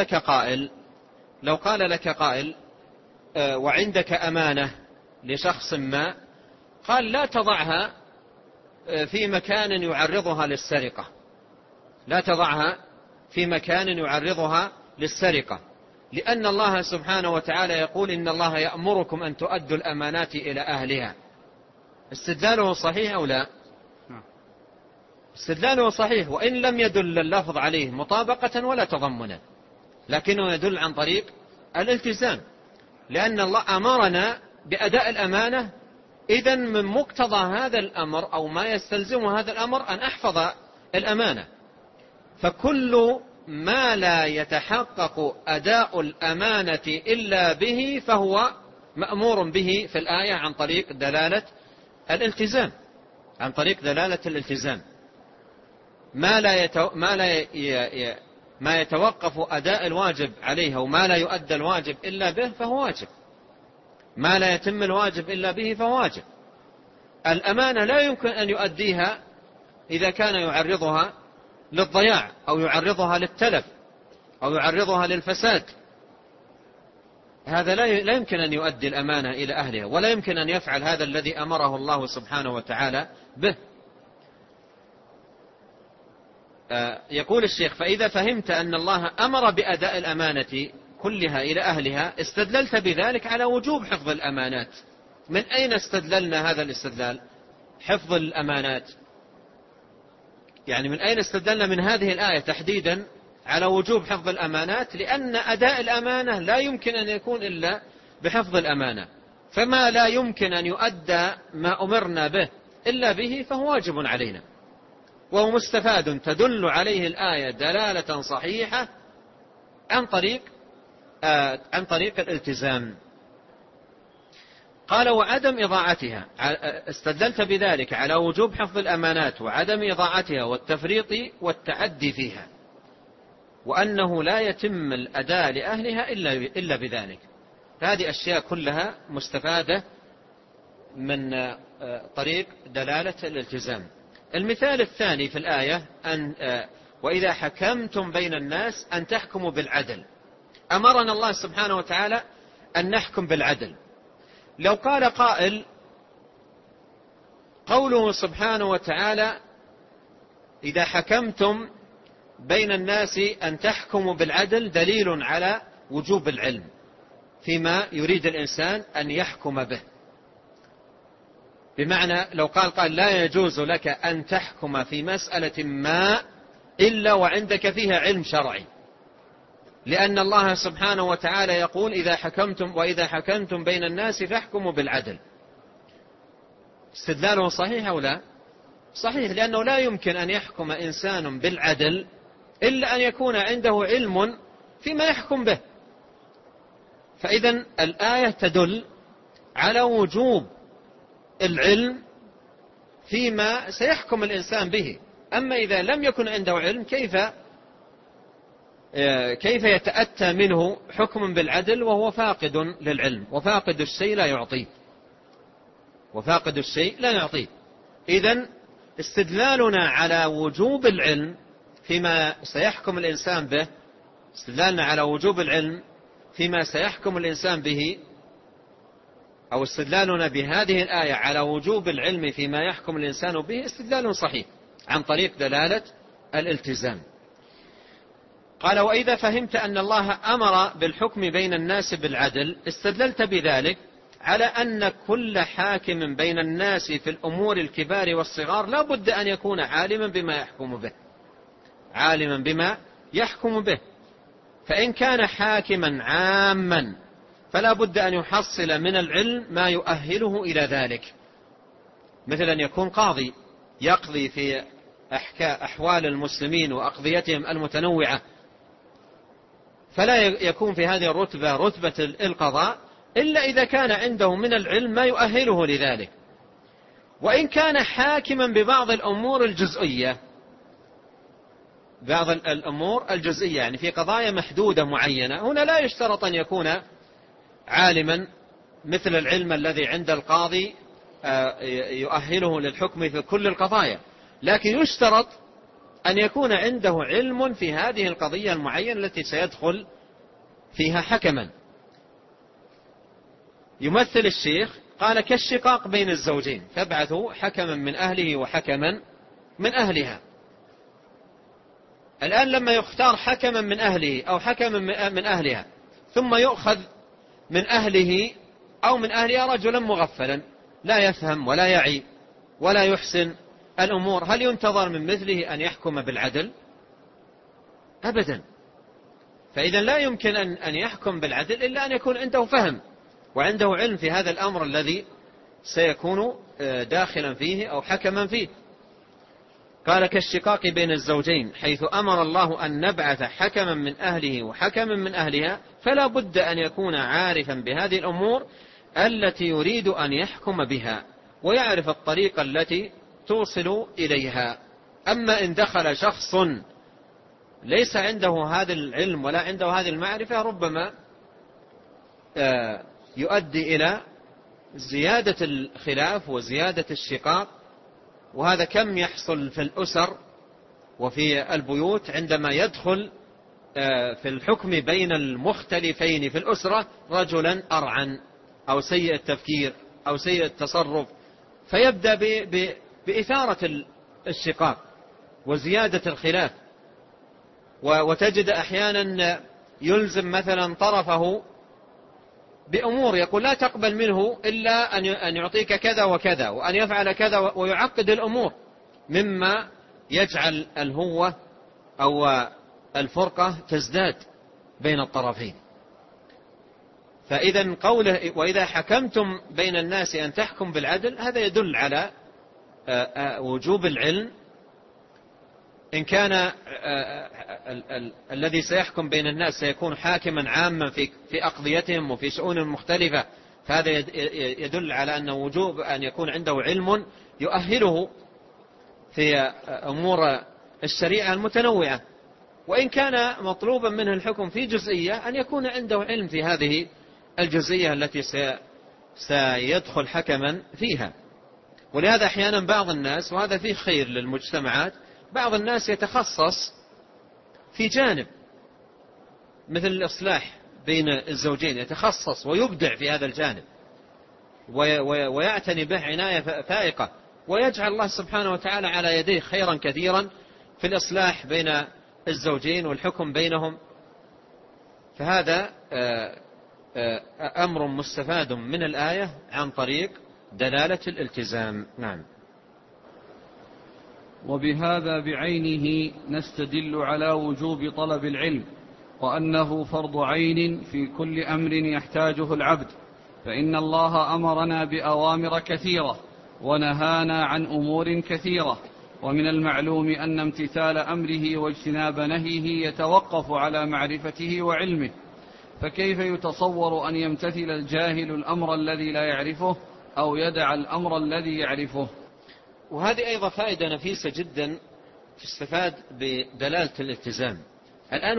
لك قائل وعندك أمانة لشخص ما، قال: لا تضعها في مكان يعرضها للسرقة، لا تضعها في مكان يعرضها للسرقة، لأن الله سبحانه وتعالى يقول: إن الله يأمركم أن تؤدوا الأمانات إلى أهلها. استدلاله صحيح أو لا؟ استدلاله صحيح، وإن لم يدل اللفظ عليه مطابقة ولا تضمنا، لكنه يدل عن طريق الالتزام، لأن الله أمرنا بأداء الأمانة إذن من مقتضى هذا الأمر أو ما يستلزم هذا الأمر أن أحفظ الأمانة. فكل ما لا يتحقق أداء الأمانة إلا به فهو مأمور به في الآية عن طريق دلالة الالتزام، عن طريق دلالة الالتزام. ما يتوقف أداء الواجب عليها وما لا يؤدى الواجب إلا به فهو واجب، ما لا يتم الواجب إلا به فهو واجب. الأمانة لا يمكن أن يؤديها إذا كان يعرضها للضياع أو يعرضها للتلف أو يعرضها للفساد. هذا لا يمكن أن يؤدي الأمانة إلى أهلها، ولا يمكن أن يفعل هذا الذي أمره الله سبحانه وتعالى به. يقول الشيخ: فإذا فهمت أن الله أمر بأداء الأمانة كلها إلى أهلها استدللت بذلك على وجوب حفظ الأمانات. من أين استدللنا هذا الاستدلال؟ حفظ الأمانات، يعني من أين استدلنا من هذه الآية تحديدا على وجوب حفظ الأمانات؟ لأن أداء الأمانة لا يمكن أن يكون إلا بحفظ الأمانة، فما لا يمكن أن يؤدى ما أمرنا به إلا به فهو واجب علينا، وهو مستفاد تدل عليه الآية دلالة صحيحة عن طريق الالتزام. قال: وعدم إضاعتها، استدلت بذلك على وجوب حفظ الأمانات وعدم إضاعتها والتفريط والتعدي فيها، وأنه لا يتم الأداء لأهلها إلا بذلك. هذه أشياء كلها مستفادة من طريق دلالة الالتزام. المثال الثاني في الآية وإذا حكمتم بين الناس أن تحكموا بالعدل. أمرنا الله سبحانه وتعالى أن نحكم بالعدل. لو قال قائل: قوله سبحانه وتعالى إذا حكمتم بين الناس أن تحكموا بالعدل دليل على وجوب العلم فيما يريد الإنسان أن يحكم به. بمعنى لو قال لا يجوز لك أن تحكم في مسألة ما إلا وعندك فيها علم شرعي، لأن الله سبحانه وتعالى يقول: وإذا حكمتم بين الناس فاحكموا بالعدل. استدلاله صحيح أو لا؟ صحيح، لأنه لا يمكن أن يحكم إنسان بالعدل إلا أن يكون عنده علم فيما يحكم به. فإذن الآية تدل على وجوب العلم فيما سيحكم الإنسان به. أما إذا لم يكن عنده علم كيف يتأتى منه حكم بالعدل وهو فاقد للعلم؟ وفاقد الشيء لا يعطيه، وفاقد الشيء لا يعطيه. إذن استدلالنا على وجوب العلم فيما سيحكم الإنسان به، استدلالنا على وجوب العلم فيما سيحكم الإنسان به، أو استدلالنا بهذه الآية على وجوب العلم فيما يحكم الإنسان به استدلال صحيح عن طريق دلالة الالتزام. قال: وإذا فهمت أن الله أمر بالحكم بين الناس بالعدل استدللت بذلك على أن كل حاكم بين الناس في الأمور الكبار والصغار لا بد أن يكون عالما بما يحكم به، عالما بما يحكم به. فإن كان حاكما عاما فلا بد أن يحصل من العلم ما يؤهله إلى ذلك، مثل أن يكون قاضي يقضي في أحوال المسلمين وأقضيتهم المتنوعة، فلا يكون في هذه الرتبة رتبة القضاء إلا إذا كان عنده من العلم ما يؤهله لذلك. وإن كان حاكما ببعض الأمور الجزئية، بعض الأمور الجزئية يعني في قضايا محدودة معينة، هنا لا يشترط أن يكون عالما مثل العلم الذي عند القاضي يؤهله للحكم في كل القضايا، لكن يشترط أن يكون عنده علم في هذه القضية المعينة التي سيدخل فيها حكما. يمثل الشيخ قال: كالشقاق بين الزوجين فابعثوا حكما من أهله وحكما من أهلها. الآن لما يختار حكما من أهله أو حكما من أهلها ثم يؤخذ من أهله أو من أهلها رجلا مغفلا لا يفهم ولا يعي ولا يحسن الأمور، هل ينتظر من مثله أن يحكم بالعدل؟ أبدا. فإذا لا يمكن أن يحكم بالعدل إلا أن يكون عنده فهم وعنده علم في هذا الأمر الذي سيكون داخلا فيه أو حكما فيه. قال كالشقاق بين الزوجين، حيث أمر الله أن نبعث حكما من أهله وحكما من أهلها، فلا بد أن يكون عارفا بهذه الأمور التي يريد أن يحكم بها، ويعرف الطريقة التي توصل إليها. أما إن دخل شخص ليس عنده هذا العلم ولا عنده هذه المعرفة، ربما يؤدي إلى زيادة الخلاف وزيادة الشقاق. وهذا كم يحصل في الأسر وفي البيوت عندما يدخل في الحكم بين المختلفين في الأسرة رجلا أرعن أو سيء التفكير أو سيء التصرف، فيبدأ بإثارة الشقاق وزيادة الخلاف. وتجد أحيانا يلزم مثلا طرفه بأمور، يقول لا تقبل منه إلا أن يعطيك كذا وكذا وأن يفعل كذا، ويعقد الأمور، مما يجعل الهوة أو الفرقة تزداد بين الطرفين. فإذا قوله وإذا حكمتم بين الناس أن تحكم بالعدل، هذا يدل على وجوب العلم. إن كان الذي سيحكم بين الناس سيكون حاكما عاما في أقضيتهم وفي شؤون مختلفة، فهذا يدل على أن وجوب أن يكون عنده علم يؤهله في أمور الشريعة المتنوعة. وإن كان مطلوبا منه الحكم في جزئية، أن يكون عنده علم في هذه الجزئية التي سيدخل حكما فيها. ولهذا أحيانا بعض الناس، وهذا فيه خير للمجتمعات، بعض الناس يتخصص في جانب مثل الإصلاح بين الزوجين، يتخصص ويبدع في هذا الجانب ويعتني به عناية فائقة، ويجعل الله سبحانه وتعالى على يديه خيرا كثيرا في الإصلاح بين الزوجين والحكم بينهم. فهذا أمر مستفاد من الآية عن طريق دلالة الالتزام. نعم.
وبهذا بعينه نستدل على وجوب طلب العلم، وأنه فرض عين في كل أمر يحتاجه العبد، فإن الله أمرنا بأوامر كثيرة ونهانا عن أمور كثيرة، ومن المعلوم أن امتثال أمره واجتناب نهيه يتوقف على معرفته وعلمه، فكيف يتصور أن يمتثل الجاهل الأمر الذي لا يعرفه أو يدع الأمر الذي يعرفه؟
وهذه أيضا فائدة نفيسة جدا تستفاد بدلالة الالتزام. الآن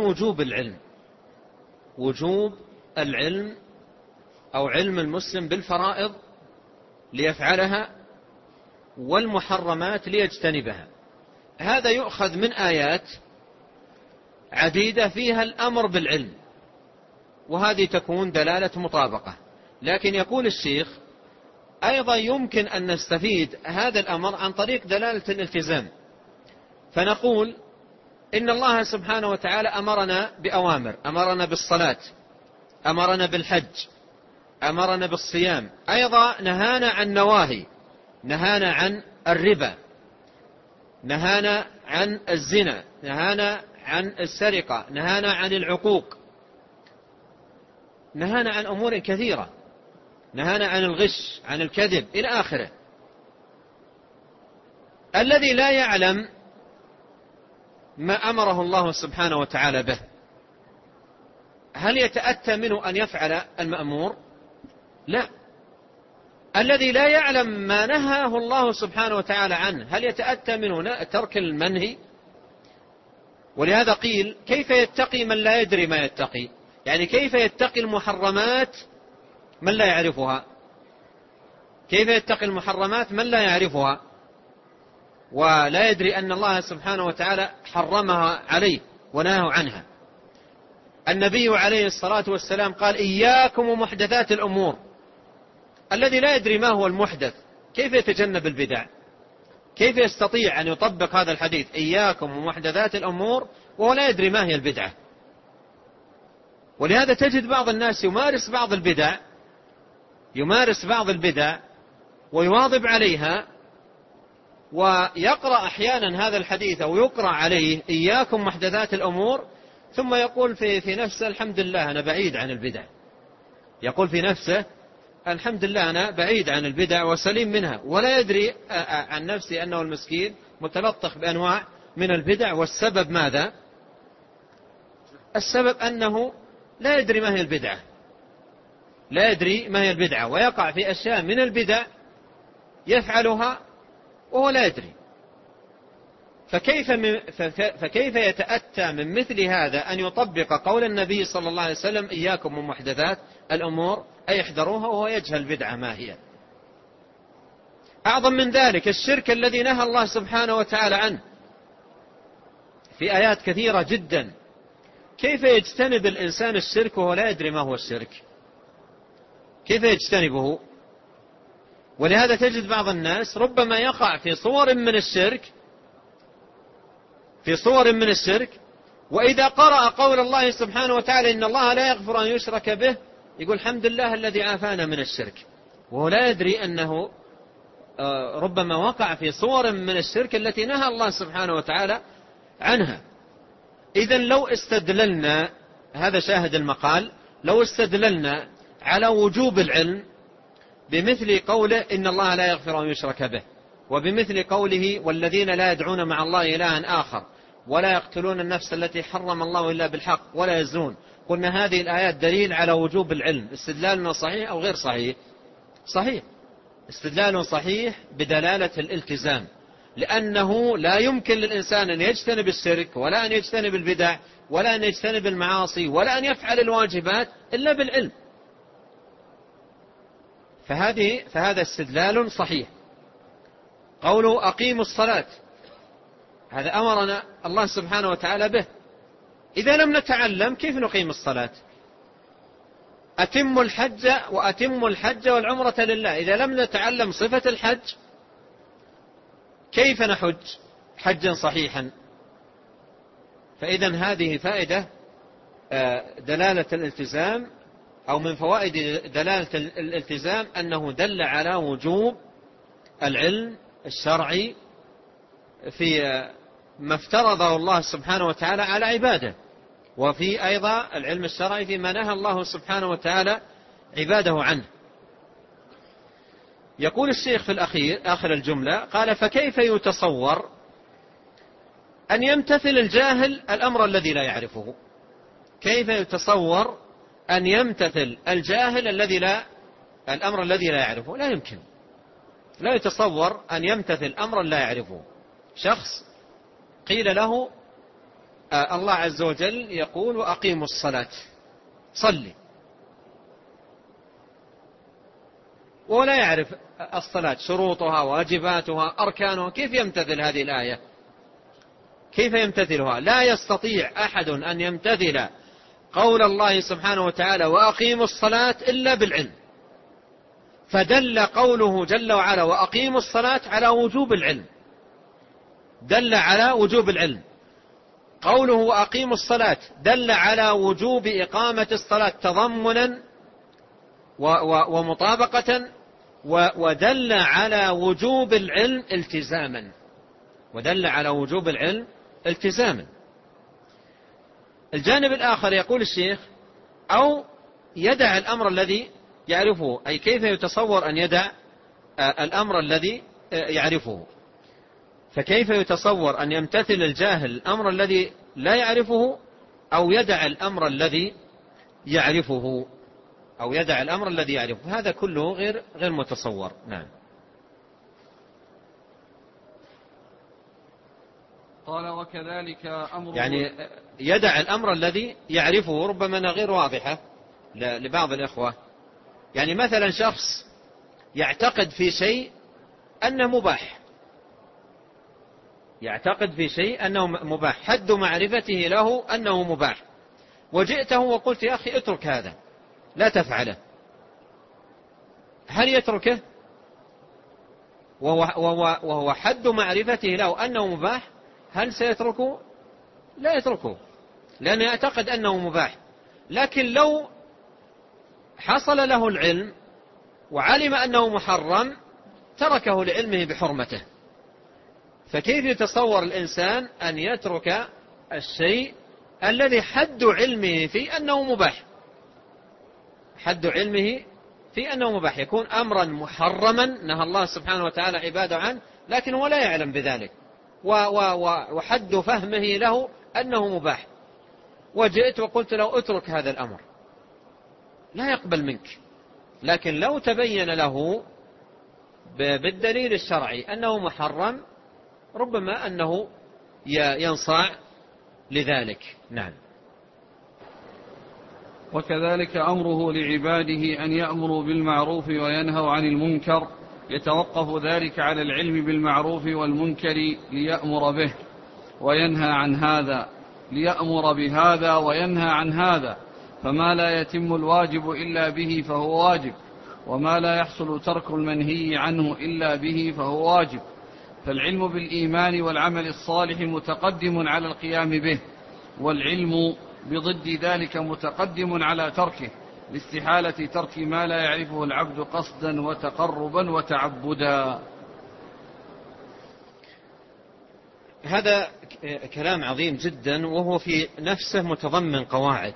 وجوب العلم أو علم المسلم بالفرائض ليفعلها والمحرمات ليجتنبها، هذا يؤخذ من آيات عديدة فيها الأمر بالعلم، وهذه تكون دلالة مطابقة. لكن يقول الشيخ أيضا يمكن أن نستفيد هذا الأمر عن طريق دلالة الالتزام، فنقول إن الله سبحانه وتعالى أمرنا بأوامر، أمرنا بالصلاة، أمرنا بالحج، أمرنا بالصيام، أيضا نهانا عن نواهي، نهانا عن الربا، نهانا عن الزنا، نهانا عن السرقة، نهانا عن العقوق، نهانا عن أمور كثيرة، نهانا عن الغش، عن الكذب إلى آخره. الذي لا يعلم ما أمره الله سبحانه وتعالى به، هل يتأتى منه أن يفعل المأمور؟ لا. الذي لا يعلم ما نهاه الله سبحانه وتعالى عنه، هل يتأتى منه ترك المنهي؟ ولهذا قيل كيف يتقي من لا يدري ما يتقي؟ يعني كيف يتقي المحرمات من لا يعرفها؟ كيف يتقي المحرمات من لا يعرفها ولا يدري أن الله سبحانه وتعالى حرمها عليه ونهاه عنها؟ النبي عليه الصلاة والسلام قال إياكم ومحدثات الأمور. الذي لا يدري ما هو المحدث كيف يتجنب البدع؟ كيف يستطيع أن يطبق هذا الحديث إياكم ومحدثات الأمور وهو لا يدري ما هي البدعة؟ ولهذا تجد بعض الناس يمارس بعض البدع ويواظب عليها، ويقرأ أحيانا هذا الحديث أو يقرأ عليه إياكم محدثات الأمور، ثم يقول في نفسه الحمد لله أنا بعيد عن البدع. يقول في نفسه الحمد لله أنا بعيد عن البدع وسليم منها، ولا يدري عن نفسي أنه المسكين متلطخ بأنواع من البدع. والسبب ماذا؟ السبب أنه لا يدري ما هي البدعة، لا يدري ما هي البدعة، ويقع في أشياء من البدع يفعلها وهو لا يدري. فكيف يتأتى من مثل هذا أن يطبق قول النبي صلى الله عليه وسلم إياكم ومحدثات الأمور، أي احذروها، وهو يجهل البدعة ما هي. أعظم من ذلك الشرك الذي نهى الله سبحانه وتعالى عنه في آيات كثيرة جدا. كيف يجتنب الإنسان الشرك وهو لا يدري ما هو الشرك؟ كيف يجتنبه؟ ولهذا تجد بعض الناس ربما يقع في صور من الشرك، وإذا قرأ قول الله سبحانه وتعالى إن الله لا يغفر أن يشرك به يقول الحمد لله الذي عافانا من الشرك، وهو لا يدري أنه ربما وقع في صور من الشرك التي نهى الله سبحانه وتعالى عنها. إذن لو استدللنا، هذا شاهد المقال، لو استدللنا على وجوب العلم بمثل قوله إن الله لا يغفر أن يشرك به، وبمثل قوله والذين لا يدعون مع الله إلها آخر ولا يقتلون النفس التي حرم الله إلا بالحق ولا يزنون، قلنا هذه الآيات دليل على وجوب العلم. استدلالنا صحيح أو غير صحيح؟ صحيح، استدلال صحيح بدلالة الالتزام، لأنه لا يمكن للإنسان أن يجتنب الشرك ولا أن يجتنب البدع ولا أن يجتنب المعاصي ولا أن يفعل الواجبات إلا بالعلم. فهذا استدلال صحيح. قوله أقيموا الصلاة، هذا أمرنا الله سبحانه وتعالى به. إذا لم نتعلم كيف نقيم الصلاة؟ أتموا الحج والعمرة لله. إذا لم نتعلم صفة الحج كيف نحج حجا صحيحا؟ فإذا هذه فائدة دلالة الالتزام، أو من فوائد دلالة الالتزام أنه دل على وجوب العلم الشرعي في ما افترضه الله سبحانه وتعالى على عباده، وفي أيضا العلم الشرعي فيما نهى الله سبحانه وتعالى عباده عنه. يقول الشيخ في آخر الجملة قال فكيف يتصور أن يمتثل الجاهل الأمر الذي لا يعرفه؟ كيف يتصور أن يمتثل الجاهل الأمر الذي لا يعرفه؟ لا يمكن، لا يتصور أن يمتثل أمرا لا يعرفه. شخص قيل له الله عز وجل يقول وأقيموا الصلاة، صلي، ولا يعرف الصلاة شروطها واجباتها أركانها، كيف يمتثل هذه الآية؟ كيف يمتثلها؟ لا يستطيع أحد أن يمتثل قول الله سبحانه وتعالى وأقيموا الصلاة إلا بالعلم. فدل قوله جل وعلا وأقيموا الصلاة على وجوب العلم، دل على وجوب العلم. قوله وأقيموا الصلاة دل على وجوب إقامة الصلاة تضمنا ومطابقة، ودل على وجوب العلم التزاما، ودل على وجوب العلم التزاما. الجانب الآخر يقول الشيخ أو يدع الأمر الذي يعرفه، أي كيف يتصور أن يدع الأمر الذي يعرفه؟ فكيف يتصور أن يمتثل الجاهل الأمر الذي لا يعرفه أو يدع الأمر الذي يعرفه، أو يدع الأمر الذي يعرفه؟ هذا كله غير متصور. نعم.
قال وكذلك أمر،
يعني يدع الأمر الذي يعرفه ربما غير واضحة لبعض الإخوة. يعني مثلا شخص يعتقد في شيء أنه مباح، يعتقد في شيء أنه مباح، حد معرفته له أنه مباح، وجئته وقلت يا أخي اترك هذا لا تفعله، هل يتركه؟ وهو حد معرفته له أنه مباح، هل سيتركه؟ لا يتركه، لأنه يعتقد أنه مباح. لكن لو حصل له العلم وعلم أنه محرم تركه لعلمه بحرمته. فكيف يتصور الإنسان أن يترك الشيء الذي حد علمه فيه أنه مباح؟ حد علمه في أنه مباح، يكون أمرا محرما نهى الله سبحانه وتعالى عباده عنه لكن هو لا يعلم بذلك، وحد فهمه له أنه مباح، وجئت وقلت له اترك هذا الأمر لا يقبل منك. لكن لو تبين له بالدليل الشرعي أنه محرم ربما أنه ينصاع لذلك. نعم.
وكذلك أمره لعباده أن يأمروا بالمعروف وينهوا عن المنكر، يتوقف ذلك على العلم بالمعروف والمنكر ليأمر به وينهى عن هذا، ليأمر بهذا وينهى عن هذا، فما لا يتم الواجب إلا به فهو واجب، وما لا يحصل ترك المنهي عنه إلا به فهو واجب. فالعلم بالإيمان والعمل الصالح متقدم على القيام به، والعلم بضد ذلك متقدم على تركه، لاستحالة ترك ما لا يعرفه العبد قصدا وتقربا وتعبدا.
هذا كلام عظيم جدا، وهو في نفسه متضمن قواعد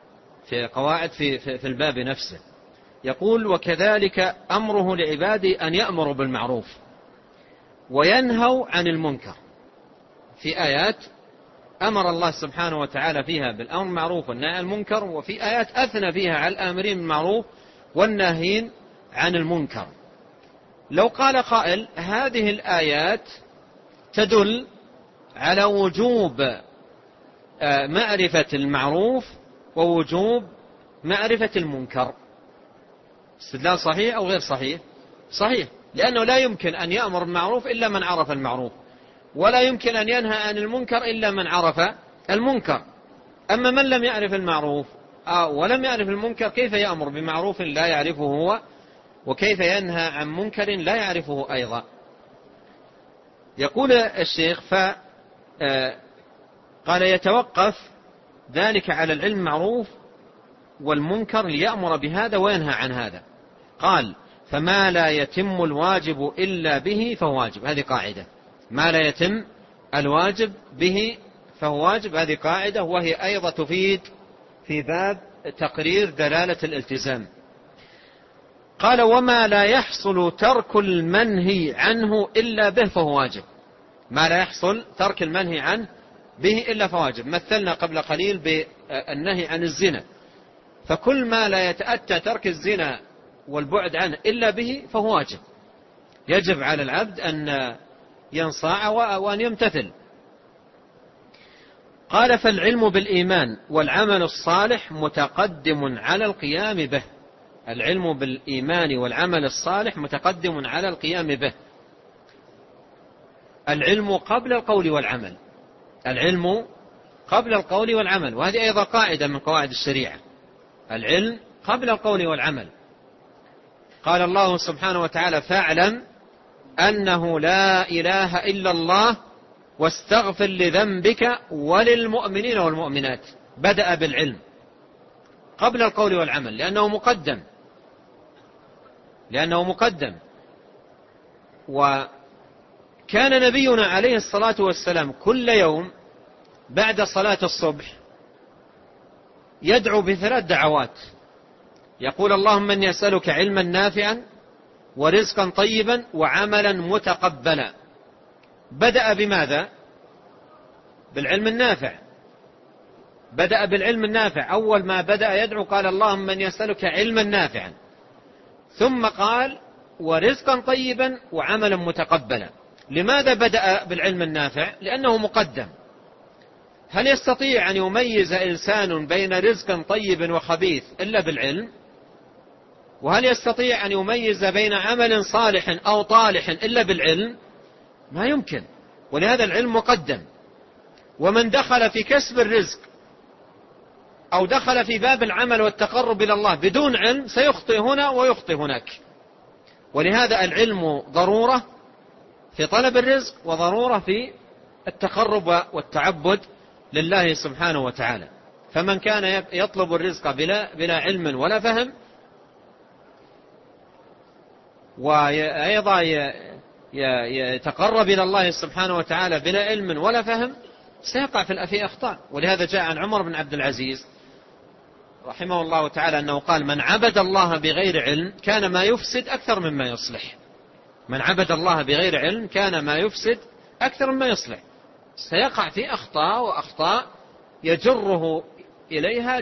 في الباب نفسه. يقول وكذلك أمره لعباده أن يأمروا بالمعروف وينهوا عن المنكر. في آيات أمر الله سبحانه وتعالى فيها بالأمر بالمعروف والنهي عن المنكر، وفي آيات أثنى فيها على الآمرين بالمعروف والناهين عن المنكر. لو قال قائل هذه الآيات تدل على وجوب معرفة المعروف ووجوب معرفة المنكر، استدلال صحيح أو غير صحيح؟ صحيح، لأنه لا يمكن أن يأمر بالمعروف إلا من عرف المعروف، ولا يمكن أن ينهى عن المنكر إلا من عرف المنكر. أما من لم يعرف المعروف ولم يعرف المنكر كيف يأمر بمعروف لا يعرفه هو، وكيف ينهى عن منكر لا يعرفه أيضا؟ يقول الشيخ قال يتوقف ذلك على العلم معروف والمنكر ليأمر بهذا وينهى عن هذا. قال فما لا يتم الواجب إلا به فهو واجب. هذه قاعدة، ما لا يتم الواجب به فهو واجب، هذه قاعدة، وهي أيضا تفيد في باب تقرير دلالة الالتزام. قال وما لا يحصل ترك المنهي عنه إلا به فهو واجب. ما لا يحصل ترك المنهي عنه به إلا فهو واجب. مثلنا قبل قليل بالنهي عن الزنا، فكل ما لا يتأتى ترك الزنا والبعد عنه إلا به فهو واجب، يجب على العبد أن ينصاع وأن يمتثل. قال فالعلم بالإيمان والعمل الصالح متقدم على القيام به. العلم بالإيمان والعمل الصالح متقدم على القيام به. العلم قبل القول والعمل، العلم قبل القول والعمل، وهذه أيضا قاعدة من قواعد الشريعة، العلم قبل القول والعمل. قال الله سبحانه وتعالى فاعلم أنه لا إله إلا الله واستغفر لذنبك وللمؤمنين والمؤمنات. بدأ بالعلم قبل القول والعمل لأنه مقدم. وكان نبينا عليه الصلاة والسلام كل يوم بعد صلاة الصبح يدعو بثلاث دعوات، يقول اللهم إني أسألك علما نافعا ورزقا طيبا وعملا متقبلا. بدأ بماذا؟ بالعلم النافع، بدأ بالعلم النافع. أول ما بدأ يدعو قال اللهم إني أسألك علما نافعا، ثم قال ورزقا طيبا وعملا متقبلا. لماذا بدأ بالعلم النافع؟ لأنه مقدم. هل يستطيع أن يميز إنسان بين رزق طيب وخبيث إلا بالعلم؟ وهل يستطيع أن يميز بين عمل صالح أو طالح إلا بالعلم؟ ما يمكن. ولهذا العلم مقدم. ومن دخل في كسب الرزق أو دخل في باب العمل والتقرب إلى الله بدون علم سيخطئ هنا ويخطئ هناك. ولهذا العلم ضرورة في طلب الرزق وضرورة في التقرب والتعبد لله سبحانه وتعالى. فمن كان يطلب الرزق بلا علم ولا فهم، وأيضا يتقرب إلى الله سبحانه وتعالى بلا علم ولا فهم، سيقع في أخطاء. ولهذا جاء عن عمر بن عبد العزيز رحمه الله تعالى أنه قال: من عبد الله بغير علم كان ما يفسد أكثر مما يصلح. من عبد الله بغير علم كان ما يفسد أكثر مما يصلح. سيقع في أخطاء وأخطاء يجره إليها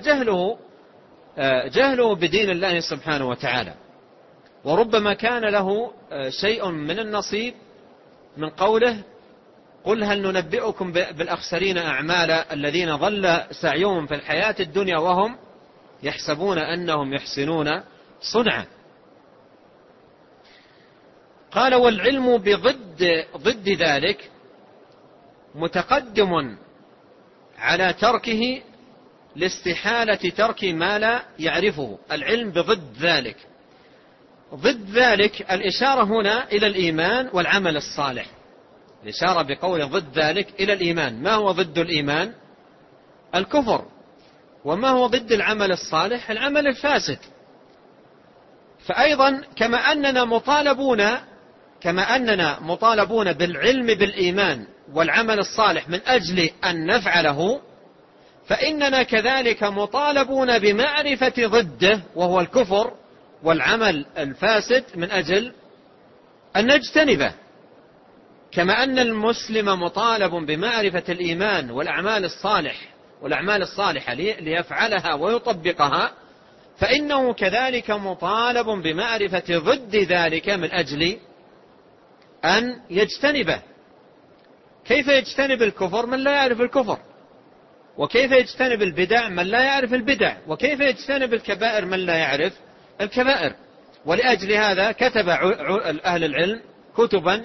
جهله بدين الله سبحانه وتعالى، وربما كان له شيء من النصيب من قوله: قل هل ننبئكم بالأخسرين أعمالا الذين ضل سعيهم في الحياة الدنيا وهم يحسبون أنهم يحسنون صنعا. قال: والعلم ضد ذلك متقدم على تركه لاستحالة ترك ما لا يعرفه. العلم بضد ذلك. ضد ذلك الإشارة هنا إلى الإيمان والعمل الصالح. الإشارة بقول ضد ذلك إلى الإيمان. ما هو ضد الإيمان؟ الكفر. وما هو ضد العمل الصالح؟ العمل الفاسد. فأيضا كما أننا مطالبون بالعلم بالإيمان والعمل الصالح من أجل أن نفعله، فإننا كذلك مطالبون بمعرفة ضده وهو الكفر والعمل الفاسد من أجل أن نجتنبه. كما أن المسلم مطالب بمعرفة الإيمان والأعمال الصالحة ليفعلها ويطبقها، فإنه كذلك مطالب بمعرفة ضد ذلك من أجل أن يجتنبه. كيف يجتنب الكفر من لا يعرف الكفر؟ وكيف يجتنب البدع من لا يعرف البدع؟ وكيف يجتنب الكبائر من لا يعرف الكبائر؟ ولأجل هذا كتب أهل العلم كتبا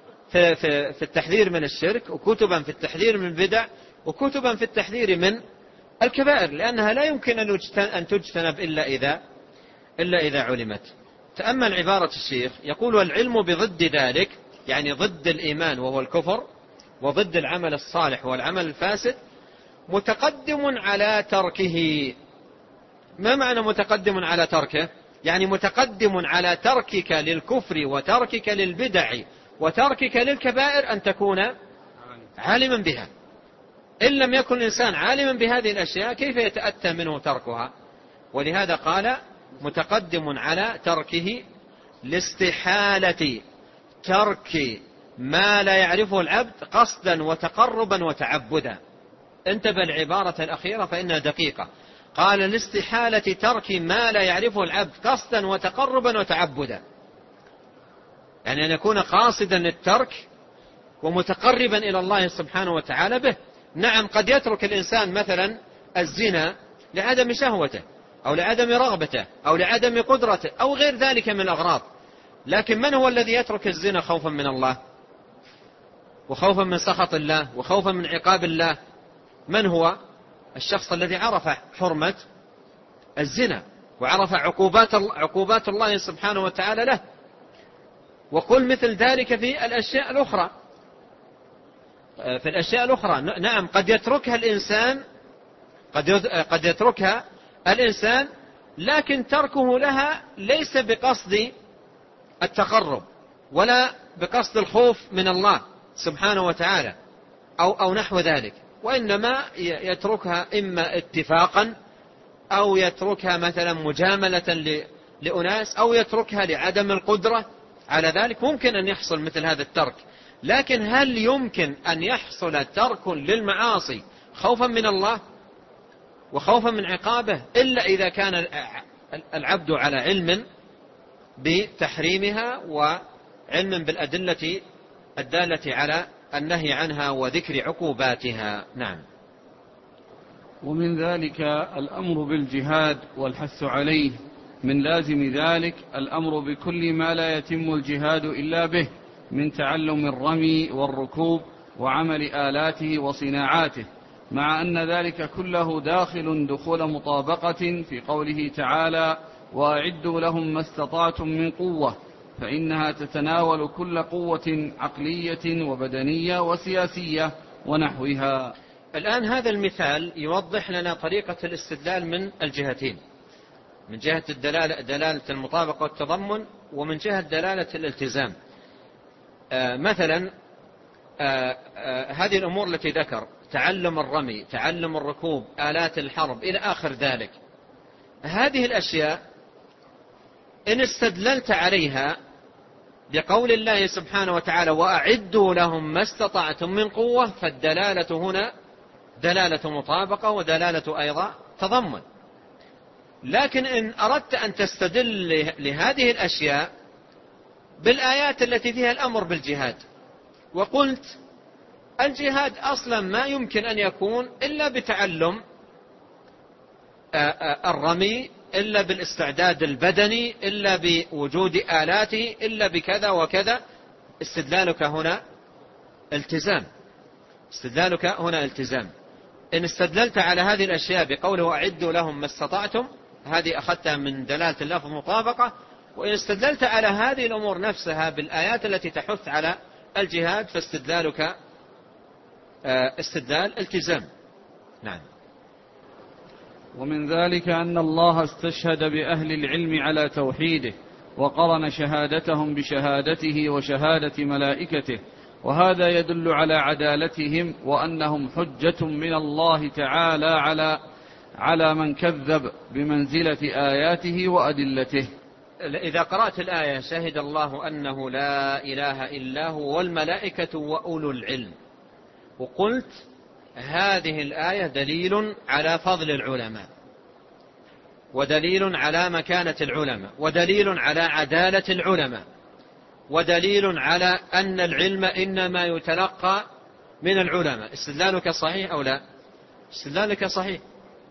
في التحذير من الشرك، وكتبا في التحذير من البدع، وكتبا في التحذير من الكبائر، لأنها لا يمكن أن تجتنب إلا إذا علمت. تأمل عبارة الشيخ، يقول: والعلم بضد ذلك، يعني ضد الإيمان وهو الكفر، وضد العمل الصالح والعمل الفاسد، متقدم على تركه. ما معنى متقدم على تركه؟ يعني متقدم على تركك للكفر وتركك للبدع وتركك للكبائر أن تكون عالما بها. إن لم يكن الإنسان عالما بهذه الأشياء كيف يتأتى منه تركها؟ ولهذا قال: متقدم على تركه لاستحالة ترك ما لا يعرفه العبد قصدا وتقربا وتعبدا. انتبه العبارة الأخيرة فإنها دقيقة. قال: لاستحالة ترك ما لا يعرفه العبد قصدا وتقربا وتعبدا، يعني أن يكون قاصدا للترك ومتقربا إلى الله سبحانه وتعالى به. نعم، قد يترك الإنسان مثلا الزنا لعدم شهوته أو لعدم رغبته أو لعدم قدرته أو غير ذلك من الأغراض، لكن من هو الذي يترك الزنا خوفا من الله وخوفا من سخط الله وخوفا من عقاب الله؟ من هو؟ الشخص الذي عرف حرمة الزنا وعرف عقوبات الله سبحانه وتعالى له. وقل مثل ذلك في الأشياء الأخرى. نعم، قد يتركها الإنسان لكن تركه لها ليس بقصد التقرب ولا بقصد الخوف من الله سبحانه وتعالى أو نحو ذلك، وإنما يتركها إما اتفاقا أو يتركها مثلا مجاملة لأناس أو يتركها لعدم القدرة على ذلك. ممكن أن يحصل مثل هذا الترك، لكن هل يمكن أن يحصل ترك للمعاصي خوفا من الله وخوفا من عقابه إلا إذا كان العبد على علم بتحريمها وعلم بالأدلة الدالة على النهي عنها وذكر عقوباتها؟ نعم.
ومن ذلك الأمر بالجهاد والحث عليه. من لازم ذلك الأمر بكل ما لا يتم الجهاد إلا به من تعلم الرمي والركوب وعمل آلاته وصناعاته، مع أن ذلك كله دخول مطابقة في قوله تعالى: وأعدوا لهم ما استطعتم من قوة، فإنها تتناول كل قوة عقلية وبدنية وسياسية ونحوها.
الآن هذا المثال يوضح لنا طريقة الاستدلال من الجهتين، من جهة دلالة المطابقة والتضمن، ومن جهة دلالة الالتزام. مثلا هذه الأمور التي ذكر: تعلم الرمي، تعلم الركوب، آلات الحرب، إلى آخر ذلك، هذه الأشياء إن استدللت عليها بقول الله سبحانه وتعالى وأعدوا لهم ما استطعتم من قوة، فالدلالة هنا دلالة مطابقة ودلالة أيضا تضمن. لكن إن أردت أن تستدل لهذه الأشياء بالآيات التي فيها الأمر بالجهاد، وقلت الجهاد أصلا ما يمكن أن يكون إلا بتعلم الرمي، إلا بالاستعداد البدني، إلا بوجود آلاته، إلا بكذا وكذا، استدلالك هنا التزام. استدلالك هنا التزام. إن استدللت على هذه الأشياء بقوله أعدوا لهم ما استطعتم، هذه أخذتها من دلالة اللفظ مطابقة. وإن استدللت على هذه الأمور نفسها بالآيات التي تحث على الجهاد فاستدلالك استدلال التزام. نعم.
ومن ذلك أن الله استشهد بأهل العلم على توحيده، وقرن شهادتهم بشهادته وشهادة ملائكته، وهذا يدل على عدالتهم وأنهم حجة من الله تعالى على من كذب بمنزلة آياته وأدلته.
إذا قرأت الآية شهد الله أنه لا إله إلا هو والملائكة وأولو العلم، وقلت هذه الآية دليل على فضل العلماء، ودليل على مكانة العلماء، ودليل على عدالة العلماء، ودليل على أن العلم إنما يتلقى من العلماء. استدلالك صحيح أو لا؟ استدلالك صحيح،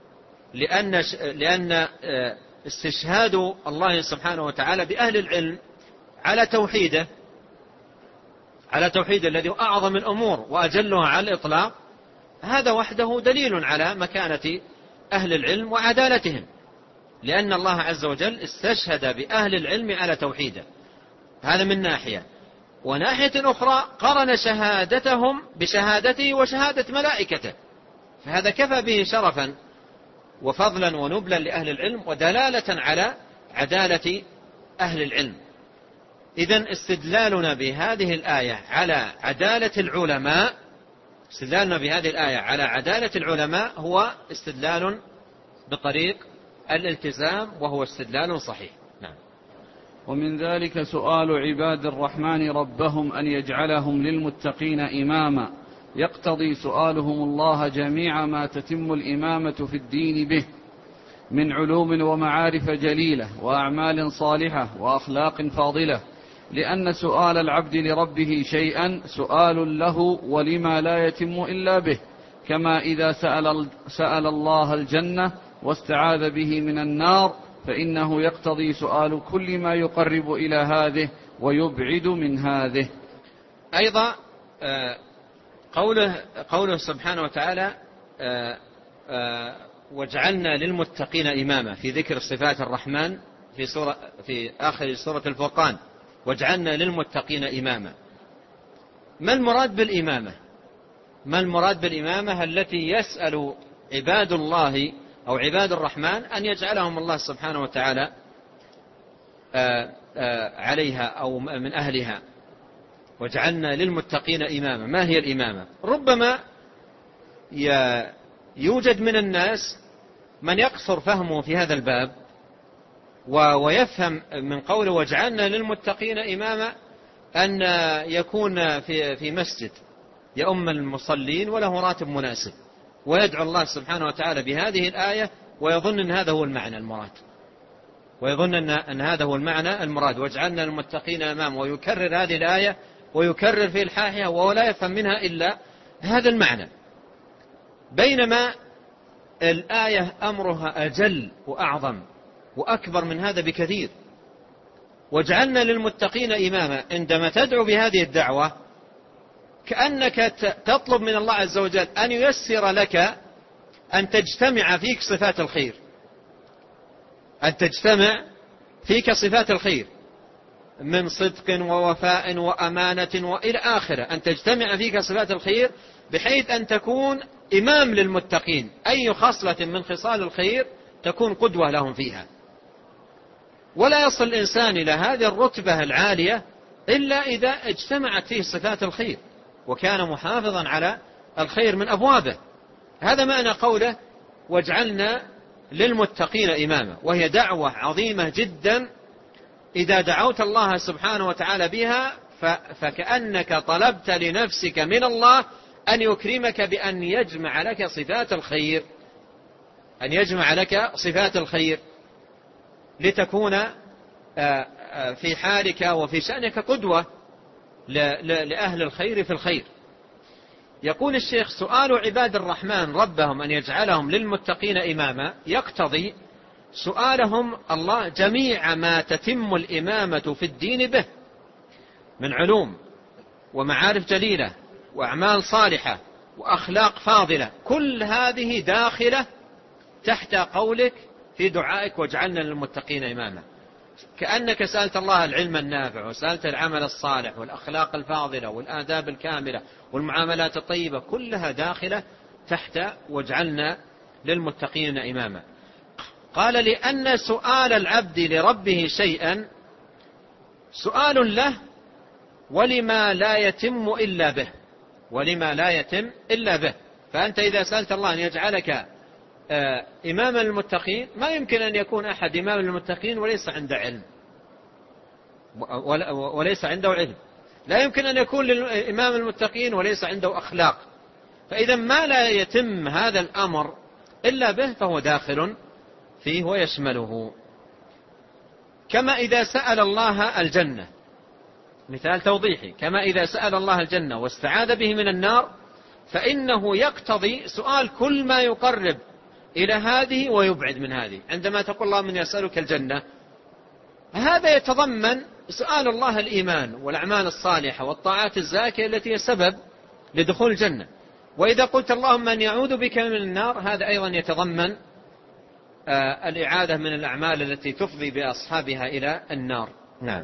لأن استشهاد الله سبحانه وتعالى بأهل العلم على توحيده، على توحيد الذي أعظم الأمور وأجلها على الإطلاق، هذا وحده دليل على مكانة أهل العلم وعدالتهم، لأن الله عز وجل استشهد بأهل العلم على توحيده. هذا من ناحية. وناحية أخرى قرن شهادتهم بشهادته وشهادة ملائكته، فهذا كفى به شرفا وفضلا ونبلا لأهل العلم ودلالة على عدالة أهل العلم. إذن استدلالنا بهذه الآية على عدالة العلماء، استدلالنا بهذه الآية على عدالة العلماء هو استدلال بطريق الالتزام، وهو استدلال صحيح. نعم.
ومن ذلك سؤال عباد الرحمن ربهم أن يجعلهم للمتقين إماما، يقتضي سؤالهم الله جميع ما تتم الإمامة في الدين به من علوم ومعارف جليلة وأعمال صالحة وأخلاق فاضلة، لأن سؤال العبد لربه شيئا سؤال له ولما لا يتم إلا به، كما إذا سأل الله الجنة واستعاذ به من النار، فإنه يقتضي سؤال كل ما يقرب إلى هذه ويبعد من هذه.
أيضا قوله سبحانه وتعالى واجعلنا للمتقين إماما في ذكر صفات الرحمن في آخر سورة الفرقان، واجعلنا للمتقين إماما. ما المراد بالإمامة؟ ما المراد بالإمامة التي يسأل عباد الله أو عباد الرحمن أن يجعلهم الله سبحانه وتعالى عليها أو من أهلها؟ واجعلنا للمتقين إماما. ما هي الإمامة؟ ربما يوجد من الناس من يقصر فهمه في هذا الباب ويفهم من قوله واجعلنا للمتقين إماما أن يكون في مسجد يؤم المصلين وله راتب مناسب، ويدعو الله سبحانه وتعالى بهذه الآية ويظن أن هذا هو المعنى المراد، ويظن أن هذا هو المعنى المراد، واجعلنا للمتقين إماما، ويكرر هذه الآية ويكرر في الحاحية وهو لا يفهم منها إلا هذا المعنى. بينما الآية أمرها أجل وأعظم وأكبر من هذا بكثير. واجعلنا للمتقين إماما، عندما تدعو بهذه الدعوة كأنك تطلب من الله عز وجل أن ييسر لك أن تجتمع فيك صفات الخير، أن تجتمع فيك صفات الخير من صدق ووفاء وأمانة وإلى آخره، أن تجتمع فيك صفات الخير بحيث أن تكون إمام للمتقين، أي خصلة من خصال الخير تكون قدوة لهم فيها. ولا يصل الإنسان إلى هذه الرتبة العالية إلا إذا اجتمعت فيه صفات الخير وكان محافظا على الخير من أبوابه. هذا معنى قوله واجعلنا للمتقين إماما، وهي دعوة عظيمة جدا. إذا دعوت الله سبحانه وتعالى بها فكأنك طلبت لنفسك من الله أن يكرمك بأن يجمع لك صفات الخير، أن يجمع لك صفات الخير لتكون في حالك وفي شأنك قدوة لأهل الخير في الخير. يقول الشيخ: سؤال عباد الرحمن ربهم أن يجعلهم للمتقين إماما يقتضي سؤالهم الله جميع ما تتم الإمامة في الدين به من علوم ومعارف جليلة وأعمال صالحة وأخلاق فاضلة، كل هذه داخلة تحت قولك في دعائك واجعلنا للمتقين إماما. كأنك سألت الله العلم النافع، وسألت العمل الصالح والأخلاق الفاضلة والآداب الكاملة والمعاملات الطيبة، كلها داخلة تحت واجعلنا للمتقين إماما. قال: لأن سؤال العبد لربه شيئا سؤال له ولما لا يتم إلا به، ولما لا يتم إلا به. فأنت إذا سألت الله أن يجعلك إماما للمتقين، ما يمكن أن يكون أحد إماما للمتقين وليس عنده علم وليس عنده علم، لا يمكن أن يكون إمام المتقين وليس عنده أخلاق. فإذا ما لا يتم هذا الأمر إلا به فهو داخل فيه ويشمله. كما إذا سأل الله الجنة، مثال توضيحي، كما إذا سأل الله الجنة واستعاذ به من النار فإنه يقتضي سؤال كل ما يقرب إلى هذه ويبعد من هذه. عندما تقول الله من يسألك الجنة، هذا يتضمن سؤال الله الإيمان والأعمال الصالحة والطاعات الزاكية التي هي سبب لدخول الجنة. وإذا قلت اللهم من يعوذ بك من النار، هذا أيضا يتضمن الإعادة من الأعمال التي تفضي بأصحابها إلى النار. نعم.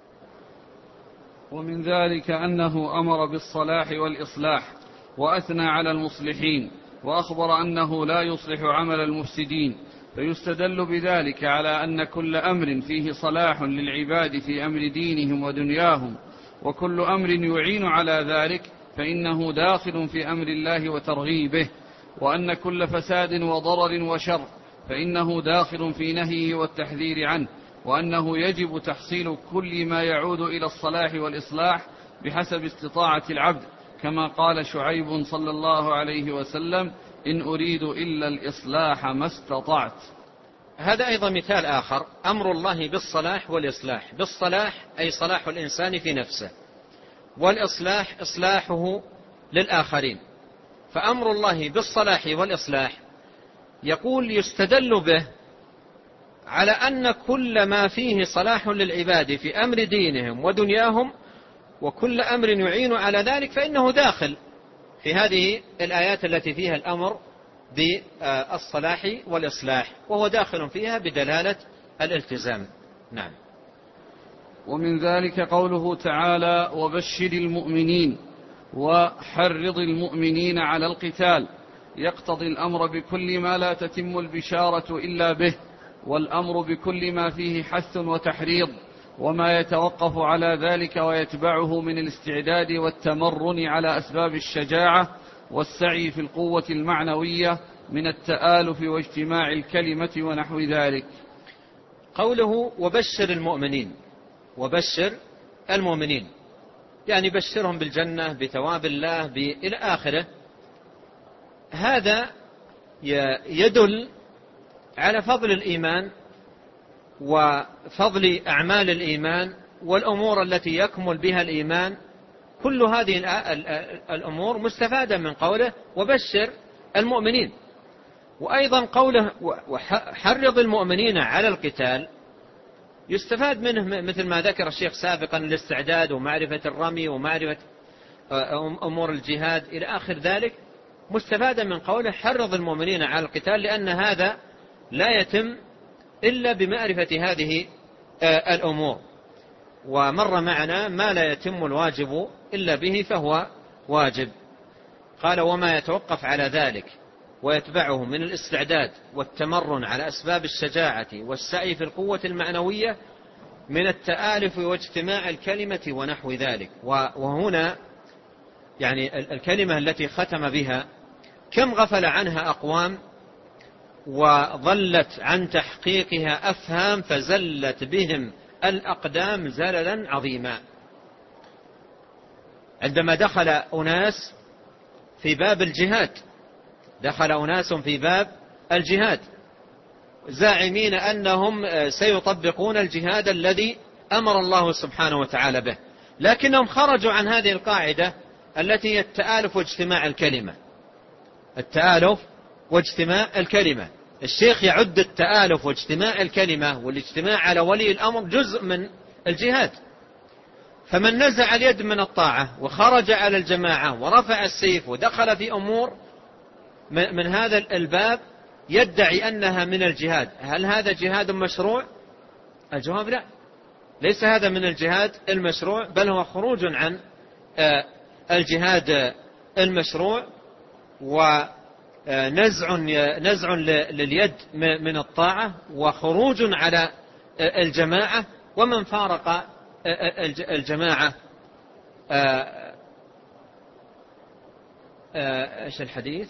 ومن ذلك أنه أمر بالصلاح والإصلاح وأثنى على المصلحين، وأخبر أنه لا يصلح عمل المفسدين، فيستدل بذلك على أن كل أمر فيه صلاح للعباد في أمر دينهم ودنياهم، وكل أمر يعين على ذلك فإنه داخل في أمر الله وترغيبه، وأن كل فساد وضرر وشر فإنه داخل في نهيه والتحذير عنه، وأنه يجب تحصيل كل ما يعود إلى الصلاح والإصلاح بحسب استطاعة العبد، كما قال شعيب صلى الله عليه وسلم: إن أريد إلا الإصلاح ما استطعت.
هذا أيضا مثال آخر، أمر الله بالصلاح والإصلاح. بالصلاح أي صلاح الإنسان في نفسه، والإصلاح إصلاحه للآخرين. فأمر الله بالصلاح والإصلاح يقول يستدل به على أن كل ما فيه صلاح للعباد في أمر دينهم ودنياهم وكل أمر يعين على ذلك فإنه داخل في هذه الآيات التي فيها الأمر بالصلاح والإصلاح، وهو داخل فيها بدلالة الالتزام. نعم.
ومن ذلك قوله تعالى: وبشر المؤمنين وحرض المؤمنين على القتال، يقتضي الأمر بكل ما لا تتم البشارة إلا به، والأمر بكل ما فيه حث وتحريض، وما يتوقف على ذلك ويتبعه من الاستعداد والتمرن على أسباب الشجاعة والسعي في القوة المعنوية من التآلف واجتماع الكلمة ونحو ذلك.
قوله وبشر المؤمنين، وبشر المؤمنين يعني بشرهم بالجنة بثواب الله إلى آخره. هذا يدل على فضل الإيمان وفضل أعمال الإيمان والأمور التي يكمل بها الإيمان. كل هذه الأمور مستفادة من قوله وبشر المؤمنين. وأيضا قوله وحرض المؤمنين على القتال يستفاد منه مثل ما ذكر الشيخ سابقا الاستعداد ومعرفة الرمي ومعرفة أمور الجهاد إلى آخر ذلك، مستفادة من قوله حرض المؤمنين على القتال، لأن هذا لا يتم إلا بمعرفة هذه الأمور. ومر معنا ما لا يتم الواجب إلا به فهو واجب. قال وما يتوقف على ذلك ويتبعه من الاستعداد والتمرن على أسباب الشجاعة والسعي في القوة المعنوية من التآلف واجتماع الكلمة ونحو ذلك. وهنا يعني الكلمة التي ختم بها كم غفل عنها أقوام وظلت عن تحقيقها أفهام فزلت بهم الأقدام زللا عظيما. عندما دخل أناس في باب الجهاد، دخل أناس في باب الجهاد زاعمين أنهم سيطبقون الجهاد الذي أمر الله سبحانه وتعالى به، لكنهم خرجوا عن هذه القاعدة التي هي التآلف واجتماع الكلمة. التآلف واجتماع الكلمة، الشيخ يعد التآلف واجتماع الكلمة والاجتماع على ولي الأمر جزء من الجهاد. فمن نزع اليد من الطاعة وخرج على الجماعة ورفع السيف ودخل في أمور من هذا الباب يدعي أنها من الجهاد، هل هذا جهاد مشروع؟ الجواب لا، ليس هذا من الجهاد المشروع، بل هو خروج عن الجهاد المشروع ونزع لليد من الطاعة وخروج على الجماعة. ومن فارق الجماعة ايش الحديث؟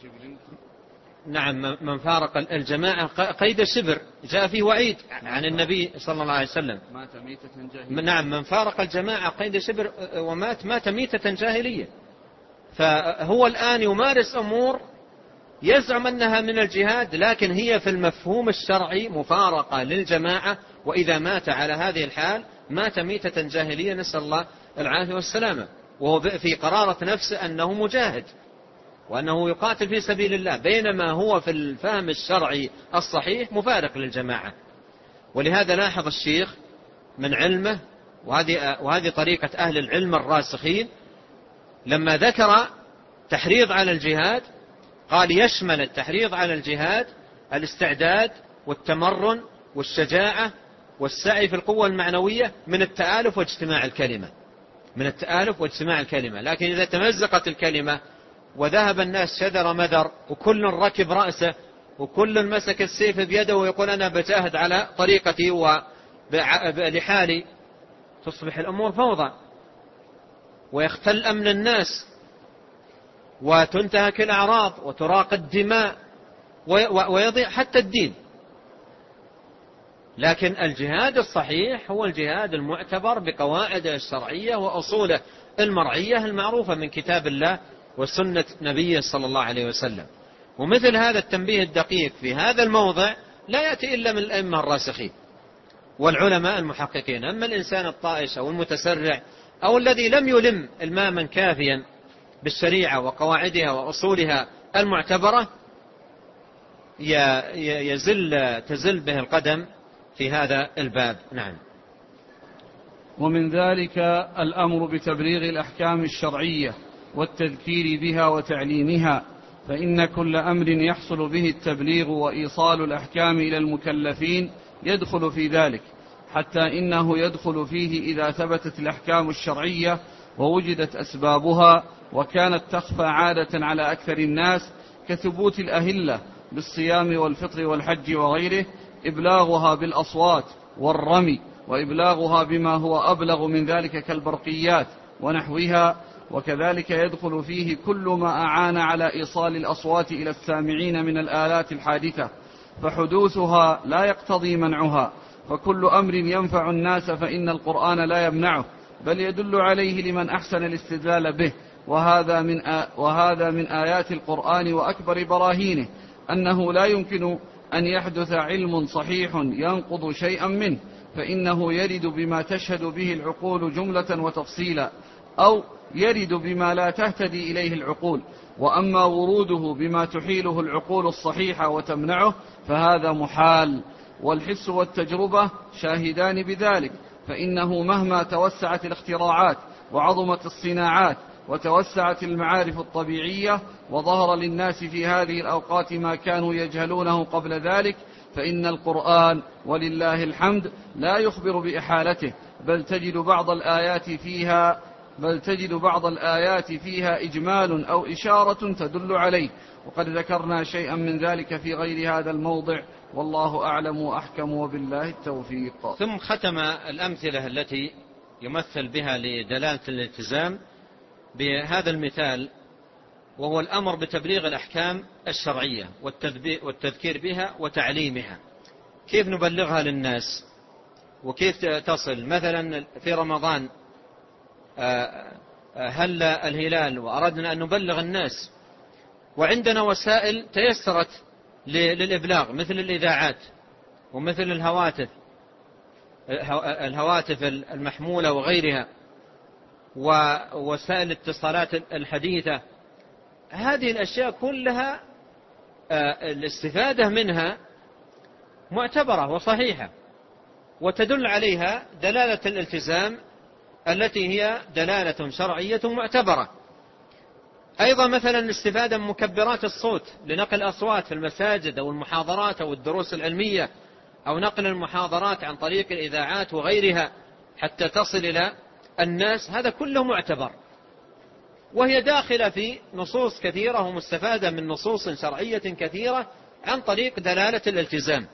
نعم، من فارق الجماعة قيد شبر، جاء فيه وعيد عن النبي صلى الله عليه وسلم.
مات ميتة جاهلية.
نعم، من فارق الجماعة قيد شبر مات ميتة جاهلية. فهو الآن يمارس أمور يزعم أنها من الجهاد، لكن هي في المفهوم الشرعي مفارقة للجماعة، وإذا مات على هذه الحال مات ميتة جاهلية، نسأل الله العافية والسلامة، وهو في قرارة نفسه أنه مجاهد وأنه يقاتل في سبيل الله، بينما هو في الفهم الشرعي الصحيح مفارق للجماعة. ولهذا لاحظ الشيخ من علمه، وهذه طريقة أهل العلم الراسخين، لما ذكر تحريض على الجهاد قال يشمل التحريض على الجهاد الاستعداد والتمرن والشجاعة والسعي في القوة المعنوية من التآلف واجتماع الكلمة، من التآلف واجتماع الكلمة. لكن إذا تمزقت الكلمة وذهب الناس شذر مذر وكل ركب رأسه وكل مسك السيف بيده ويقول أنا بجاهد على طريقتي ولحالي، تصبح الأمور فوضى ويختل أمن الناس وتنتهك الأعراض وتراق الدماء ويضيع حتى الدين. لكن الجهاد الصحيح هو الجهاد المعتبر بقواعده الشرعية وأصوله المرعية المعروفة من كتاب الله وسنة نبيه صلى الله عليه وسلم. ومثل هذا التنبيه الدقيق في هذا الموضع لا يأتي إلا من الأئمة الراسخين والعلماء المحققين. أما الإنسان الطائش أو المتسرع أو الذي لم يلم إلماما كافيا بالشريعة وأصولها المعتبرة تزل به القدم في هذا الباب. نعم.
ومن ذلك الأمر بتبليغ الأحكام الشرعية والتذكير بها وتعليمها، فإن كل أمر يحصل به التبليغ وإيصال الأحكام إلى المكلفين يدخل في ذلك، حتى إنه يدخل فيه إذا ثبتت الأحكام الشرعية ووجدت أسبابها وكانت تخفى عادة على أكثر الناس كثبوت الأهلة بالصيام والفطر والحج وغيره، إبلاغها بالأصوات والرمي، وإبلاغها بما هو أبلغ من ذلك كالبرقيات ونحوها. وكذلك يدخل فيه كل ما أعان على إيصال الأصوات إلى السامعين من الآلات الحادثة، فحدوثها لا يقتضي منعها، فكل أمر ينفع الناس فإن القرآن لا يمنعه، بل يدل عليه لمن أحسن الاستدلال به. وهذا من آيات القرآن وأكبر براهينه أنه لا يمكن أن يحدث علم صحيح ينقض شيئا منه، فإنه يرد بما تشهد به العقول جملة وتفصيلا، أو يرد بما لا تهتدي إليه العقول. وأما وروده بما تحيله العقول الصحيحة وتمنعه فهذا محال، والحس والتجربة شاهدان بذلك، فإنه مهما توسعت الاختراعات وعظمت الصناعات وتوسعت المعارف الطبيعية وظهر للناس في هذه الأوقات ما كانوا يجهلونه قبل ذلك، فإن القرآن ولله الحمد لا يخبر بإحالته، بل تجد بعض الآيات فيها إجمال أو إشارة تدل عليه، وقد ذكرنا شيئا من ذلك في غير هذا الموضع، والله أعلم وأحكم وبالله التوفيق.
ثم ختم الأمثلة التي يمثل بها لدلالة الالتزام بهذا المثال، وهو الأمر بتبليغ الأحكام الشرعية والتذكير بها وتعليمها. كيف نبلغها للناس وكيف تصل؟ مثلا في رمضان هل الهلال وأردنا أن نبلغ الناس، وعندنا وسائل تيسرت للإبلاغ مثل الإذاعات ومثل الهواتف المحمولة وغيرها ووسائل الاتصالات الحديثة. هذه الأشياء كلها الاستفادة منها معتبرة وصحيحة، وتدل عليها دلالة الالتزام التي هي دلالة شرعية معتبرة. أيضا مثلا الاستفادة من مكبرات الصوت لنقل الأصوات في المساجد أو المحاضرات أو الدروس العلمية، أو نقل المحاضرات عن طريق الإذاعات وغيرها حتى تصل إلى الناس، هذا كله معتبر، وهي داخلة في نصوص كثيرة ومستفادة من نصوص شرعية كثيرة عن طريق دلالة الالتزام.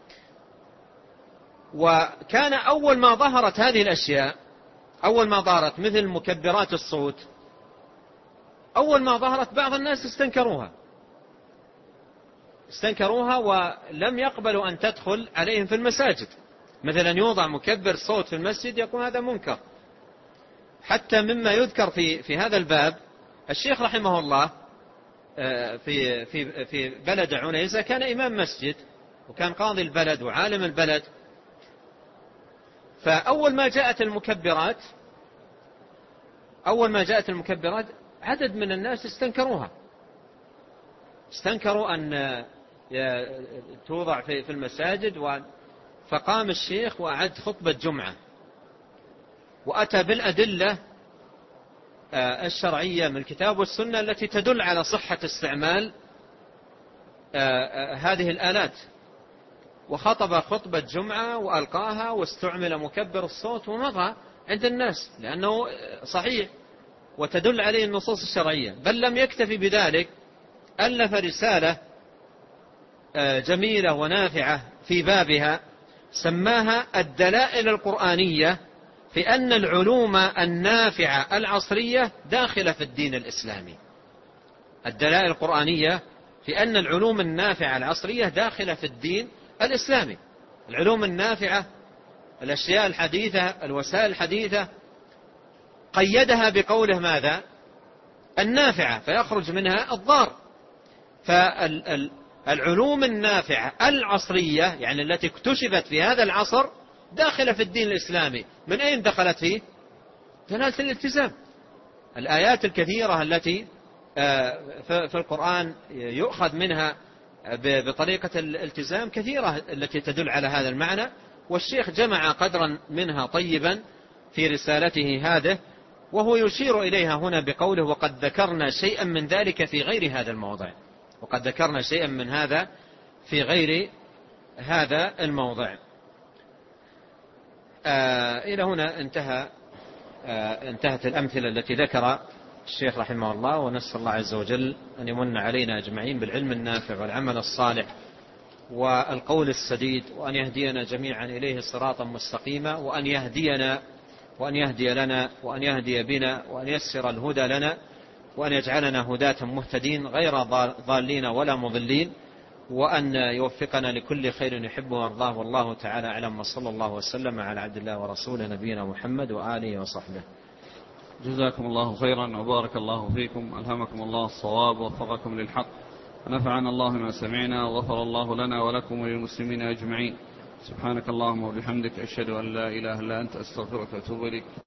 وكان أول ما ظهرت هذه الأشياء، أول ما ظهرت مثل مكبرات الصوت، أول ما ظهرت بعض الناس استنكروها ولم يقبلوا أن تدخل عليهم في المساجد. مثلا يوضع مكبر صوت في المسجد يقول هذا منكر. حتى مما يذكر في هذا الباب الشيخ رحمه الله في بلد عنيزة كان إمام مسجد وكان قاضي البلد وعالم البلد. فأول ما جاءت المكبرات عدد من الناس استنكروا أن توضع في المساجد. فقام الشيخ وأعد خطبة جمعة وأتى بالأدلة الشرعية من الكتاب والسنة التي تدل على صحة استعمال هذه الآلات، وخطب خطبة جمعة وألقاها واستعمل مكبر الصوت ومضى عند الناس لأنه صحيح وتدل عليه النصوص الشرعية. بل لم يكتفي بذلك، ألف رسالة جميلة ونافعة في بابها سماها الدلائل القرآنية في أن العلوم النافعة العصرية داخلة في الدين الإسلامي. الدلائل القرآنية في أن العلوم النافعة العصرية داخلة في الدين الإسلامي. العلوم النافعة، الأشياء الحديثة، الوسائل الحديثة، قيدها بقوله ماذا؟ النافعة، فيخرج منها الضار. فالعلوم النافعة العصرية يعني التي اكتشفت في هذا العصر داخلة في الدين الإسلامي. من أين دخلت فيه؟ دلالة الالتزام. الآيات الكثيرة التي في القرآن يؤخذ منها بطريقة الالتزام كثيرة التي تدل على هذا المعنى، والشيخ جمع قدرا منها طيبا في رسالته هذه، وهو يشير إليها هنا بقوله وقد ذكرنا شيئا من ذلك في غير هذا الموضع. وقد ذكرنا شيئا من هذا في غير هذا الموضع. إلى هنا انتهت الأمثلة التي ذكر الشيخ رحمه الله، ونسأل الله عز وجل أن يمن علينا أجمعين بالعلم النافع والعمل الصالح والقول السديد، وأن يهدينا جميعا إليه صراطا مستقيما، وأن يهدينا وأن يهدي لنا وأن يهدي بنا وأن يسر الهدى لنا، وأن يجعلنا هداة مهتدين غير ضالين ولا مضلين، وأن يوفقنا لكل خير يحبه ويرضاه. والله تعالى أعلم، وصلى الله وسلم على عبد الله ورسوله نبينا محمد وآله وصحبه.
جزاكم الله خيرا وبارك الله فيكم، ألهمكم الله الصواب ووفقكم للحق، ونفعنا الله ما سمعنا، وغفر الله لنا ولكم وللمسلمين أجمعين. سبحانك اللهم وبحمدك، أشهد أن لا إله إلا أنت، أستغفرك وأتوب إليك.